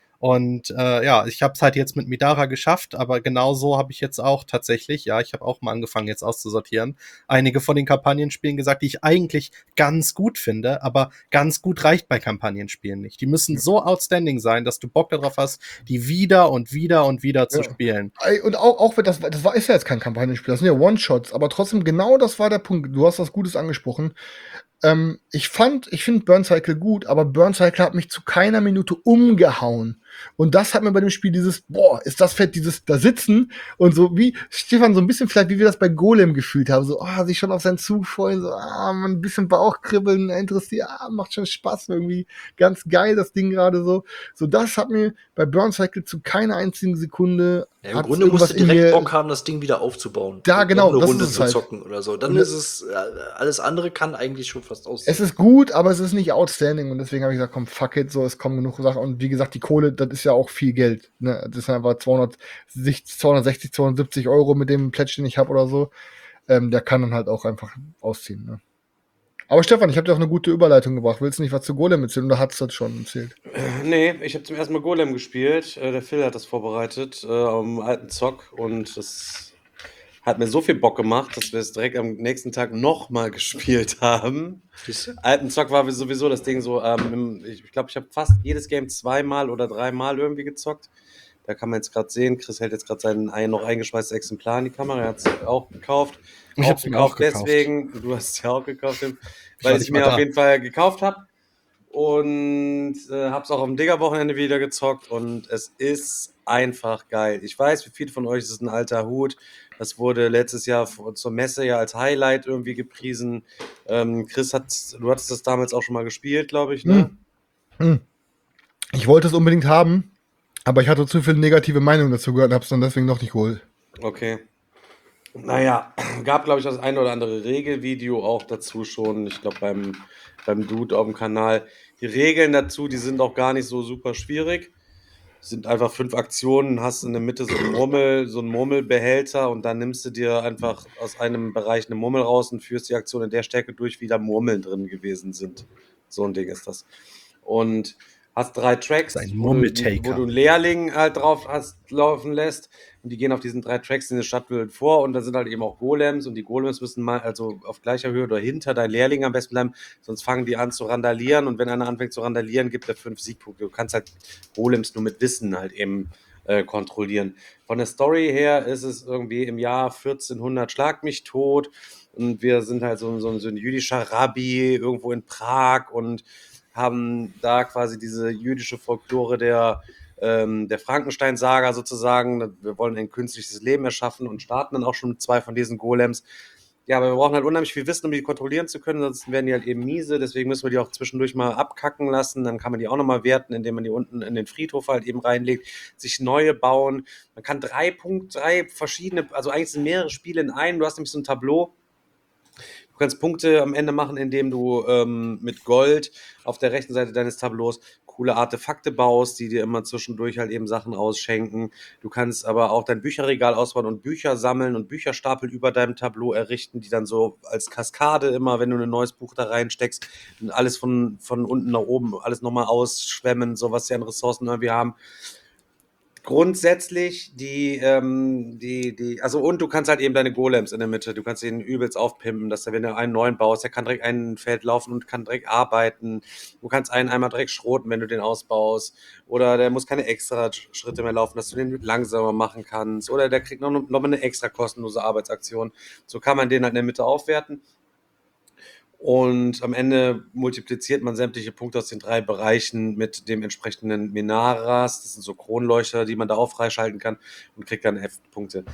Und äh, ja, ich habe es halt jetzt mit Midara geschafft, aber genauso habe ich jetzt auch tatsächlich, ja, ich habe auch mal angefangen jetzt auszusortieren, einige von den Kampagnenspielen gesagt, die ich eigentlich ganz gut finde, aber ganz gut reicht bei Kampagnenspielen nicht. Die müssen so outstanding sein, dass du Bock darauf hast, die wieder und wieder und wieder zu Ja. spielen. Ey, und auch, auch wenn das, das war, ist ja jetzt kein Kampagnenspiel, das sind ja One-Shots, aber trotzdem, genau das war der Punkt. Du hast was Gutes angesprochen. Ähm, ich fand, ich finde Burn Cycle gut, aber Burn Cycle hat mich zu keiner Minute umgehauen. Und das hat mir bei dem Spiel dieses, boah, ist das fett, dieses da sitzen und so wie, Stefan, so ein bisschen vielleicht, wie wir das bei Golem gefühlt haben, so, ah, sich schon auf seinen Zug freuen, so, ah, man, ein bisschen Bauchkribbeln, interessiert, ah, macht schon Spaß irgendwie, ganz geil, das Ding gerade so. So, das hat mir bei Burn Cycle zu keiner einzigen Sekunde Ja, Im hat's Grunde musst du irgendwas in direkt mir- Bock haben, das Ding wieder aufzubauen. Ja, Und genau, noch eine das Runde ist es zu halt. zocken oder so. Dann Und ist es, äh, alles andere kann eigentlich schon fast aus. Es ist gut, aber es ist nicht outstanding und deswegen habe ich gesagt, komm, fuck it, so, es kommen genug Sachen und wie gesagt, die Kohle, das ist ja auch viel Geld, ne, das ist einfach zweihundertsechzig, zweihundertsiebzig Euro mit dem Pledge, den ich habe oder so, ähm, der kann dann halt auch einfach ausziehen, ne. Aber Stefan, ich habe dir auch eine gute Überleitung gebracht, willst du nicht was zu Golem erzählen oder hast du das schon erzählt? Nee, ich habe zum ersten Mal Golem gespielt. Äh, der Phil hat das vorbereitet äh, am alten Zock und das hat mir so viel Bock gemacht, dass wir es direkt am nächsten Tag nochmal gespielt haben. Siehst du? Alten Zock war sowieso das Ding so, ähm, im, ich glaube, ich habe fast jedes Game zweimal oder dreimal irgendwie gezockt. Da kann man jetzt gerade sehen, Chris hält jetzt gerade sein ein, noch eingeschweißtes Exemplar in die Kamera, er hat es auch gekauft. Ich hab's mir auch gekauft. Deswegen, du hast es ja auch gekauft, Tim, Ich war weil ich nicht es mal mir da. auf jeden Fall gekauft habe. Und äh, habe es auch am Digger-Wochenende wieder gezockt und es ist einfach geil. Ich weiß, für viele von euch ist es ein alter Hut. Das wurde letztes Jahr vor- zur Messe ja als Highlight irgendwie gepriesen. Ähm, Chris, hat, du hattest das damals auch schon mal gespielt, glaube ich, ne? Hm. Hm. Ich wollte es unbedingt haben, aber ich hatte zu viele negative Meinungen dazu gehört und habe es dann deswegen noch nicht geholt. Okay. Naja, gab, glaube ich, das ein oder andere Regelvideo auch dazu schon. Ich glaube, beim, beim Dude auf dem Kanal. Die Regeln dazu, die sind auch gar nicht so super schwierig. Es sind einfach fünf Aktionen, hast in der Mitte so einen Murmel, so einen Murmelbehälter und dann nimmst du dir einfach aus einem Bereich eine Murmel raus und führst die Aktion in der Stärke durch, wie da Murmeln drin gewesen sind. So ein Ding ist das. Und hast drei Tracks, Das ist ein wo du, Murmeltaker. wo du einen Lehrling halt drauf hast laufen lässt. Und die gehen auf diesen drei Tracks in die Stadtwelt vor und da sind halt eben auch Golems und die Golems müssen mal also auf gleicher Höhe oder hinter dein Lehrling am besten bleiben, sonst fangen die an zu randalieren und wenn einer anfängt zu randalieren, gibt er fünf Siegpunkte. Du kannst halt Golems nur mit Wissen halt eben äh, kontrollieren. Von der Story her ist es irgendwie im Jahr vierzehnhundert Schlag mich tot und wir sind halt so, so, so ein jüdischer Rabbi irgendwo in Prag und haben da quasi diese jüdische Folklore der ähm, der Frankenstein-Saga sozusagen. Wir wollen ein künstliches Leben erschaffen und starten dann auch schon mit zwei von diesen Golems. Ja, aber wir brauchen halt unheimlich viel Wissen, um die kontrollieren zu können, sonst werden die halt eben miese. Deswegen müssen wir die auch zwischendurch mal abkacken lassen. Dann kann man die auch nochmal werten, indem man die unten in den Friedhof halt eben reinlegt, sich neue bauen. Man kann drei Punkt, drei verschiedene, also eigentlich sind mehrere Spiele in einem. Du hast nämlich so ein Tableau. Du kannst Punkte am Ende machen, indem du ähm, mit Gold auf der rechten Seite deines Tableaus coole Artefakte baust, die dir immer zwischendurch halt eben Sachen ausschenken. Du kannst aber auch dein Bücherregal ausbauen und Bücher sammeln und Bücherstapel über deinem Tableau errichten, die dann so als Kaskade immer, wenn du ein neues Buch da reinsteckst, alles von, von unten nach oben, alles nochmal ausschwemmen, so was sie an Ressourcen irgendwie haben. Grundsätzlich die, ähm, die, die, also und du kannst halt eben deine Golems in der Mitte, du kannst ihn übelst aufpimpen, dass er, wenn du einen neuen baust, der kann direkt ein Feld laufen und kann direkt arbeiten. Du kannst einen einmal direkt schroten, wenn du den ausbaust. Oder der muss keine extra Schritte mehr laufen, dass du den langsamer machen kannst. Oder der kriegt noch, noch mal eine extra kostenlose Arbeitsaktion. So kann man den halt in der Mitte aufwerten. Und am Ende multipliziert man sämtliche Punkte aus den drei Bereichen mit dem entsprechenden Menaras. Das sind so Kronleuchter, die man da auch freischalten kann und kriegt dann F-Punkte.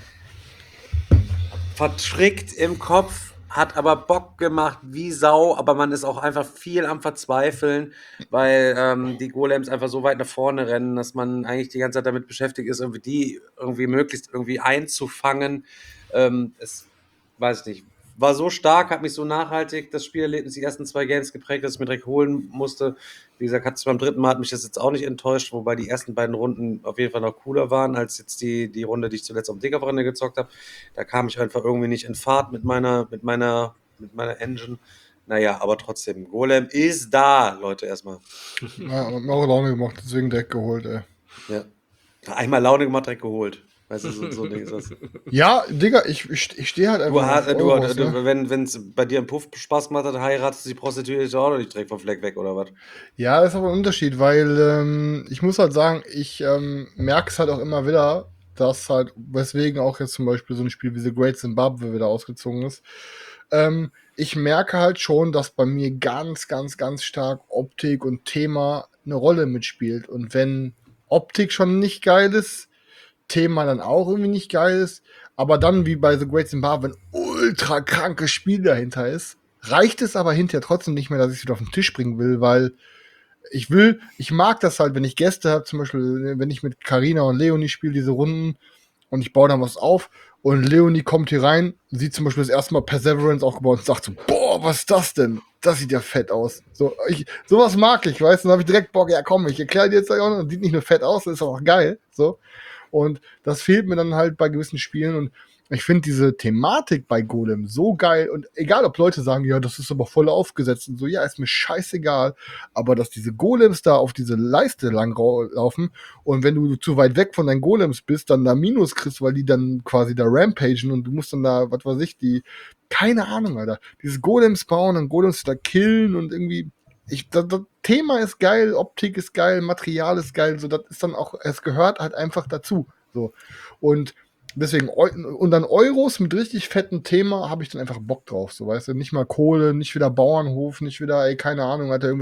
Verstrickt im Kopf, hat aber Bock gemacht wie Sau, aber man ist auch einfach viel am Verzweifeln, weil ähm, die Golems einfach so weit nach vorne rennen, dass man eigentlich die ganze Zeit damit beschäftigt ist, irgendwie die irgendwie möglichst irgendwie einzufangen. Ähm, es weiß ich nicht. War so stark, hat mich so nachhaltig das Spielerlebnis, die ersten zwei Games geprägt, dass ich mir direkt holen musste. Wie gesagt, hat es beim dritten Mal hat mich das jetzt auch nicht enttäuscht, wobei die ersten beiden Runden auf jeden Fall noch cooler waren, als jetzt die, die Runde, die ich zuletzt am Digger-Wochenende gezockt habe. Da kam ich einfach irgendwie nicht in Fahrt mit meiner, mit meiner, mit meiner Engine. Naja, aber trotzdem, Golem ist da, Leute, erstmal. Ja, hat mir auch Laune gemacht, deswegen direkt geholt, ey. Ja. Einmal Laune gemacht, direkt geholt. Weißt du, so, so ein Ding ist das. Ja, Digga, ich, ich, ich stehe halt Du, einfach hast, auf du, Euros, du, ne? wenn es bei dir im Puff Spaß gemacht hat, heiratest du die Prostituierte auch noch nicht direkt vom Fleck weg, oder was? Ja, ist aber ein Unterschied, weil ähm, ich muss halt sagen, ich ähm, merke es halt auch immer wieder, dass halt, weswegen auch jetzt zum Beispiel so ein Spiel wie The Great Zimbabwe wieder ausgezogen ist. Ähm, ich merke halt schon, dass bei mir ganz, ganz, ganz stark Optik und Thema eine Rolle mitspielt. Und wenn Optik schon nicht geil ist, Thema dann auch irgendwie nicht geil ist, aber dann wie bei The Great Zimbabwe ein ultra krankes Spiel dahinter ist, reicht es aber hinterher trotzdem nicht mehr, dass ich es wieder auf den Tisch bringen will, weil ich will, ich mag das halt, wenn ich Gäste habe, zum Beispiel, wenn ich mit Carina und Leonie spiele, diese Runden, und ich baue dann was auf und Leonie kommt hier rein, sieht zum Beispiel das erste Mal Perseverance aufgebaut und sagt so, boah, was ist das denn? Das sieht ja fett aus. So, ich, sowas mag ich, weißt du, dann habe ich direkt Bock, ja komm, ich erkläre dir jetzt auch noch, sieht nicht nur fett aus, das ist auch geil, so. Und das fehlt mir dann halt bei gewissen Spielen und ich finde diese Thematik bei Golem so geil und egal, ob Leute sagen, ja, das ist aber voll aufgesetzt und so, ja, ist mir scheißegal, aber dass diese Golems da auf diese Leiste lang laufen und wenn du zu weit weg von deinen Golems bist, dann da Minus kriegst, weil die dann quasi da rampagen und du musst dann da, was weiß ich, die, keine Ahnung, Alter, dieses Golems bauen und Golems da killen und irgendwie, ich, das, das Thema ist geil, Optik ist geil, Material ist geil, so, das ist dann auch, es gehört halt einfach dazu, so, und deswegen, und dann Euros mit richtig fettem Thema habe ich dann einfach Bock drauf, so, weißt du, nicht mal Kohle, nicht wieder Bauernhof, nicht wieder, ey, keine Ahnung, Alter, irgendwelche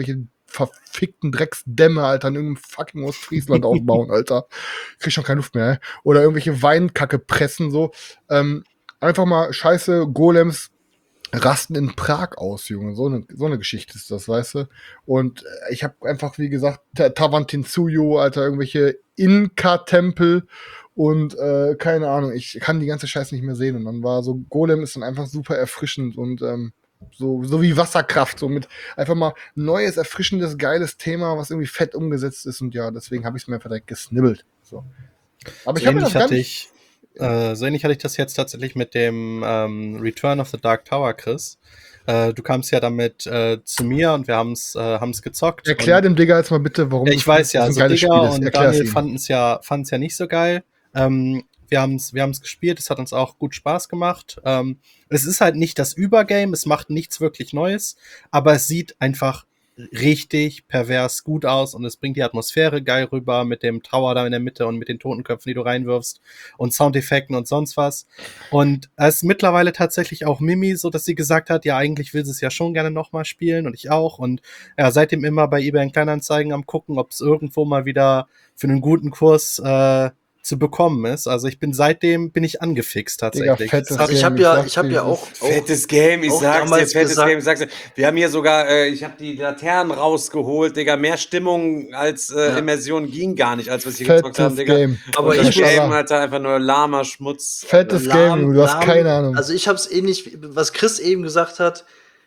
verfickten Drecksdämme, Alter, in irgendeinem fucking Ostfriesland aufbauen, Alter. Krieg schon keine Luft mehr, ey. Oder irgendwelche Weinkacke pressen, so. Ähm, einfach mal scheiße Golems rasten in Prag aus, Junge. So eine so eine Geschichte ist das, weißt du? Und äh, ich habe einfach, wie gesagt, Ta- Tawantinsuyo, Alter, irgendwelche Inka-Tempel und äh, keine Ahnung, ich kann die ganze Scheiße nicht mehr sehen. Und dann war so, Golem ist dann einfach super erfrischend und ähm, so, so wie Wasserkraft, so mit einfach mal neues, erfrischendes, geiles Thema, was irgendwie fett umgesetzt ist. Und ja, deswegen habe ich es mir einfach direkt gesnibbelt. So. Aber ich So habe mir das ähnlich gar hatte nicht... ich, äh, so ähnlich hatte ich das jetzt tatsächlich mit dem ähm, Return of the Dark Tower, Chris. Äh, du kamst ja damit äh, zu mir und wir haben es äh, haben's gezockt. Erklär und, dem Digga jetzt mal bitte, warum Ja, ich weiß ja, das also ein geiles Digga Spiel ist. und Erklär's Daniel ihm. fanden es ja, fanden's ja nicht so geil. Ähm, wir haben es wir haben's gespielt, es hat uns auch gut Spaß gemacht. Ähm, es ist halt nicht das Übergame, es macht nichts wirklich Neues, aber es sieht einfach richtig pervers gut aus und es bringt die Atmosphäre geil rüber mit dem Tower da in der Mitte und mit den Totenköpfen, die du reinwirfst und Soundeffekten und sonst was. Und es ist mittlerweile tatsächlich auch Mimi, so dass sie gesagt hat, ja, eigentlich will sie es ja schon gerne nochmal spielen und ich auch. Und ja, seitdem immer bei eBay in Kleinanzeigen am gucken, ob es irgendwo mal wieder für einen guten Kurs äh, zu bekommen ist. Also ich bin seitdem bin ich angefixt tatsächlich. Digga, fettes Es hat- Also ich Game, habe ja, sag's ich habe dir, ja es auch, ist auch Fettes Game, ich auch sag's dir, damals fettes gesagt- Game, ich sag's dir. Wir haben hier sogar, äh, ich habe die Laternen rausgeholt, Digga, mehr Stimmung als äh, Ja. Immersion ging gar nicht, als wir es hier gezockt haben, fettes Digga. Game. Aber Und das ich muss Game, sagen, Alter, einfach nur Lama, Schmutz. fettes lahm- Game, Junge, du hast lahm- keine Ahnung. Also ich habe es ähnlich, was Chris eben gesagt hat.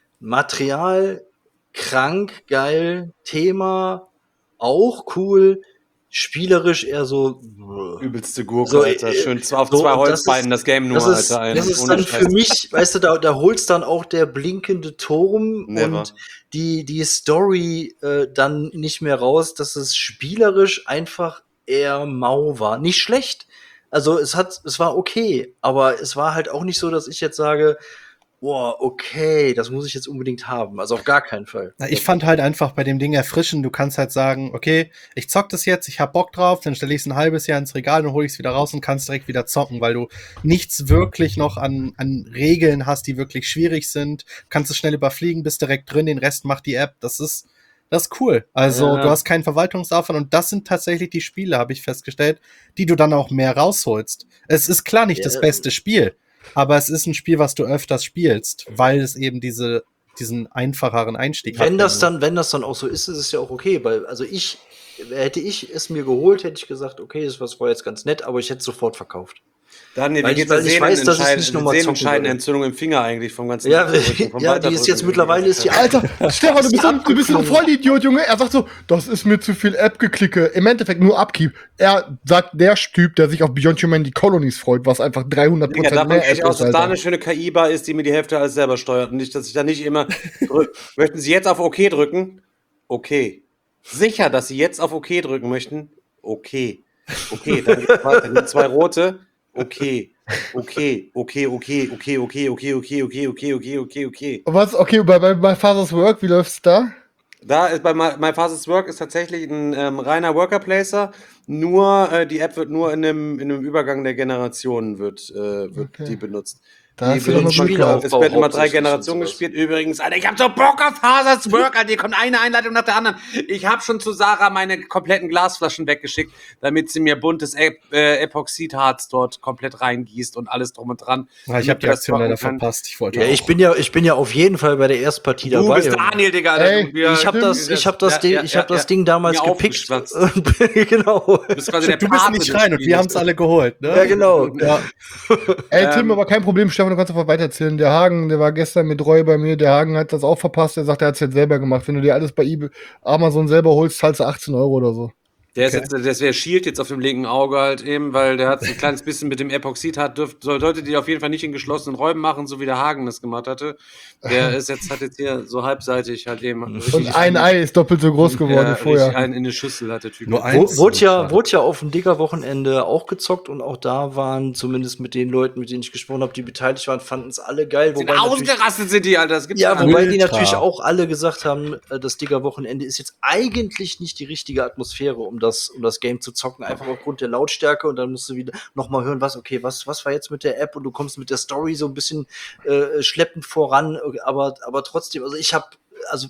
Material, krank, geil, Thema, auch cool, spielerisch eher so. Übelste Gurke, So, Alter. äh, Schön zwei- auf so, zwei und das Holzbeinen ist- das Game nur, Das ist, Alter. Ein. das ist Ohne dann Scheiß. für mich, weißt du, da, da holst dann auch der blinkende Turm Never. und die, die Story äh, dann nicht mehr raus, dass es spielerisch einfach eher mau war. Nicht schlecht. Also es hat, es war okay, aber es war halt auch nicht so, dass ich jetzt sage, boah, okay, das muss ich jetzt unbedingt haben. Also auf gar keinen Fall. Na, ich fand halt einfach bei dem Ding erfrischend, du kannst halt sagen, okay, ich zock das jetzt, ich hab Bock drauf, dann stelle ich es ein halbes Jahr ins Regal und hole ich es wieder raus und kannst direkt wieder zocken, weil du nichts wirklich noch an, an Regeln hast, die wirklich schwierig sind. Kannst es schnell überfliegen, bist direkt drin, den Rest macht die App. Das ist, das ist cool. Also Ja. du hast keinen Verwaltungsaufwand und das sind tatsächlich die Spiele, habe ich festgestellt, die du dann auch mehr rausholst. Es ist klar nicht Ja. das beste Spiel, aber es ist ein Spiel, was du öfters spielst, weil es eben diese, diesen einfacheren Einstieg Wenn hat. das dann, wenn das dann auch so ist, ist es ja auch okay, weil, also ich, hätte ich es mir geholt, hätte ich gesagt, okay, das war jetzt ganz nett, aber ich hätte es sofort verkauft. Daniel, Weil wie ich- geht's weil ich weiß, dass ich Sehnenentscheid- nicht noch mal zocken Sehnenentscheidende würde. Entzündung im Finger eigentlich vom ganzen Ja, Drücken, vom ja, die ist jetzt Weiterdrücken. mittlerweile ist die Alter, Stefan, du bist, so, Ist du bist so ein abgeklungen. Vollidiot, Junge. Er sagt so, das ist mir zu viel App-Geklicke. Im Endeffekt nur Upkeep. Er sagt, der Typ, der sich auf Beyond Humanity Colonies freut, was einfach dreihundert Digga, Prozent davon mehr gehe ich App aus, ist, dass da Alter. eine schöne K I-Bar ist, die mir die Hälfte alles selber steuert und nicht, dass ich da nicht immer drück. Möchten Sie jetzt auf OK drücken? Okay. Sicher, dass Sie jetzt auf OK drücken möchten? Okay. Okay, dann gibt's weiter. Dann gibt's zwei rote. Okay. Okay, okay, okay, okay, okay, okay, okay, okay, okay, okay, okay, okay. Was? Okay, bei, bei, bei Father's Work, wie läuft's da? Da ist bei My, My Fastest Work ist tatsächlich ein ähm, reiner Worker Placer. Nur äh, die App wird nur in einem, in einem Übergang der Generationen wird, äh, wird Okay. die benutzt. Da Die hast du doch wird mal Spiel Glück auf, gehabt. es werden immer drei hauptsächlich Generationen und sowas. gespielt. Übrigens, Alter, ich hab so Bock auf Fastest Work, Alter. Hier kommt eine Einleitung nach der anderen. Ich habe schon zu Sarah meine kompletten Glasflaschen weggeschickt, damit sie mir buntes Ep äh, Epoxidharz dort komplett reingießt und alles drum und dran. Ja, ich habe damit die wir das Aktion leider zocken können. verpasst. Ich wollte Ja, auch. ich bin ja, ich bin ja auf jeden Fall bei der ersten Partie Du dabei. bist Junge. Daniel, Digga. Alter. Ey, Wir- Ich habe das, ich habe das, Ja, Ding, ja, ich habe ja, das Ding damals mir gepickt. aufgeschwatzt. Und, genau. Du bist quasi der du bist Pate nicht des schreien und wir Spieles. haben es alle geholt, ne? Ja, genau. Ja. Ey, Tim, Ähm, aber kein Problem, Stefan, du kannst einfach weitererzählen. Der Hagen, der war gestern mit Roy bei mir, der Hagen hat das auch verpasst, der sagt, er hat es jetzt selber gemacht. Wenn du dir alles bei eBay, Amazon selber holst, zahlst du achtzehn Euro oder so. Der ist Okay. jetzt, der ist der Shield jetzt auf dem linken Auge halt eben, weil der hat so ein kleines bisschen mit dem Epoxid hat, dürft, soll, sollte die auf jeden Fall nicht in geschlossenen Räumen machen, so wie der Hagen das gemacht hatte. Der ist jetzt, hat jetzt hier so halbseitig halt eben. richtig- Und ein Ei ist doppelt so groß geworden ja, wie richtig vorher. einen in eine Schüssel hat der Typ. Nur jetzt. ein- Wo, Eins wurde, ja, schade. wurde ja auf dem Digger-Wochenende auch gezockt und auch da waren zumindest mit den Leuten, mit denen ich gesprochen habe, die beteiligt waren, fanden es alle geil. Sind Wobei natürlich, ausgerastet sind die, Alter. Das gibt's ja, gar nicht. wobei die Ultra. natürlich auch alle gesagt haben, äh, das Digger-Wochenende ist jetzt eigentlich nicht die richtige Atmosphäre, um das, um das Game zu zocken, einfach aufgrund der Lautstärke und dann musst du wieder nochmal hören, was, okay, was, was war jetzt mit der App und du kommst mit der Story so ein bisschen äh, schleppend voran, aber, aber trotzdem, also ich habe, also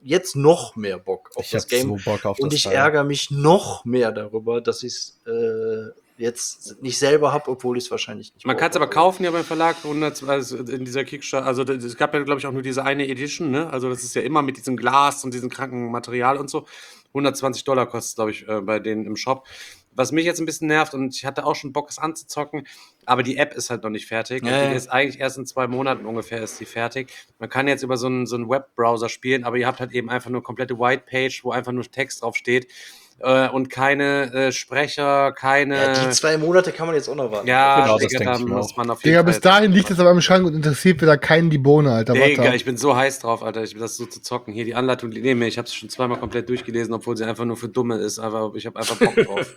jetzt noch mehr Bock auf Ich das hab Game. so Bock auf und das ich Teil. ärgere mich noch mehr darüber, dass ich es äh, jetzt nicht selber habe, obwohl ich es wahrscheinlich nicht Man kann es brauche. aber kaufen ja beim Verlag, hundert, also in dieser Kickstarter, also das- es gab ja, glaube ich, auch nur diese eine Edition, ne? Also das ist ja immer mit diesem Glas und diesem kranken Material und so. hundertzwanzig Dollar kostet, glaube ich, äh, bei denen im Shop. Was mich jetzt ein bisschen nervt, und ich hatte auch schon Bock, es anzuzocken, aber die App ist halt noch nicht fertig. Ja, und die ja. ist eigentlich erst in zwei Monaten ungefähr ist die fertig. Man kann jetzt über so einen, so einen Webbrowser spielen, aber ihr habt halt eben einfach nur komplette Whitepage, wo einfach nur Text drauf steht äh, und keine äh, Sprecher, keine... Ja, die zwei Monate kann man jetzt auch noch warten. Ja, Genau, das Digga, denk da ich mir muss auch. man auf jeden Digga, Fall... bis dahin liegt es aber im Schrank und interessiert wieder keinen die Bohne, Alter. Digga, Warte. ich bin so heiß drauf, Alter. Ich will das so zu zocken. Hier die Anleitung liegt neben mir. Ich habe es schon zweimal komplett durchgelesen, obwohl sie einfach nur für Dumme ist. Aber ich habe einfach Bock drauf.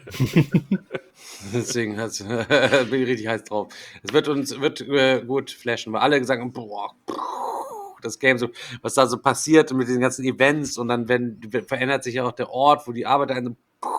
Deswegen hat's, bin ich richtig heiß drauf. Es wird uns wird äh, gut flashen, weil alle sagen, boah, das Game so, was da so passiert mit den ganzen Events und dann wenn, verändert sich ja auch der Ort, wo die Arbeiter ein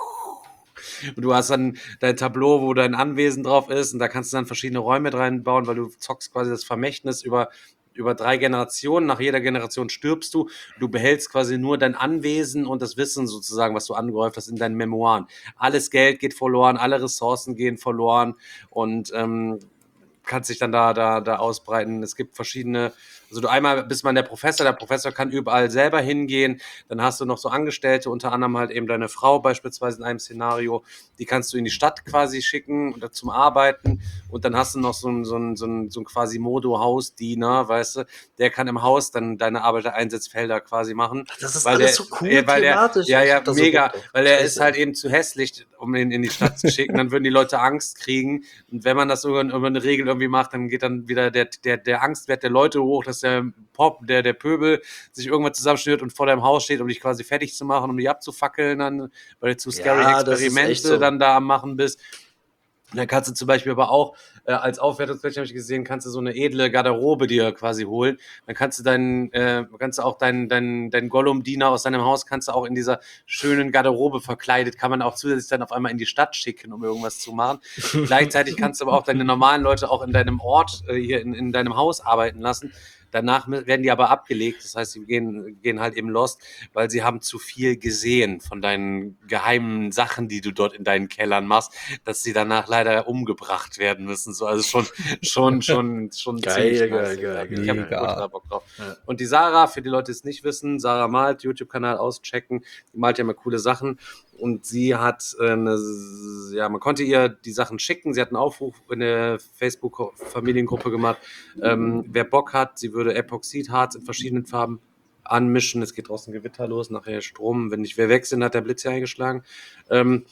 und du hast dann dein Tableau, wo dein Anwesen drauf ist und da kannst du dann verschiedene Räume mit reinbauen, weil du zockst quasi das Vermächtnis über, über drei Generationen. Nach jeder Generation stirbst du. Du behältst quasi nur dein Anwesen und das Wissen sozusagen, was du angehäuft hast in deinen Memoiren. Alles Geld geht verloren, alle Ressourcen gehen verloren und ähm, kannst dich dann da, da, da ausbreiten. Es gibt verschiedene, also du einmal bist man der Professor, der Professor kann überall selber hingehen, dann hast du noch so Angestellte, unter anderem halt eben deine Frau beispielsweise in einem Szenario, die kannst du in die Stadt quasi schicken oder zum Arbeiten und dann hast du noch so einen so einen, so einen, so einen quasi Modo-Hausdiener, weißt du, der kann im Haus dann deine Arbeitereinsatzfelder quasi machen. Das ist weil alles der, so cool äh, weil der, thematisch. Ja, Ich ja, hab da so mega, Bock drauf. weil er Scheiße. ist halt eben zu hässlich, um ihn in die Stadt zu schicken, dann würden die Leute Angst kriegen und wenn man das über, über eine Regel irgendwie macht, dann geht dann wieder der, der, der Angstwert der Leute hoch, dass der Pop, der, der Pöbel sich irgendwann zusammenschnürt und vor deinem Haus steht, um dich quasi fertig zu machen, um dich abzufackeln, dann, weil du zu scary Ja, das ist Experimente echt so. dann da am machen bist. Und dann kannst du zum Beispiel aber auch äh, als Aufwertungsfläche, habe ich gesehen, kannst du so eine edle Garderobe dir quasi holen. Dann kannst du deinen, äh, kannst du auch deinen, deinen, deinen Gollum-Diener aus deinem Haus, kannst du auch in dieser schönen Garderobe verkleidet, kann man auch zusätzlich dann auf einmal in die Stadt schicken, um irgendwas zu machen. Gleichzeitig kannst du aber auch deine normalen Leute auch in deinem Ort, äh, hier in, in deinem Haus arbeiten lassen. Danach werden die aber abgelegt, das heißt, sie gehen, gehen halt eben lost, weil sie haben zu viel gesehen von deinen geheimen Sachen, die du dort in deinen Kellern machst, dass sie danach leider umgebracht werden müssen. So, also schon, schon, schon, schon Geil, ziemlich geil, nice. geil, Ich habe geil. ultra Bock drauf. Ja. Und die Sarah, für die Leute, die es nicht wissen, Sarah malt, YouTube-Kanal auschecken, die malt ja immer coole Sachen. Und sie hat äh, eine, ja, man konnte ihr die Sachen schicken. Sie hat einen Aufruf in der Facebook-Familiengruppe gemacht. Ähm, wer Bock hat, sie würde Epoxidharz in verschiedenen Farben anmischen. Es geht draußen Gewitter los, nachher Strom. Wenn nicht wer weg sind, hat der Blitz ja eingeschlagen. Ähm,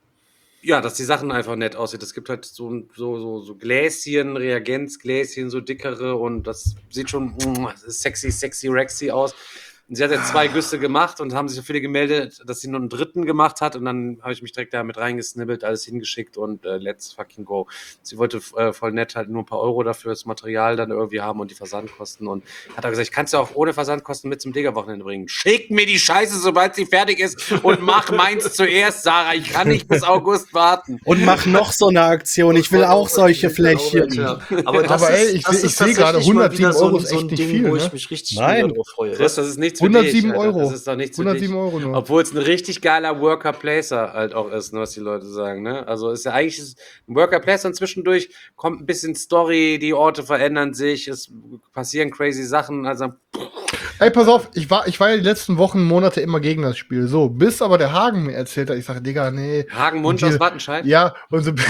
ja, dass die Sachen einfach nett aussieht. Es gibt halt so, so, so, so Gläschen, Reagenzgläschen, so dickere und das sieht schon mm, sexy, sexy, rexy aus. Und sie hat jetzt zwei Güsse gemacht und haben sich so viele gemeldet, dass sie nur einen dritten gemacht hat und dann habe ich mich direkt da mit reingesnibbelt, alles hingeschickt und äh, let's fucking go. Sie wollte äh, voll nett halt nur ein paar Euro dafür das Material dann irgendwie haben und die Versandkosten und hat er gesagt, ich kann es ja auch ohne Versandkosten mit zum Digger-Wochenende bringen. Schick mir die Scheiße, sobald sie fertig ist und mach meins zuerst, Sarah. Ich kann nicht bis August warten. Und mach noch so eine Aktion. Ich will auch solche Fläschchen. Aber, das Aber ey, ist, ich das seh- ist ich seh gerade, tatsächlich mal wieder hundertsieben so ein- Euro ist so ein echt nicht Ding, viel, wo ne? ich mich richtig Nein. mega drauf freue. Chris, das ist nichts für hundertsieben dich, Alter. Euro. Das ist doch nichts für hundertsieben dich. Euro nur. Obwohl es ein richtig geiler Worker-Placer halt auch ist, ne, was die Leute sagen. Ne? Also ist ja eigentlich ein Worker-Placer und zwischendurch kommt ein bisschen Story, die Orte verändern sich, es passieren crazy Sachen. Also Ey, pass auf, ich war, ich war ja die letzten Wochen, Monate immer gegen das Spiel. So, bis aber der Hagen mir erzählt hat, ich sage, Digga, nee. Hagen Munsch Und aus hier- Wattenscheid. Ja, und so,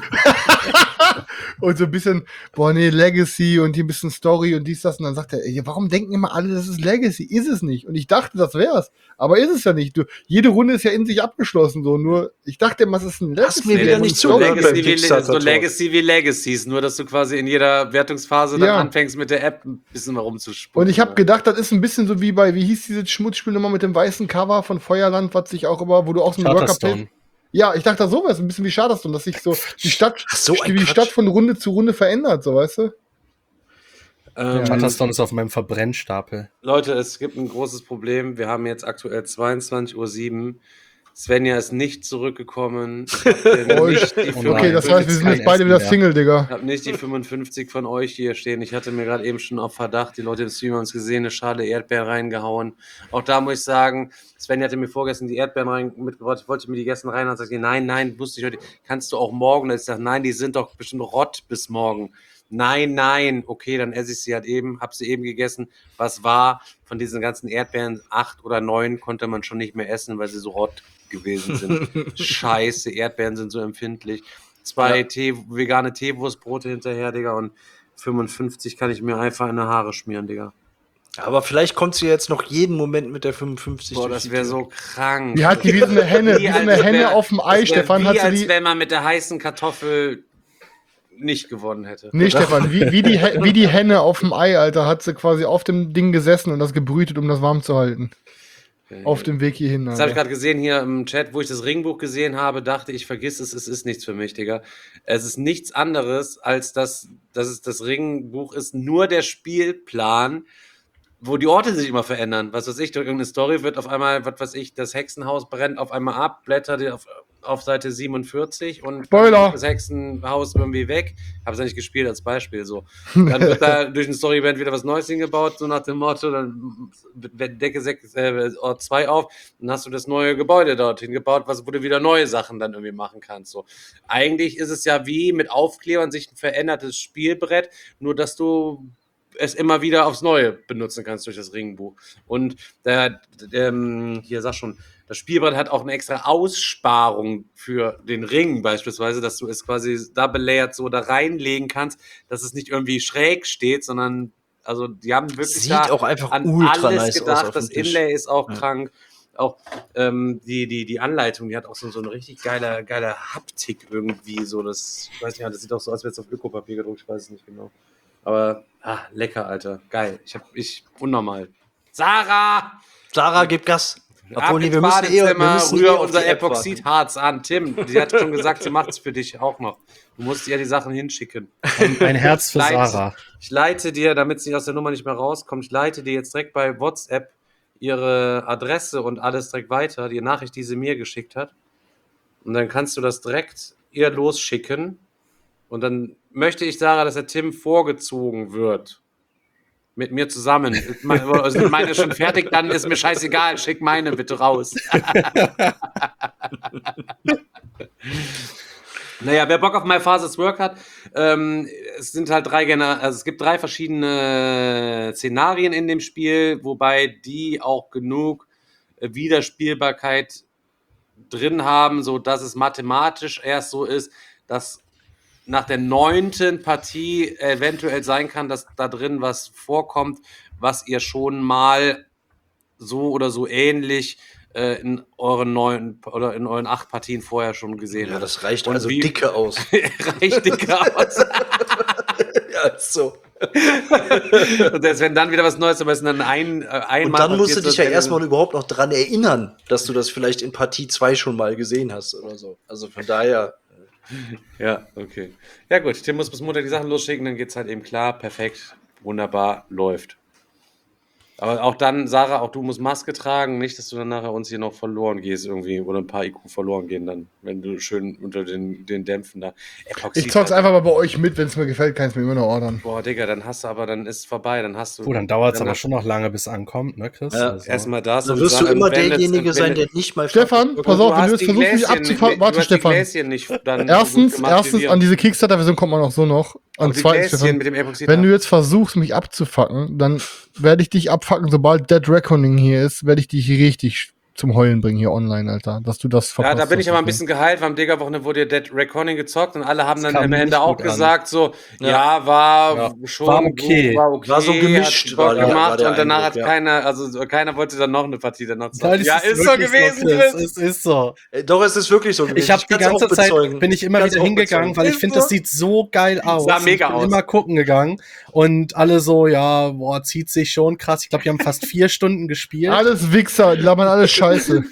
und so ein bisschen, boah, nee, Legacy und hier ein bisschen Story und dies, das. Und dann sagt er, ey, warum denken immer alle, das ist Legacy? Ist es nicht. Und ich dachte, das wär's. Aber ist es ja nicht. Du, jede Runde ist ja in sich abgeschlossen, so. Nur, ich dachte immer, es ist ein Legacy. Hast mir wieder der nicht muss so zugehört Story- beim Legacy, wie, Kickstarter so Talk. Legacy wie Legacies, nur dass du quasi in jeder Wertungsphase dann Ja. anfängst mit der App ein bisschen mal rumzuspielen. Und ich habe gedacht, das ist ein bisschen so wie bei, wie hieß dieses Schmutzspiel nochmal mit dem weißen Cover von Feuerland, was sich auch immer, wo du auch so einen Worker Charterstone. Ja, ich dachte, so wäre es ein bisschen wie Charterstone, dass sich so die Stadt, Ach, so ein die Quatsch. Stadt von Runde zu Runde verändert, so weißt du? ähm, Charterstone ist auf meinem Verbrennstapel. Leute, es gibt ein großes Problem. Wir haben jetzt aktuell zweiundzwanzig Uhr sieben. Svenja ist nicht zurückgekommen. Ich hab dir Oh, nicht die Okay, das heißt, wir sind jetzt beide wieder Single, Digga. Ich habe nicht die fünfundfünfzig von euch hier stehen. Ich hatte mir gerade eben schon auf Verdacht, die Leute im Stream haben es gesehen, eine Schale Erdbeeren reingehauen. Auch da muss ich sagen, Sven hatte mir vorgestern die Erdbeeren rein mitgebracht. Ich wollte mir die gestern rein und sagte, nein, nein, wusste ich heute. Kannst du auch morgen? Und ich sage, nein, die sind doch bestimmt rott bis morgen. Nein, nein, okay, dann esse ich sie halt eben, habe sie eben gegessen. Was war? Von diesen ganzen Erdbeeren, acht oder neun konnte man schon nicht mehr essen, weil sie so rott gewesen sind. Scheiße, Erdbeeren sind so empfindlich. Zwei Ja. Tee, vegane Teewurstbrote hinterher, Digga, und fünfundfünfzig kann ich mir einfach in die Haare schmieren, Digga. Aber vielleicht kommt sie jetzt noch jeden Moment mit der fünfundfünfzig. Boah, durch das die wäre Tür. so krank. Die hat die wie so eine Henne, wie so eine als Henne wär- auf dem Ei, das wär Stefan. Wie Hat sie als die, wenn man mit der heißen Kartoffel nicht gewonnen hätte. nee, Stefan, wie, wie, die, He- wie die Henne auf dem Ei, Alter, hat sie quasi auf dem Ding gesessen und das gebrütet, um das warm zu halten. Auf dem Weg hierhin, Das habe ich Alter. gerade gesehen hier im Chat, wo ich das Ringbuch gesehen habe, dachte ich, vergiss es, es ist nichts für mich, Digga. Es ist nichts anderes, als dass, dass es das Ringbuch ist, nur der Spielplan, wo die Orte sich immer verändern. Was weiß ich, durch irgendeine Story wird auf einmal, was weiß ich, das Hexenhaus brennt auf einmal ab, blättert auf, auf Seite siebenundvierzig und Spoiler. das Hexenhaus irgendwie weg. Habe es ja nicht gespielt als Beispiel so. Dann wird da durch ein Story-Event wieder was Neues hingebaut, so nach dem Motto, dann wird Decke sechs, äh, Ort zwei auf, dann hast du das neue Gebäude dorthin gebaut, was, wo du wieder neue Sachen dann irgendwie machen kannst. So. Eigentlich ist es ja wie mit Aufklebern sich ein verändertes Spielbrett, nur dass du es immer wieder aufs Neue benutzen kannst durch das Ringbuch. Und der, der, ähm, hier sag schon, das Spielbrett hat auch eine extra Aussparung für den Ring beispielsweise, dass du es quasi double layered so da reinlegen kannst, dass es nicht irgendwie schräg steht, sondern also die haben wirklich Sieht da auch einfach an ultra alles nice gedacht. aus auf Das dem Tisch. Inlay ist auch Ja. krank. Auch ähm, die, die, die Anleitung, die hat auch so, so eine richtig geile, geile Haptik irgendwie. So das, ich weiß nicht, das sieht auch so aus, als wäre es auf Ökopapier gedruckt, ich weiß es nicht genau. Aber, ah, lecker, Alter. Geil. Ich hab, ich, unnormal. Sarah! Sarah, gib Gas. Ab Obwohl, nee, ins wir müssen eher, wir Badezimmer, müssen rühr eher auf unser die App warten. Epoxidharz an. Tim, die hat schon gesagt, sie macht es für dich auch noch. Du musst ihr die Sachen hinschicken. Ein, ein Herz für Leid. Sarah. Ich leite dir, damit sie aus der Nummer nicht mehr rauskommt, ich leite dir jetzt direkt bei WhatsApp ihre Adresse und alles direkt weiter, die Nachricht, die sie mir geschickt hat. Und dann kannst du das direkt ihr losschicken. Und dann möchte ich, Sarah, dass der Tim vorgezogen wird. Mit mir zusammen. Also meine ist schon fertig, dann ist mir scheißegal. Schick meine bitte raus. Naja, wer Bock auf My Father's Work hat, ähm, es sind halt drei Gener- also es gibt drei verschiedene Szenarien in dem Spiel, wobei die auch genug äh, Wiederspielbarkeit drin haben, so dass es mathematisch erst so ist, dass nach der neunten Partie eventuell sein kann, dass da drin was vorkommt, was ihr schon mal so oder so ähnlich äh, in euren neun oder in euren acht Partien vorher schon gesehen Ja, habt. das reicht Und also wie- dicke aus. Reicht dicker aus. Ja, ist so. Und selbst wenn dann wieder was Neues, aber es ist dann ein, äh, Und einmal dann musst du passiert, dich ja dass- erstmal überhaupt noch dran erinnern, dass du das vielleicht in Partie zwei schon mal gesehen hast oder so. Also von daher. Ja, okay. Ja gut, Tim muss bis Montag die Sachen losschicken, dann geht's halt eben klar, perfekt, wunderbar, läuft. Aber auch dann, Sarah, auch du musst Maske tragen, nicht, dass du dann nachher uns hier noch verloren gehst irgendwie oder ein paar I Q verloren gehen dann, wenn du schön unter den, den Dämpfen da. Epoxid, Ich zock's Alter. einfach mal bei euch mit, wenn es mir gefällt, kann ich mir immer noch ordern. Boah, Digga, dann hast du aber, dann ist es vorbei, dann hast du... Oh, dann dauert es dann aber hast- schon noch lange, bis es ankommt, ne, Chris? Ja, Also- Erstmal das. Dann und wirst du Sachen, immer wenn derjenige jetzt- sein, wenn- der nicht mal. Stefan, pass auf, wenn du jetzt die versuchst, mich Gläschen abzufangen. nicht- Warte, du hast die Stefan. Gläschen nicht dann Erstens, gut gemacht wie erstens wir. an diese Kickstarter-Version kommt man auch so noch. Aber Und die zweitens, Gläschen Stefan, mit dem Epoxid wenn du jetzt versuchst, mich abzufacken, dann werde ich dich abfacken, sobald Dead Reckoning hier ist, werde ich dich richtig zum Heulen bringen hier online, Alter. Dass du das Ja, verpasst da bin ich hast, aber ein okay. bisschen geheilt, weil am Digger-Wochenende wurde ja Dead Reckoning gezockt und alle haben Das dann kam am Ende nicht auch gut an. gesagt, so, ja, Ja. war Ja. schon War okay. gut, war okay, War so gemischt, hat Bock war der- gemacht war der und danach Eindruck, hat ja. keiner, also keiner wollte dann noch eine Partie danach Nein, zocken. es Ja, ist so wirklich gewesen, Chris. Chris. Es ist so. Äh, Doch, es ist wirklich so gewesen. Ich habe die kann's ganze auch Zeit, bezeugen. bin ich immer Kann's wieder auch hingegangen, bezeugen. weil ich Ist finde, so. das sieht so geil aus. Sah Und mega ich bin aus. immer gucken gegangen und alle so, ja, boah, zieht sich schon krass. Ich glaube, die haben fast vier Stunden gespielt. Alles Wichser, die labern alles Scheiße.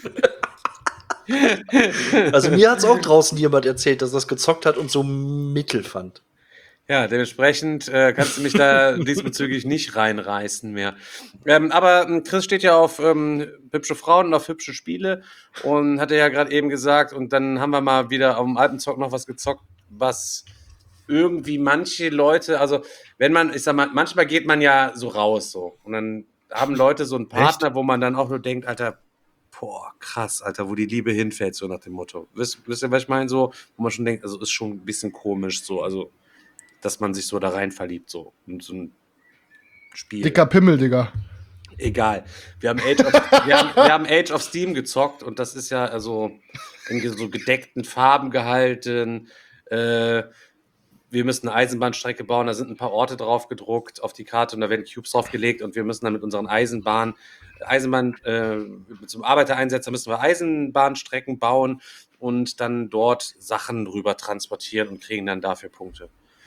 Also mir hat es auch draußen jemand erzählt, dass das gezockt hat und so mittel fand. Ja, dementsprechend äh, kannst du mich da diesbezüglich nicht reinreißen mehr. Ähm, aber ähm, Chris steht ja auf ähm, hübsche Frauen und auf hübsche Spiele und hat er ja gerade eben gesagt. Und dann haben wir mal wieder auf dem Alpenzock noch was gezockt, was irgendwie manche Leute, also wenn man, ich sag mal, manchmal geht man ja so raus so und dann haben Leute so einen Partner, Echt? wo man dann auch nur denkt, Alter, boah, krass, Alter, wo die Liebe hinfällt, so nach dem Motto. Wisst, wisst ihr, was ich meine? So, wo man schon denkt, also ist schon ein bisschen komisch so, also dass man sich so da rein verliebt, so in so ein Spiel. Dicker Pimmel, Digga. Egal. Wir haben Age of, wir haben, wir haben Age of Steam gezockt und das ist ja also in so gedeckten Farben gehalten. Äh, wir müssen eine Eisenbahnstrecke bauen, da sind ein paar Orte drauf gedruckt auf die Karte und da werden Cubes draufgelegt und wir müssen dann mit unseren Eisenbahn, Eisenbahn, äh, mit so einem Arbeitereinsetzer müssen wir Eisenbahnstrecken bauen und dann dort Sachen rüber transportieren und kriegen dann dafür Punkte.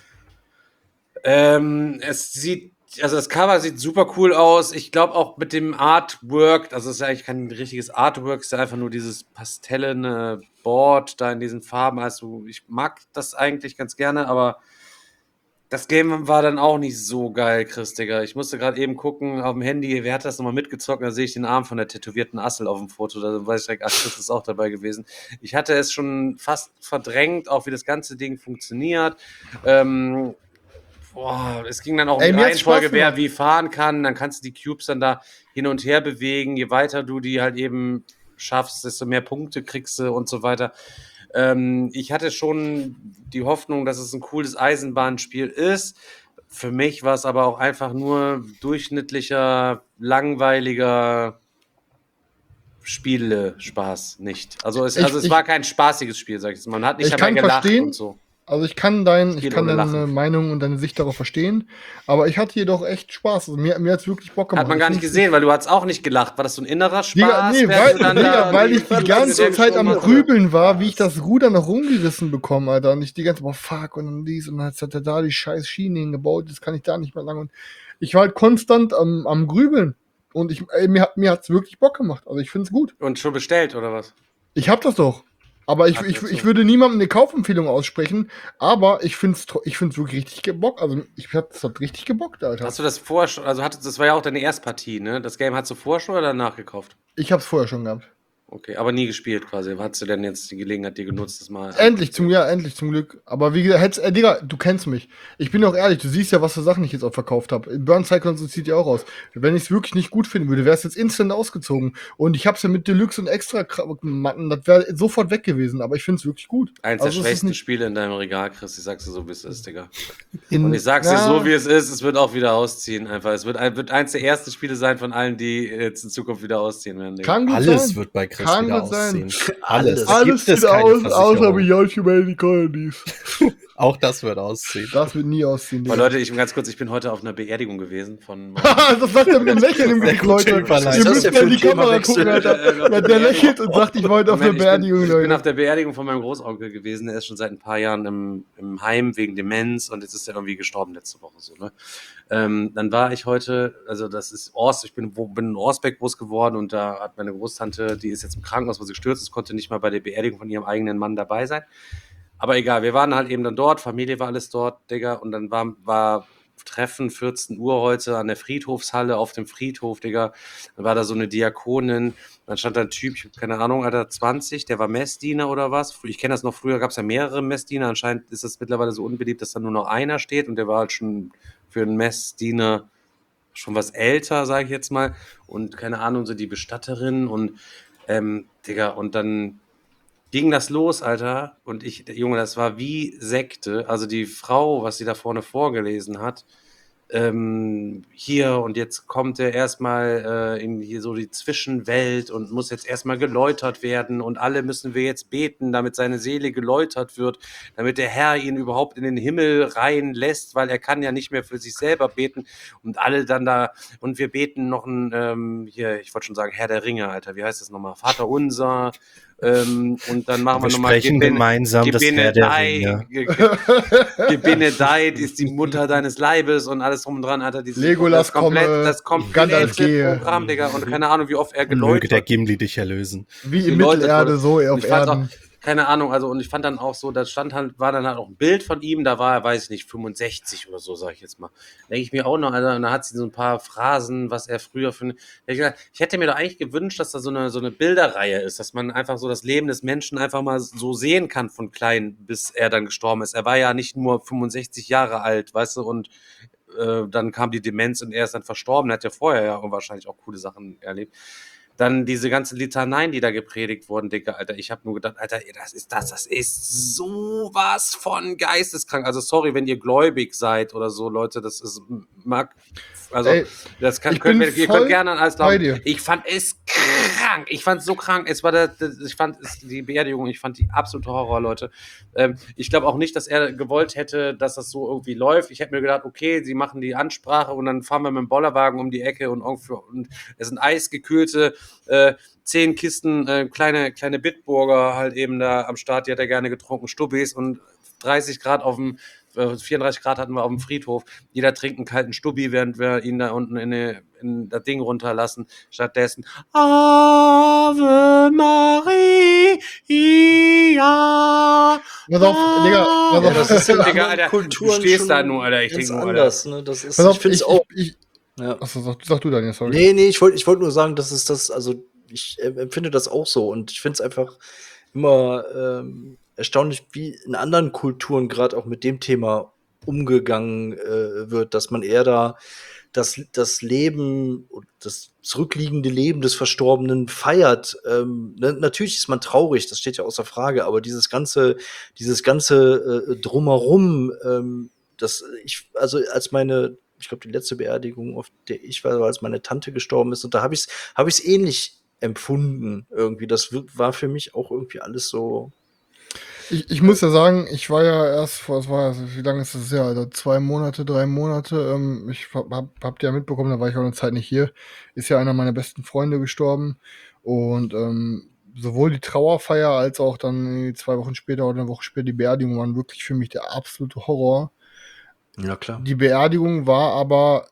Ähm, es sieht, also das Cover sieht super cool aus. Ich glaube auch mit dem Artwork, also es ist ja eigentlich kein richtiges Artwork, es ist ja einfach nur dieses pastellene Board da in diesen Farben. Also ich mag das eigentlich ganz gerne, aber das Game war dann auch nicht so geil, Chris, Digga. Ich musste gerade eben gucken auf dem Handy, wer hat das nochmal mitgezockt? Da sehe ich den Arm von der tätowierten Assel auf dem Foto. Da weiß ich direkt, ach, Chris ist auch dabei gewesen. Ich hatte es schon fast verdrängt, auch wie das ganze Ding funktioniert. Ähm, Boah, es ging dann auch um Ey, die mir hat's Reihenfolge, Spaß wer gemacht. wie fahren kann. Dann kannst du die Cubes dann da hin und her bewegen. Je weiter du die halt eben schaffst, desto mehr Punkte kriegst du und so weiter. Ähm, ich hatte schon die Hoffnung, dass es ein cooles Eisenbahnspiel ist. Für mich war es aber auch einfach nur durchschnittlicher, langweiliger Spiele-Spaß nicht. Also es, Ich- also es ich- war kein spaßiges Spiel, sag ich jetzt mal. Man hat nicht Ich dabei kann gelacht verstehen, und so. Also ich kann, dein, ich Spiel kann ohne deine Lachen. Meinung und deine Sicht darauf verstehen, aber ich hatte jedoch echt Spaß. Also mir mir hat es wirklich Bock gemacht. Hat man gar Ich nicht find's- gesehen, weil du hast auch nicht gelacht. War das so ein innerer Spaß? Digga, nee, während weil, du dann Digga, da weil die ich die Fünf ganze Sekunden Zeit am machst? Grübeln war, wie ich das Ruder noch rumgerissen bekomme, Alter. Und ich die ganze Zeit, boah, fuck, und dann dies, und dann hat er da die scheiß Schiene hingebaut, das kann ich da nicht mehr lang. Und ich war halt konstant am, am Grübeln. Und ich, ey, mir, hat- mir hat's wirklich Bock gemacht. Also ich find's gut. Und schon bestellt, oder was? Ich hab das doch. Aber ich, Ach, ich, jetzt ich so. würde niemandem eine Kaufempfehlung aussprechen, aber ich find's, tro- ich find's wirklich richtig gebockt. Also ich hab das hat richtig gebockt, Alter. Hast du das vorher schon, also hattest, das war ja auch deine Erstpartie, ne? Das Game hast du vorher schon oder danach gekauft? Ich hab's vorher schon gehabt. Okay, aber nie gespielt quasi. Hattest du denn jetzt die Gelegenheit dir genutzt, das mal... Endlich zum, ja, endlich zum Glück. Aber wie gesagt, hätt's, äh, Digga, du kennst mich. Ich bin auch ehrlich, du siehst ja, was für Sachen ich jetzt auch verkauft habe. Burn Cyclones, so sieht ja auch aus. Wenn ich es wirklich nicht gut finden würde, wäre es jetzt instant ausgezogen. Und ich hab's ja mit Deluxe und extra Matten, das wäre sofort weg gewesen. Aber ich find's wirklich gut. Eins der Also es ist schwächsten nicht Spiele in deinem Regal, Chris. Ich sag's dir so, wie es ist, Digga. in, Und ich sag's dir ja, so, wie es ist, es wird auch wieder ausziehen einfach. Es wird, ein- wird eins der ersten Spiele sein von allen, die jetzt in Zukunft wieder ausziehen werden, Digga. Kann gut Alles sein. wird bei Chris Kann wieder gut sein. ausziehen. Alles. Da Alles gibt es sieht keine aus, außer Versicherung. Beyond Humanity Colonies. Auch das wird ausziehen. Das wird nie ausziehen, Aber Digga. Leute, ich bin ganz kurz, ich bin heute auf einer Beerdigung gewesen von... Das sagt er mit einem Lächeln im Sehr Gesicht, gute Leute. Überleitung. Ihr Was ist müsst das mal für in die ein Kamera Themawechsel? gucken, Alter. Ja, der lächelt und sagt, ich war heute auf einer Moment, ich, Beerdigung, bin, ich bin Leute. auf der Beerdigung von meinem Großonkel gewesen. Der ist schon seit ein paar Jahren im, im Heim wegen Demenz und jetzt ist er irgendwie gestorben letzte Woche. So, ne? ähm, dann war ich heute, also das ist Ors, ich bin, wo, bin in Orsbeck groß geworden und da hat meine Großtante, die ist jetzt im Krankenhaus, weil sie gestürzt ist, konnte nicht mal bei der Beerdigung von ihrem eigenen Mann dabei sein. Aber egal, wir waren halt eben dann dort, Familie war alles dort, Digga, und dann war, war Treffen vierzehn Uhr heute an der Friedhofshalle auf dem Friedhof, Digga. Dann war da so eine Diakonin, dann stand da ein Typ, ich hab keine Ahnung, Alter, zwanzig, der war Messdiener oder was. Ich kenne das noch, früher gab es ja mehrere Messdiener, anscheinend ist das mittlerweile so unbeliebt, dass da nur noch einer steht und der war halt schon für einen Messdiener schon was älter, sage ich jetzt mal. Und keine Ahnung, so die Bestatterin und, ähm, Digga, und dann ging das los, Alter. Und ich, Junge, das war wie Sekte. Also die Frau, was sie da vorne vorgelesen hat, ähm, hier und jetzt kommt er erstmal äh, in hier so die Zwischenwelt und muss jetzt erstmal geläutert werden und alle müssen wir jetzt beten, damit seine Seele geläutert wird, damit der Herr ihn überhaupt in den Himmel reinlässt, weil er kann ja nicht mehr für sich selber beten und alle dann da und wir beten noch ein, ähm, hier, ich wollte schon sagen, Herr der Ringe, Alter, wie heißt das nochmal? Vater unser, ähm, und dann machen wir, Wir nochmal sprechen gemeinsam das Herr der Ringe. Gebenedeit ist die Mutter deines Leibes und alles drum und dran, Alter. Dieses, Legolas das komplett, komme, das Gandalf komplette gehe. Programm, Digga. Und keine Ahnung, wie oft er Möge der geläutert Gimli dich erlösen. Wie in geläutert Mittelerde, wurde. so Und auf ich fand's auch, Erden. keine Ahnung, also und ich fand dann auch so, da stand halt, war dann halt auch ein Bild von ihm, da war er, weiß ich nicht, fünfundsechzig oder so, sag ich jetzt mal. Denke ich mir auch noch, also, und da hat sie so ein paar Phrasen, was er früher für eine, ich, gesagt, ich hätte mir doch eigentlich gewünscht, dass da so eine, so eine Bilderreihe ist, dass man einfach so das Leben des Menschen einfach mal so sehen kann von klein, bis er dann gestorben ist. Er war ja nicht nur fünfundsechzig Jahre alt, weißt du, und äh, dann kam die Demenz und er ist dann verstorben, er hat ja vorher ja wahrscheinlich auch coole Sachen erlebt. Dann diese ganzen Litaneien, die da gepredigt wurden, Digga, Alter. Ich habe nur gedacht, Alter, ey, das ist das, das ist sowas von geisteskrank. Also sorry, wenn ihr gläubig seid oder so, Leute, das ist mag, also Ey, das kann, ich könnt, bin ihr, ihr voll könnt gerne an alles bei glauben. dir. Ich fand es krank. Ich fand es so krank. Es war der, der ich fand es, die Beerdigung, ich fand die absolute Horror, Leute. Ähm, ich glaube auch nicht, dass er gewollt hätte, dass das so irgendwie läuft. Ich hätte mir gedacht, okay, sie machen die Ansprache und dann fahren wir mit dem Bollerwagen um die Ecke und, irgendwie, und es sind eisgekühlte äh, zehn Kisten äh, kleine, kleine Bitburger halt eben da am Start, die hat er gerne getrunken, Stubbis und dreißig Grad auf dem, äh, vierunddreißig Grad hatten wir auf dem Friedhof. Jeder trinkt einen kalten Stubbi, während wir ihn da unten in, eine, in das Ding runterlassen. Stattdessen Ave Maria. Pass auf, Digga, pass Ja, auf. das ist in Digga, anderen Alter, Kulturen du stehst schon da nur, Alter, ich ganz denk nur, Alter. anders. Ne? Das ist, Pass auf, ich finde es ich, auch. ich, ich, Ja. achso, sag, sag du, Daniel, sorry. Nee, nee, ich wollte ich wollt nur sagen, dass es das, also ich äh, empfinde das auch so und ich finde es einfach immer ähm, erstaunlich, wie in anderen Kulturen gerade auch mit dem Thema umgegangen äh, wird, dass man eher da das, das Leben, das zurückliegende Leben des Verstorbenen feiert. Ähm, ne, natürlich ist man traurig, das steht ja außer Frage, aber dieses ganze, dieses ganze äh, Drumherum, ähm, das ich, also als meine, ich glaube, die letzte Beerdigung, auf der ich war, war, als meine Tante gestorben ist, und da habe ich es hab ich's ähnlich empfunden irgendwie. Das war für mich auch irgendwie alles so. Ich, ich muss ja sagen, ich war ja erst vor, es war, wie lange ist das her? Also zwei Monate, drei Monate. Ähm, ich hab, hab, habt ihr ja mitbekommen, da war ich auch eine Zeit nicht hier. Ist ja einer meiner besten Freunde gestorben. Und ähm, sowohl die Trauerfeier als auch dann zwei Wochen später oder eine Woche später die Beerdigung waren wirklich für mich der absolute Horror. Ja, klar. Die Beerdigung war aber,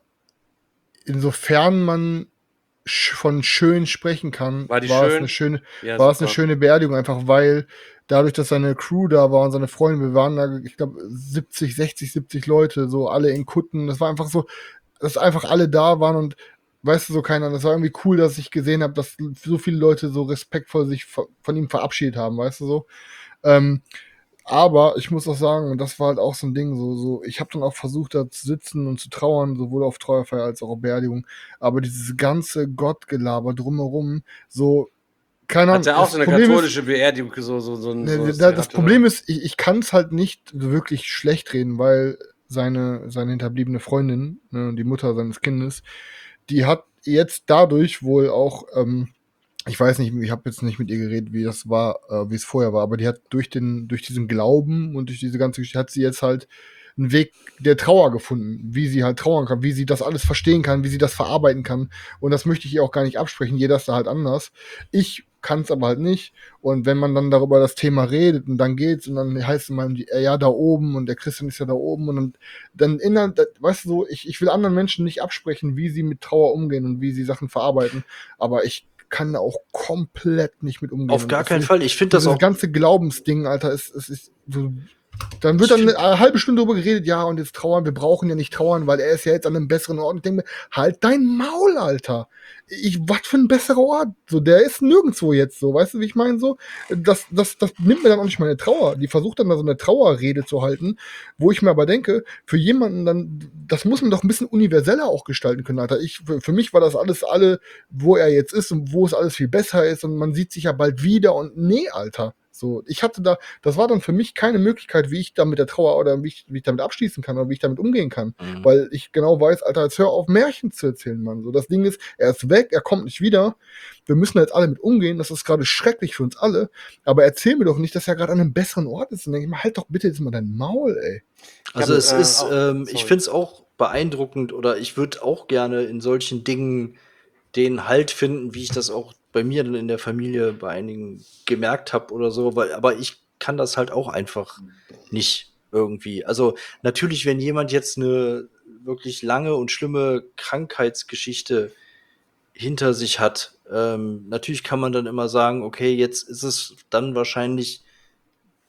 insofern man sch von schön sprechen kann, War die war es schön? eine schöne, Ja, war es eine super. schöne Beerdigung, einfach weil dadurch, dass seine Crew da war und seine Freunde, wir waren da, ich glaube, siebzig, sechzig, siebzig Leute, so alle in Kutten. Das war einfach so, dass einfach alle da waren und weißt du, so keiner. Das war irgendwie cool, dass ich gesehen habe, dass so viele Leute so respektvoll sich von von ihm verabschiedet haben, weißt du so. Ähm, aber ich muss auch sagen, und das war halt auch so ein Ding, so, so, ich habe dann auch versucht, da zu sitzen und zu trauern, sowohl auf Trauerfeier als auch auf Beerdigung. Aber dieses ganze Gottgelaber drumherum, so, keine Ahnung. Hat er auch das so eine Problem ist, katholische Beerdigung, so, so, so, ein- so ne, was da, der das hatte, Problem oder? ist, ich, ich kann es halt nicht wirklich schlecht reden, weil seine, seine hinterbliebene Freundin, ne, die Mutter seines Kindes, die hat jetzt dadurch wohl auch, ähm, ich weiß nicht, ich habe jetzt nicht mit ihr geredet, wie das war, äh, wie es vorher war, aber die hat durch den, durch diesen Glauben und durch diese ganze Geschichte hat sie jetzt halt einen Weg der Trauer gefunden, wie sie halt trauern kann, wie sie das alles verstehen kann, wie sie das verarbeiten kann. Und das möchte ich ihr auch gar nicht absprechen. Jeder ist da halt anders. Ich kann es aber halt nicht. Und wenn man dann darüber das Thema redet und dann geht's und dann heißt es mal, ja, da oben und der Christian ist ja da oben und dann, dann innerhalb, weißt du so, ich, ich will anderen Menschen nicht absprechen, wie sie mit Trauer umgehen und wie sie Sachen verarbeiten. Aber ich kann da auch komplett nicht mit umgehen. Auf Und gar das keinen ist- Fall. Ich finde das Dieses auch. ganze Glaubensding, Alter, ist, ist, ist so, dann wird Ich dann find- eine halbe Stunde darüber geredet, ja, und jetzt trauern, wir brauchen ja nicht trauern, weil er ist ja jetzt an einem besseren Ort. Ich denke mir, halt dein Maul, Alter. Ich, was für ein besserer Ort. So, der ist nirgendwo jetzt so, weißt du, wie ich meine? So, das, das, das nimmt mir dann auch nicht meine Trauer. Die versucht dann da so eine Trauerrede zu halten, wo ich mir aber denke, für jemanden dann, das muss man doch ein bisschen universeller auch gestalten können, Alter. Ich, für, für mich war das alles alle, wo er jetzt ist und wo es alles viel besser ist und man sieht sich ja bald wieder und nee, Alter. So, ich hatte da, das war dann für mich keine Möglichkeit, wie ich da mit der Trauer oder wie ich, wie ich damit abschließen kann oder wie ich damit umgehen kann. Mhm. Weil ich genau weiß, Alter, jetzt hör auf, Märchen zu erzählen, Mann. So, das Ding ist, er ist weg, er kommt nicht wieder. Wir müssen jetzt alle mit umgehen. Das ist gerade schrecklich für uns alle. Aber erzähl mir doch nicht, dass er gerade an einem besseren Ort ist. Und denke ich mal, halt doch bitte jetzt mal dein Maul, ey. Also hab, es äh, ist, auch- ähm, sorry. ich finde es auch beeindruckend oder ich würde auch gerne in solchen Dingen den Halt finden, wie ich das auch bei mir dann in der Familie bei einigen gemerkt habe oder so, weil, aber ich kann das halt auch einfach nicht irgendwie. Also natürlich, wenn jemand jetzt eine wirklich lange und schlimme Krankheitsgeschichte hinter sich hat, ähm, natürlich kann man dann immer sagen, okay, jetzt ist es dann wahrscheinlich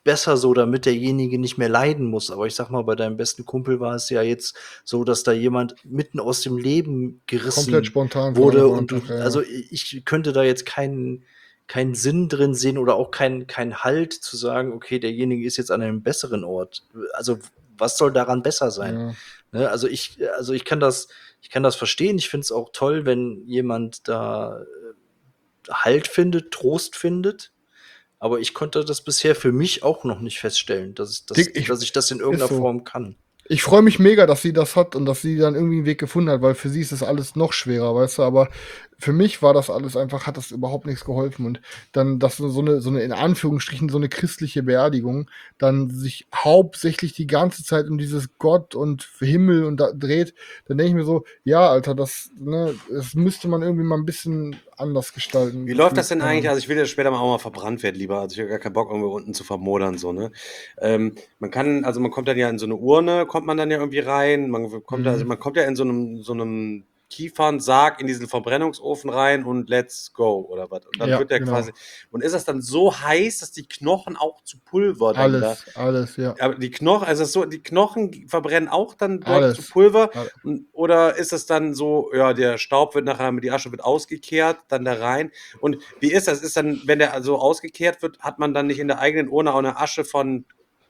besser so, damit derjenige nicht mehr leiden muss. Aber ich sag mal, bei deinem besten Kumpel war es ja jetzt so, dass da jemand mitten aus dem Leben gerissen Komplett spontan von wurde. einem Und du, Tag, ja, ja. also ich könnte da jetzt keinen keinen Sinn drin sehen oder auch keinen keinen Halt zu sagen, okay, derjenige ist jetzt an einem besseren Ort. Also was soll daran besser sein? Ja. Ne? Also ich, also ich kann das, ich kann das verstehen. Ich finde es auch toll, wenn jemand da äh, Halt findet, Trost findet. Aber ich konnte das bisher für mich auch noch nicht feststellen, dass ich das, Dick, ich- dass ich das in irgendeiner so. Form kann. Ich freue mich mega, dass sie das hat und dass sie dann irgendwie einen Weg gefunden hat, weil für sie ist das alles noch schwerer, weißt du, aber für mich war das alles einfach, hat das überhaupt nichts geholfen und dann, dass so eine, so eine, in Anführungsstrichen, so eine christliche Beerdigung dann sich hauptsächlich die ganze Zeit um dieses Gott und Himmel und da dreht, dann denke ich mir so, ja, Alter, das, ne, das müsste man irgendwie mal ein bisschen anders gestalten. Wie läuft das denn Ja. eigentlich? Also ich will ja später mal auch mal verbrannt werden, lieber. Also ich habe gar keinen Bock, irgendwo unten zu vermodern, so, ne? Ähm, man kann, also man kommt dann ja in so eine Urne, kommt man dann ja irgendwie rein. Man kommt, Mhm. also man kommt ja in so einem, so einem Kiefernsarg in diesen Verbrennungsofen rein und let's go, oder was? Und dann Ja, wird der genau. quasi. Und ist das dann so heiß, dass die Knochen auch zu Pulver dann da. Alles, alles, ja. Aber die Knochen, also so, die Knochen verbrennen auch dann dort Alles. zu Pulver? Alles. Und- Oder ist es dann so, ja, der Staub wird nachher, die Asche wird ausgekehrt, dann da rein? Und wie ist das? Ist dann, wenn der so ausgekehrt wird, hat man dann nicht in der eigenen Urne auch eine Asche von,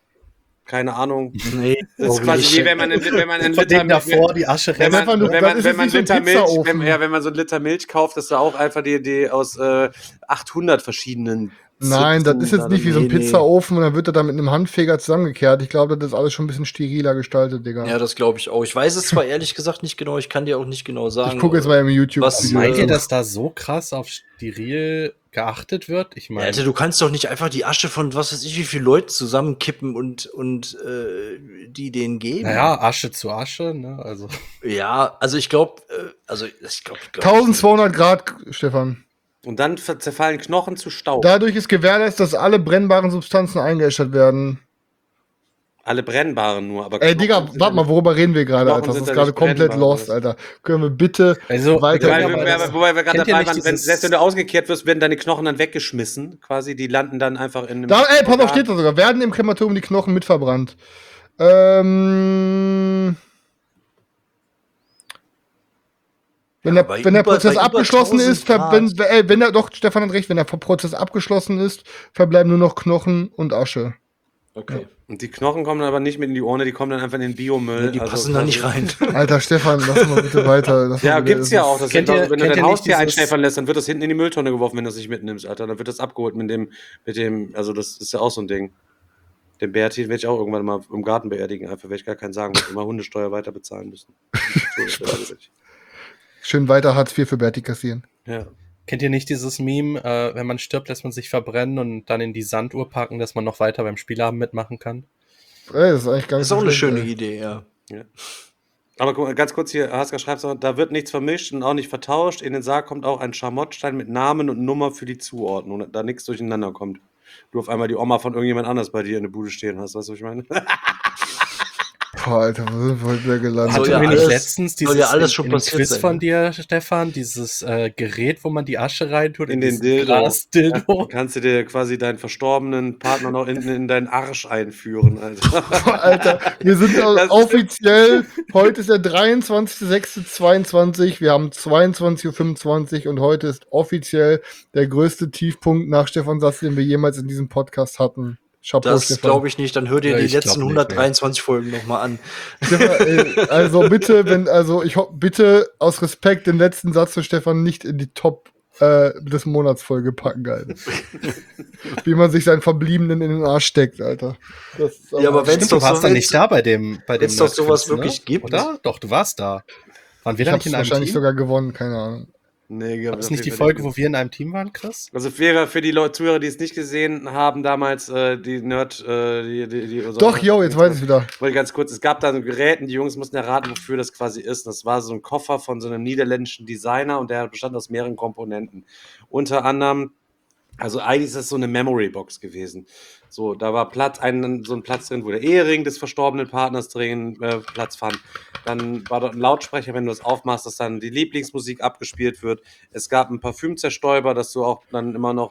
keine Ahnung, Nee, das ist quasi wie wenn man, in- wenn man einen Von Liter denen davor die Asche wenn man, Stefan, du- wenn das man, ist wenn jetzt man nicht so ein Liter Milch, Pizzaofen. wenn, ja, wenn man so einen Liter Milch kauft, dass da auch einfach die, die aus äh, achthundert verschiedenen Nein, das ist jetzt Zipsen nicht wie so ein nee, nee. Pizzaofen und dann wird er da mit einem Handfeger zusammengekehrt. Ich glaube, das ist alles schon ein bisschen steriler gestaltet, Digga. Ja, das glaube ich auch. Ich weiß es zwar ehrlich gesagt nicht genau, ich kann dir auch nicht genau sagen. ich gucke jetzt mal im YouTube. Was Video. Meint ihr, äh, dass da so krass auf steril geachtet wird? Ich Ja, meine, Alter, du kannst doch nicht einfach die Asche von was weiß ich wie viele Leuten zusammenkippen und, und äh, die denen geben. naja, Asche zu Asche, ne? Also. Ja, also ich glaube, äh, also ich glaube, eintausendzweihundert Grad, Stefan. Und dann ver- zerfallen Knochen zu Staub. Dadurch ist gewährleistet, dass alle brennbaren Substanzen eingeäschert werden. Alle brennbaren nur, aber Ey, Knochen Digga, sind warte mal, worüber reden wir gerade, Knochen Alter? Das sind ist ja gerade nicht komplett brennbar, lost, oder? Alter. Können wir bitte Also, weiter... Weil, aber weil, das- wobei wir gerade kennt ihr dabei nicht waren, wenn, dieses- selbst wenn du ausgekehrt wirst, werden deine Knochen dann weggeschmissen, quasi, die landen dann einfach in einem... Da, ey, pass auf, steht da sogar. Werden im Krematorium die Knochen mitverbrannt. Ähm... Wenn, Ja, der, bei wenn der über- Prozess bei über abgeschlossen tausend ist, ver, Grad. wenn, ey, wenn der, doch, Stefan hat recht, wenn der Prozess abgeschlossen ist, verbleiben nur noch Knochen und Asche. Okay. Und die Knochen kommen dann aber nicht mit in die Urne, die kommen dann einfach in den Biomüll. Ja, die also passen da nicht quasi- rein. Alter, Stefan, lass mal bitte weiter. Lass Ja, mal wieder- gibt's ja auch. Das Kennt sind ihr- auch, wenn du kennt dein ihr nicht Haustier dieses- einschläfern lässt, dann wird das hinten in die Mülltonne geworfen, wenn du es nicht mitnimmst, Alter. Dann wird das abgeholt mit dem, mit dem, also das ist ja auch so ein Ding. Den Berti werde ich auch irgendwann mal im Garten beerdigen, einfach, weil ich gar keinen sagen muss, immer Hundesteuer weiter bezahlen müssen. Schön weiter Hartz vier für Berti kassieren. Ja. Kennt ihr nicht dieses Meme, äh, wenn man stirbt, lässt man sich verbrennen und dann in die Sanduhr packen, dass man noch weiter beim Spielabend mitmachen kann? Ey, das ist eigentlich gar Das nicht ist auch so eine schlecht, schöne ey. Idee, ja. Aber guck mal, ganz kurz hier, Haska schreibt noch, da wird nichts vermischt und auch nicht vertauscht. In den Sarg kommt auch ein Schamottstein mit Namen und Nummer für die Zuordnung, da nichts durcheinander kommt. Du auf einmal die Oma von irgendjemand anders bei dir in der Bude stehen hast, weißt du, was ich meine? Boah, Alter, wo sind wir heute wieder gelandet? Soll Hatten ja wir nicht alles- letztens soll dieses ja alles in, schon in dem passiert Quiz sein, von ne? dir, Stefan, dieses äh, Gerät, wo man die Asche reintut In den diesen Dildo. Glas-Dildo? Kannst du dir quasi deinen verstorbenen Partner noch in, in deinen Arsch einführen, Alter. Boah, Alter, wir sind Das ist- offiziell, heute ist der dreiundzwanzigster sechster zweiundzwanzig, wir haben zweiundzwanzig Uhr fünfundzwanzig und heute ist offiziell der größte Tiefpunkt nach Stefan Satz, den wir jemals in diesem Podcast hatten. Chapeau, Das Stefan. glaube ich nicht. Dann hör dir Ja, die ich glaub letzten nicht, hundertdreiundzwanzig Folgen nochmal an. Stefan, ey, also bitte, wenn, also ich hoffe, bitte aus Respekt den letzten Satz für Stefan nicht in die Top äh, des Monatsfolge packen, Alter. Wie man sich seinen Verbliebenen in den Arsch steckt, Alter. Das ist Ja, aber wenn's Stimmt, du doch warst so- dann wenn's- nicht da bei dem bei dem wenn's doch sowas Nerdquiz, wirklich gibt. Oder? Doch, du warst da. Waren wir ich da hab's nicht in einem wahrscheinlich Team? sogar gewonnen, keine Ahnung. Nee, War das nicht die Folge, wo wir in einem Team waren, Chris? Also für, für die Leute, Zuhörer, die es nicht gesehen haben, damals äh, die Nerd, äh, die, die, die unser- Doch, yo, jetzt weiß ich wieder. Wollte ganz kurz, es gab da so ein Gerät und die Jungs mussten erraten, wofür das quasi ist. Das war so ein Koffer von so einem niederländischen Designer und der bestand aus mehreren Komponenten. Unter anderem, also eigentlich ist das so eine Memory Box gewesen. So, da war Platz, ein, so ein Platz drin, wo der Ehering des verstorbenen Partners drin äh, Platz fand. Dann war dort ein Lautsprecher, wenn du das aufmachst, dass dann die Lieblingsmusik abgespielt wird. Es gab einen Parfümzerstäuber, dass du auch dann immer noch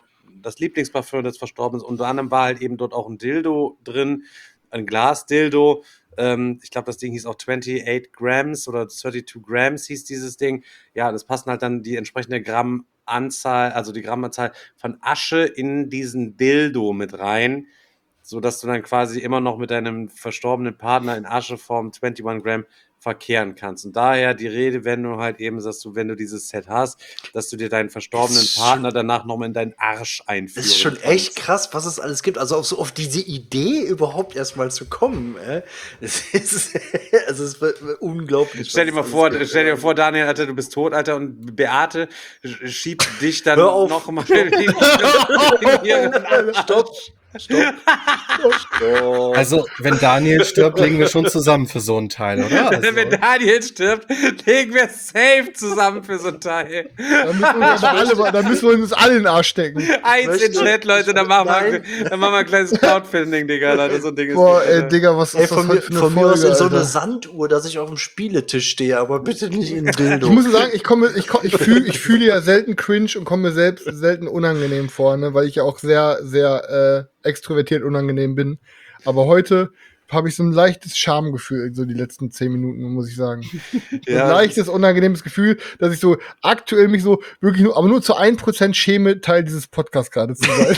das Lieblingsparfüm des Verstorbenen. Unter anderem war halt eben dort auch ein Dildo drin, ein Glas-Dildo. Ähm, ich glaube, das Ding hieß auch achtundzwanzig Grams oder zweiunddreißig Grams hieß dieses Ding. Ja, das passen halt dann die entsprechende Grammanzahl, also die Grammanzahl von Asche in diesen Dildo mit rein, sodass du dann quasi immer noch mit deinem verstorbenen Partner in Ascheform einundzwanzig Gramm verkehren kannst. Und daher die Rede, wenn du halt eben, dass du, wenn du dieses Set hast, dass du dir deinen verstorbenen Partner danach nochmal in deinen Arsch einführen Das ist schon kannst. echt krass, was es alles gibt. Also auf so auf diese Idee überhaupt erstmal zu kommen. Äh? Es ist, also es wird unglaublich. Stell dir mal was es vor, alles gibt. stell dir vor, Daniel, Alter, du bist tot, Alter, und Beate sch- schiebt dich dann Hör auf. nochmal in, in, in ihren Stopp. Stopp. Stopp. Also, wenn Daniel stirbt, legen wir schon zusammen für so einen Teil, oder? Also, Wenn Daniel stirbt, legen wir safe zusammen für so ein Teil. Dann müssen wir, uns aber alle, dann müssen wir uns alle in den Arsch stecken. Eins in Möchte- Chat, Leute, dann machen, wir, Nein. dann machen wir ein kleines Crowdfunding, Digga, Leute, so ein Ding ist Boah, gut, ey, Alter. Digga, was Ey, ist das von heute mir, für eine von mir aus Folge, in so eine Alter? Sanduhr, dass ich auf dem Spieletisch stehe, aber bitte nicht in ein Dildo. Ich muss sagen, ich komme, ich, komm- ich fühle, ich fühle ja selten cringe und komme mir selbst selten unangenehm vor, ne, weil ich ja auch sehr, sehr äh, extrovertiert unangenehm bin. Aber heute habe ich so ein leichtes Schamgefühl, so die letzten zehn Minuten, muss ich sagen. So Ja, ein leichtes, unangenehmes Gefühl, dass ich so aktuell mich so wirklich nur, aber nur zu ein Prozent schäme, Teil dieses Podcasts gerade zu sein.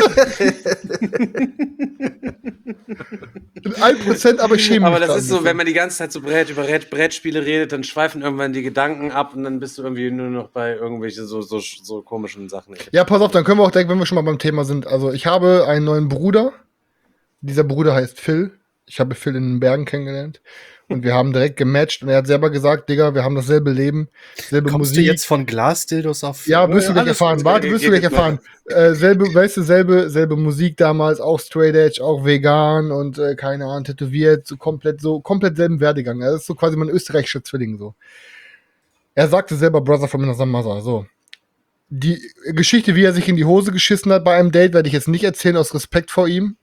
ein Prozent, aber ich schäme Aber mich das grad ist ein so, bisschen. wenn man die ganze Zeit so Brett, über Brett, Brettspiele redet, dann schweifen irgendwann die Gedanken ab und dann bist du irgendwie nur noch bei irgendwelchen so, so, so komischen Sachen. Ja, pass auf, dann können wir auch direkt, wenn wir schon mal beim Thema sind. Also, ich habe einen neuen Bruder. Dieser Bruder heißt Phil. Ich habe Phil in den Bergen kennengelernt. Und wir haben direkt gematcht. Und er hat selber gesagt, Digga, wir haben dasselbe Leben, selbe kommst Musik. du jetzt von Glasdildos auf... Ja, wirst du gleich Alles erfahren. gut. Warte, wirst du gleich geht erfahren. Äh, selbe, weißt du, selbe, selbe Musik damals, auch Straight Edge, auch vegan und äh, keine Ahnung, tätowiert, so komplett, so komplett selben Werdegang. Das ist so quasi mein österreichischer Zwilling, so. Er sagte selber Brother from another mother, so. Die Geschichte, wie er sich in die Hose geschissen hat bei einem Date, werde ich jetzt nicht erzählen, aus Respekt vor ihm.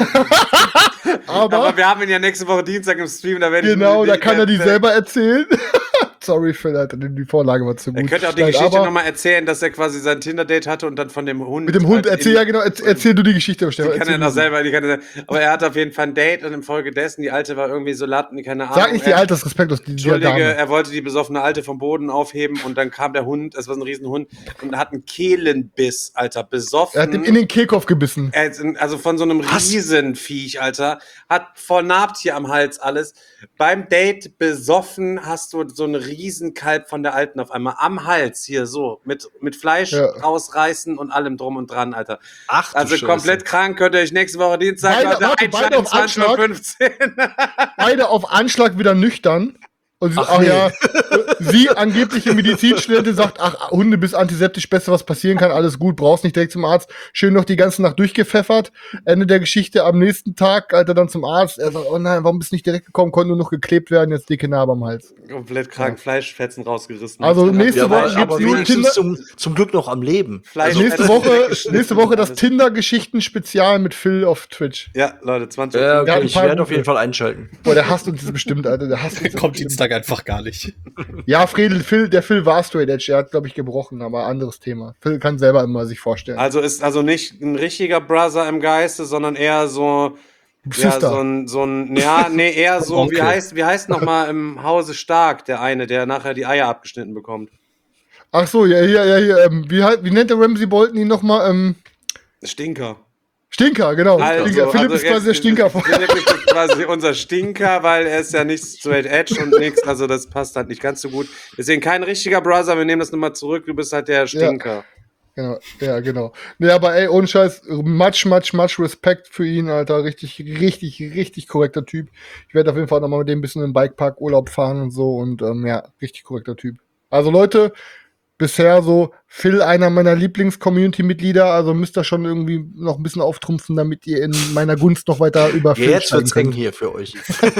Aber, Aber, wir haben ihn ja nächste Woche Dienstag im Stream, da werde ich genau, da kann er die der- selber erzählen. Sorry, Phil, Alter, die Vorlage war zu Er gut. könnte auch die Nein, Geschichte aber nochmal erzählen, dass er quasi sein Tinder-Date hatte und dann von dem Hund. mit dem Hund, halt erzähl, in- ja genau, erzähl, erzähl du die Geschichte. Die Stefan, kann erzähl er du noch sie. selber, die kann er, aber er hatte auf jeden Fall ein Date und infolgedessen, die Alte war irgendwie so latten, die keine Ahnung. Sag nicht die er, Altersrespektlos, die, die Entschuldige, Dame. er wollte die besoffene Alte vom Boden aufheben und dann kam der Hund, es war so ein Riesenhund, und hat einen Kehlenbiss, Alter, besoffen. Er hat ihm in den Kehlkopf gebissen. Er ist in- also von so einem Riesenviech, Alter. Hat voll Nabtier am Hals alles. Beim Date besoffen hast du so einen Riesenkalb von der Alten auf einmal am Hals hier so. Mit, mit Fleisch Ja. rausreißen und allem drum und dran, Alter. Ach, du Also Scheiße. komplett krank, könnt ihr euch nächste Woche Dienstag Beide- Leute, warte, einschalten, beide auf zwanzig Uhr fünfzehn. Beide auf Anschlag wieder nüchtern. Und sie, ach, Ach nee. ja, sie, angebliche Medizinstudentin, sagt, ach, Hunde bist antiseptisch, Beste, was passieren kann, alles gut, brauchst nicht direkt zum Arzt. Schön noch die ganze Nacht durchgepfeffert. Ende der Geschichte, am nächsten Tag, Alter, dann zum Arzt. Er sagt, oh nein, warum bist du nicht direkt gekommen, konnte nur noch geklebt werden, jetzt dicke Narbe am Hals. Komplett krank, Fleischfetzen rausgerissen. Also Dann nächste hat- Ja, Woche aber, gibt's aber nur wenigstens Tinder- zum, zum Glück noch am Leben. Fleisch- Also nächste Also- Woche, nächste Woche das Alles. Tinder-Geschichten-Spezial mit Phil auf Twitch. Ja, Leute, zwanzig Uhr. Ja, Der hat okay, ein ich paar werde auf gute. jeden Fall einschalten. Boah, der hasst uns bestimmt, Alter, der hasst uns. Kommt Dienstag einfach gar nicht. Ja, Fredel, Phil, der Phil war Straight Edge, er hat, glaube ich, gebrochen, aber anderes Thema. Phil kann selber immer sich vorstellen. Also ist also nicht ein richtiger Brother im Geiste, sondern eher so, ja, Sister. so ein, so ein, ja, nee, eher so, wie Onkel. heißt, wie heißt nochmal im Hause Stark, der eine, der nachher die Eier abgeschnitten bekommt? Ach so, ja, ja, ja, ja ähm, wie, halt- wie nennt der Ramsey Bolton ihn nochmal? Ähm, Stinker. Stinker, genau. Also, Stinker. Philipp also ist quasi jetzt- der Stinker. Philipp ist quasi unser Stinker, weil er ist ja nicht straight edge und nichts, also das passt halt nicht ganz so gut. Deswegen kein richtiger Brother, wir nehmen das nochmal zurück, du bist halt der Stinker. Genau, ja, genau. Nee, aber ey, ohne Scheiß, much, much, much Respekt für ihn, Alter. Richtig, richtig, richtig korrekter Typ. Ich werde auf jeden Fall nochmal mit dem ein bisschen im Bikepark Urlaub fahren und so und ähm, ja, richtig korrekter Typ. Also Leute, bisher so Phil, einer meiner Lieblings-Community-Mitglieder, also müsst ihr schon irgendwie noch ein bisschen auftrumpfen, damit ihr in meiner Gunst noch weiter über Phil Jetzt steigen wird's eng könnt. hier für euch.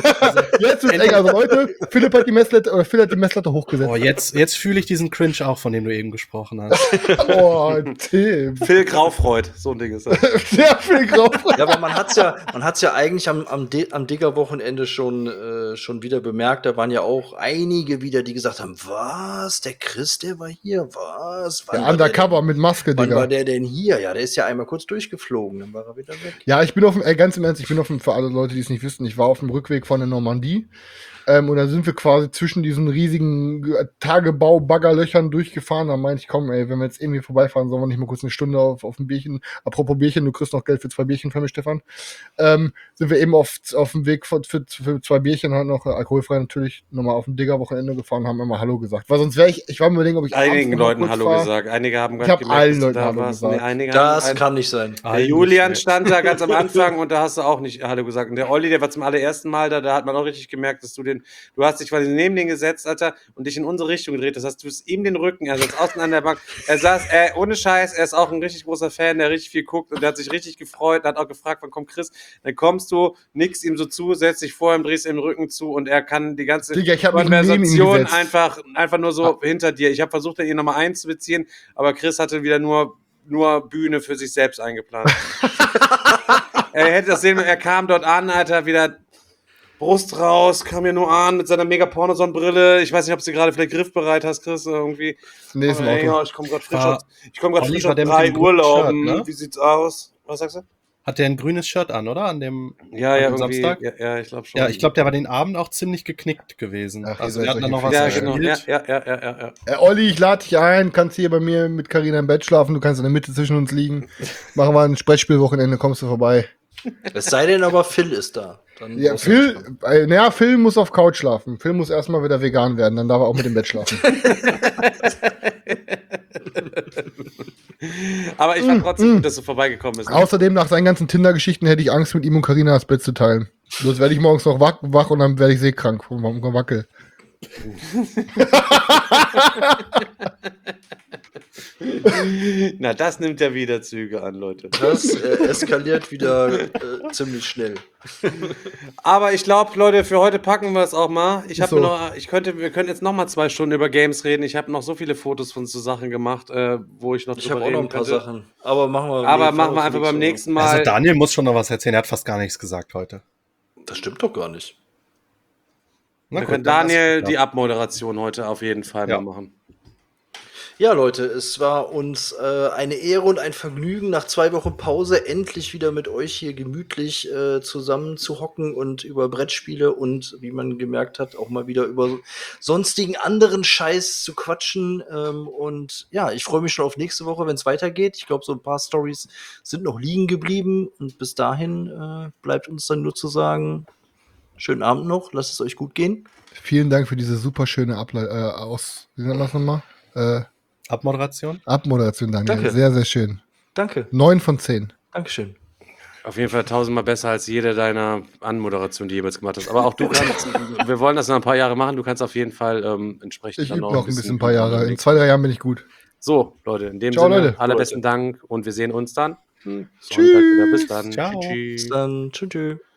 Jetzt wird's eng. Also Leute, Philipp hat die Messlatte, oder Phil hat die Messlatte hochgesetzt. Oh, jetzt, jetzt fühle ich diesen Cringe auch, von dem du eben gesprochen hast. Oh, Tim. Phil Graufreud, so ein Ding ist das. Sehr viel Grau. Ja, aber man hat's ja, man hat's ja eigentlich am, am, De am Digger-Wochenende schon, äh, schon wieder bemerkt. Da waren ja auch einige wieder, die gesagt haben, was, der Chris, der war hier? hier? Was? Wann Der war der Undercover denn- mit Maske, Wann war Digga. der denn hier? Ja, der ist ja einmal kurz durchgeflogen, dann war er wieder weg. Ja, ich bin auf dem, ey, ganz im Ernst, ich bin auf dem, für alle Leute, die es nicht wissen, ich war auf dem Rückweg von der Normandie. Ähm, und da sind wir quasi zwischen diesen riesigen G- Tagebau-Baggerlöchern durchgefahren. Da meinte ich, komm, ey, wenn wir jetzt irgendwie vorbeifahren, sollen wir nicht mal kurz eine Stunde auf, auf ein Bierchen. Apropos Bierchen, du kriegst noch Geld für zwei Bierchen von mir, Stefan. Ähm, sind wir eben auf, auf dem Weg für, für, für zwei Bierchen, halt noch äh, alkoholfrei natürlich, nochmal auf dem Digger-Wochenende gefahren, haben immer Hallo gesagt. Weil sonst wäre ich, ich war mir überlegen, ob ich abends Einigen noch mal Leuten kurz Hallo fahr. gesagt. Einige haben Ich gar hab nicht gemerkt, allen dass du Leuten da Hallo warst. gesagt. Nee, einige Das haben, kann nicht sein. der Julian stand da ganz am Anfang und da hast du auch nicht Hallo gesagt. Und der Olli, der war zum allerersten Mal da, da hat man auch richtig gemerkt, dass du den, du hast dich quasi neben den gesetzt, Alter, und dich in unsere Richtung gedreht. Das heißt, du bist ihm den Rücken, er saß außen an der Bank. Er saß, äh, ohne Scheiß, er ist auch ein richtig großer Fan, der richtig viel guckt und der hat sich richtig gefreut, hat auch gefragt, wann kommt Chris? Dann kommst du, nickst ihm so zu, setzt dich vor ihm, drehst ihm den Rücken zu und er kann die ganze Digga, ich hab mich neben ihm Konversation gesetzt. einfach, einfach nur so hinter dir. Ich habe versucht, ihn nochmal einzubeziehen, aber Chris hatte wieder nur, nur Bühne für sich selbst eingeplant. Er hätte das sehen, er kam dort an, Alter, wieder Brust raus, kam hier nur an mit seiner mega Pornosonnenbrille. Ich weiß nicht, ob du gerade vielleicht griffbereit hast, Chris, irgendwie. Nee, ist im Aber, ey, Auto. ja, ich komme gerade frisch War- aus, ich komme gerade Olli, frisch war aus der mit drei dem grünen Urlauben. Shirt, ne? Wie sieht's aus? Was sagst du? Hat der ein grünes Shirt an, oder? An dem, Ja, an ja, dem irgendwie. Samstag? Ja, ja, ich glaube schon. Ja, ich glaube, der war den Abend auch ziemlich geknickt gewesen. Ach, ihr also seid wir hatten dann solche noch was Ja, Pisser, genau. Ja, gespielt. ja, ja, ja, ja, ja. Äh, Olli, ich lade dich ein, kannst hier bei mir mit Carina im Bett schlafen, du kannst in der Mitte zwischen uns liegen. Machen wir ein Sprettspielwochenende, kommst du vorbei. Es sei denn aber, Phil ist da. Dann Ja, muss er nicht Phil, kommen. äh, naja, Phil muss auf Couch schlafen. Phil muss erstmal wieder vegan werden, dann darf er auch mit dem Bett schlafen. Aber ich fand trotzdem gut, dass du vorbeigekommen bist. Außerdem, nach seinen ganzen Tinder-Geschichten hätte ich Angst, mit ihm und Carina das Bett zu teilen. Bloß werde ich morgens noch wach, wach und dann werde ich seekrank vom vom Wackel. Na, das nimmt ja wieder Züge an, Leute. Das äh, eskaliert wieder äh, ziemlich schnell. Aber ich glaube, Leute, für heute packen wir es auch mal. Ich habe So. noch, ich könnte, wir können jetzt noch mal zwei Stunden über Games reden. Ich habe noch so viele Fotos von so Sachen gemacht, äh, wo ich noch Ich drüber habe auch noch reden ein paar könnte. Sachen. Aber machen wir, Aber nee, machen wir für einfach beim Woche. nächsten Mal. Also Daniel muss schon noch was erzählen, er hat fast gar nichts gesagt heute. Das stimmt doch gar nicht. Na wir gut, können dann Daniel lass- die ja. Abmoderation heute auf jeden Fall Ja. mal machen. Ja, Leute, es war uns äh, eine Ehre und ein Vergnügen, nach zwei Wochen Pause endlich wieder mit euch hier gemütlich äh, zusammen zu hocken und über Brettspiele und, wie man gemerkt hat, auch mal wieder über sonstigen anderen Scheiß zu quatschen. Ähm, und ja, ich freue mich schon auf nächste Woche, wenn es weitergeht. Ich glaube, so ein paar Stories sind noch liegen geblieben. Und bis dahin äh, bleibt uns dann nur zu sagen, schönen Abend noch, lasst es euch gut gehen. Vielen Dank für diese super schöne Able äh, aus, wie nennt man das nochmal? Äh, Abmoderation? Abmoderation, Daniel. Danke. Sehr, sehr schön. Danke, Neun von zehn. Dankeschön. Auf jeden Fall tausendmal besser als jede deiner Anmoderationen, die du jemals gemacht hast. Aber auch du kannst, wir wollen das noch ein paar Jahre machen, du kannst auf jeden Fall ähm, entsprechend Ich dann übe noch ein bisschen, ein paar üben Jahre. am In nächsten- zwei, drei Jahren bin ich gut. So, Leute, in dem Ciao, Sinne, Leute. allerbesten Dank und wir sehen uns dann. Hm, Tschüss. Sonntag wieder. Bis dann. Ciao. Tschüss. Bis dann. Tschüss. tschüss.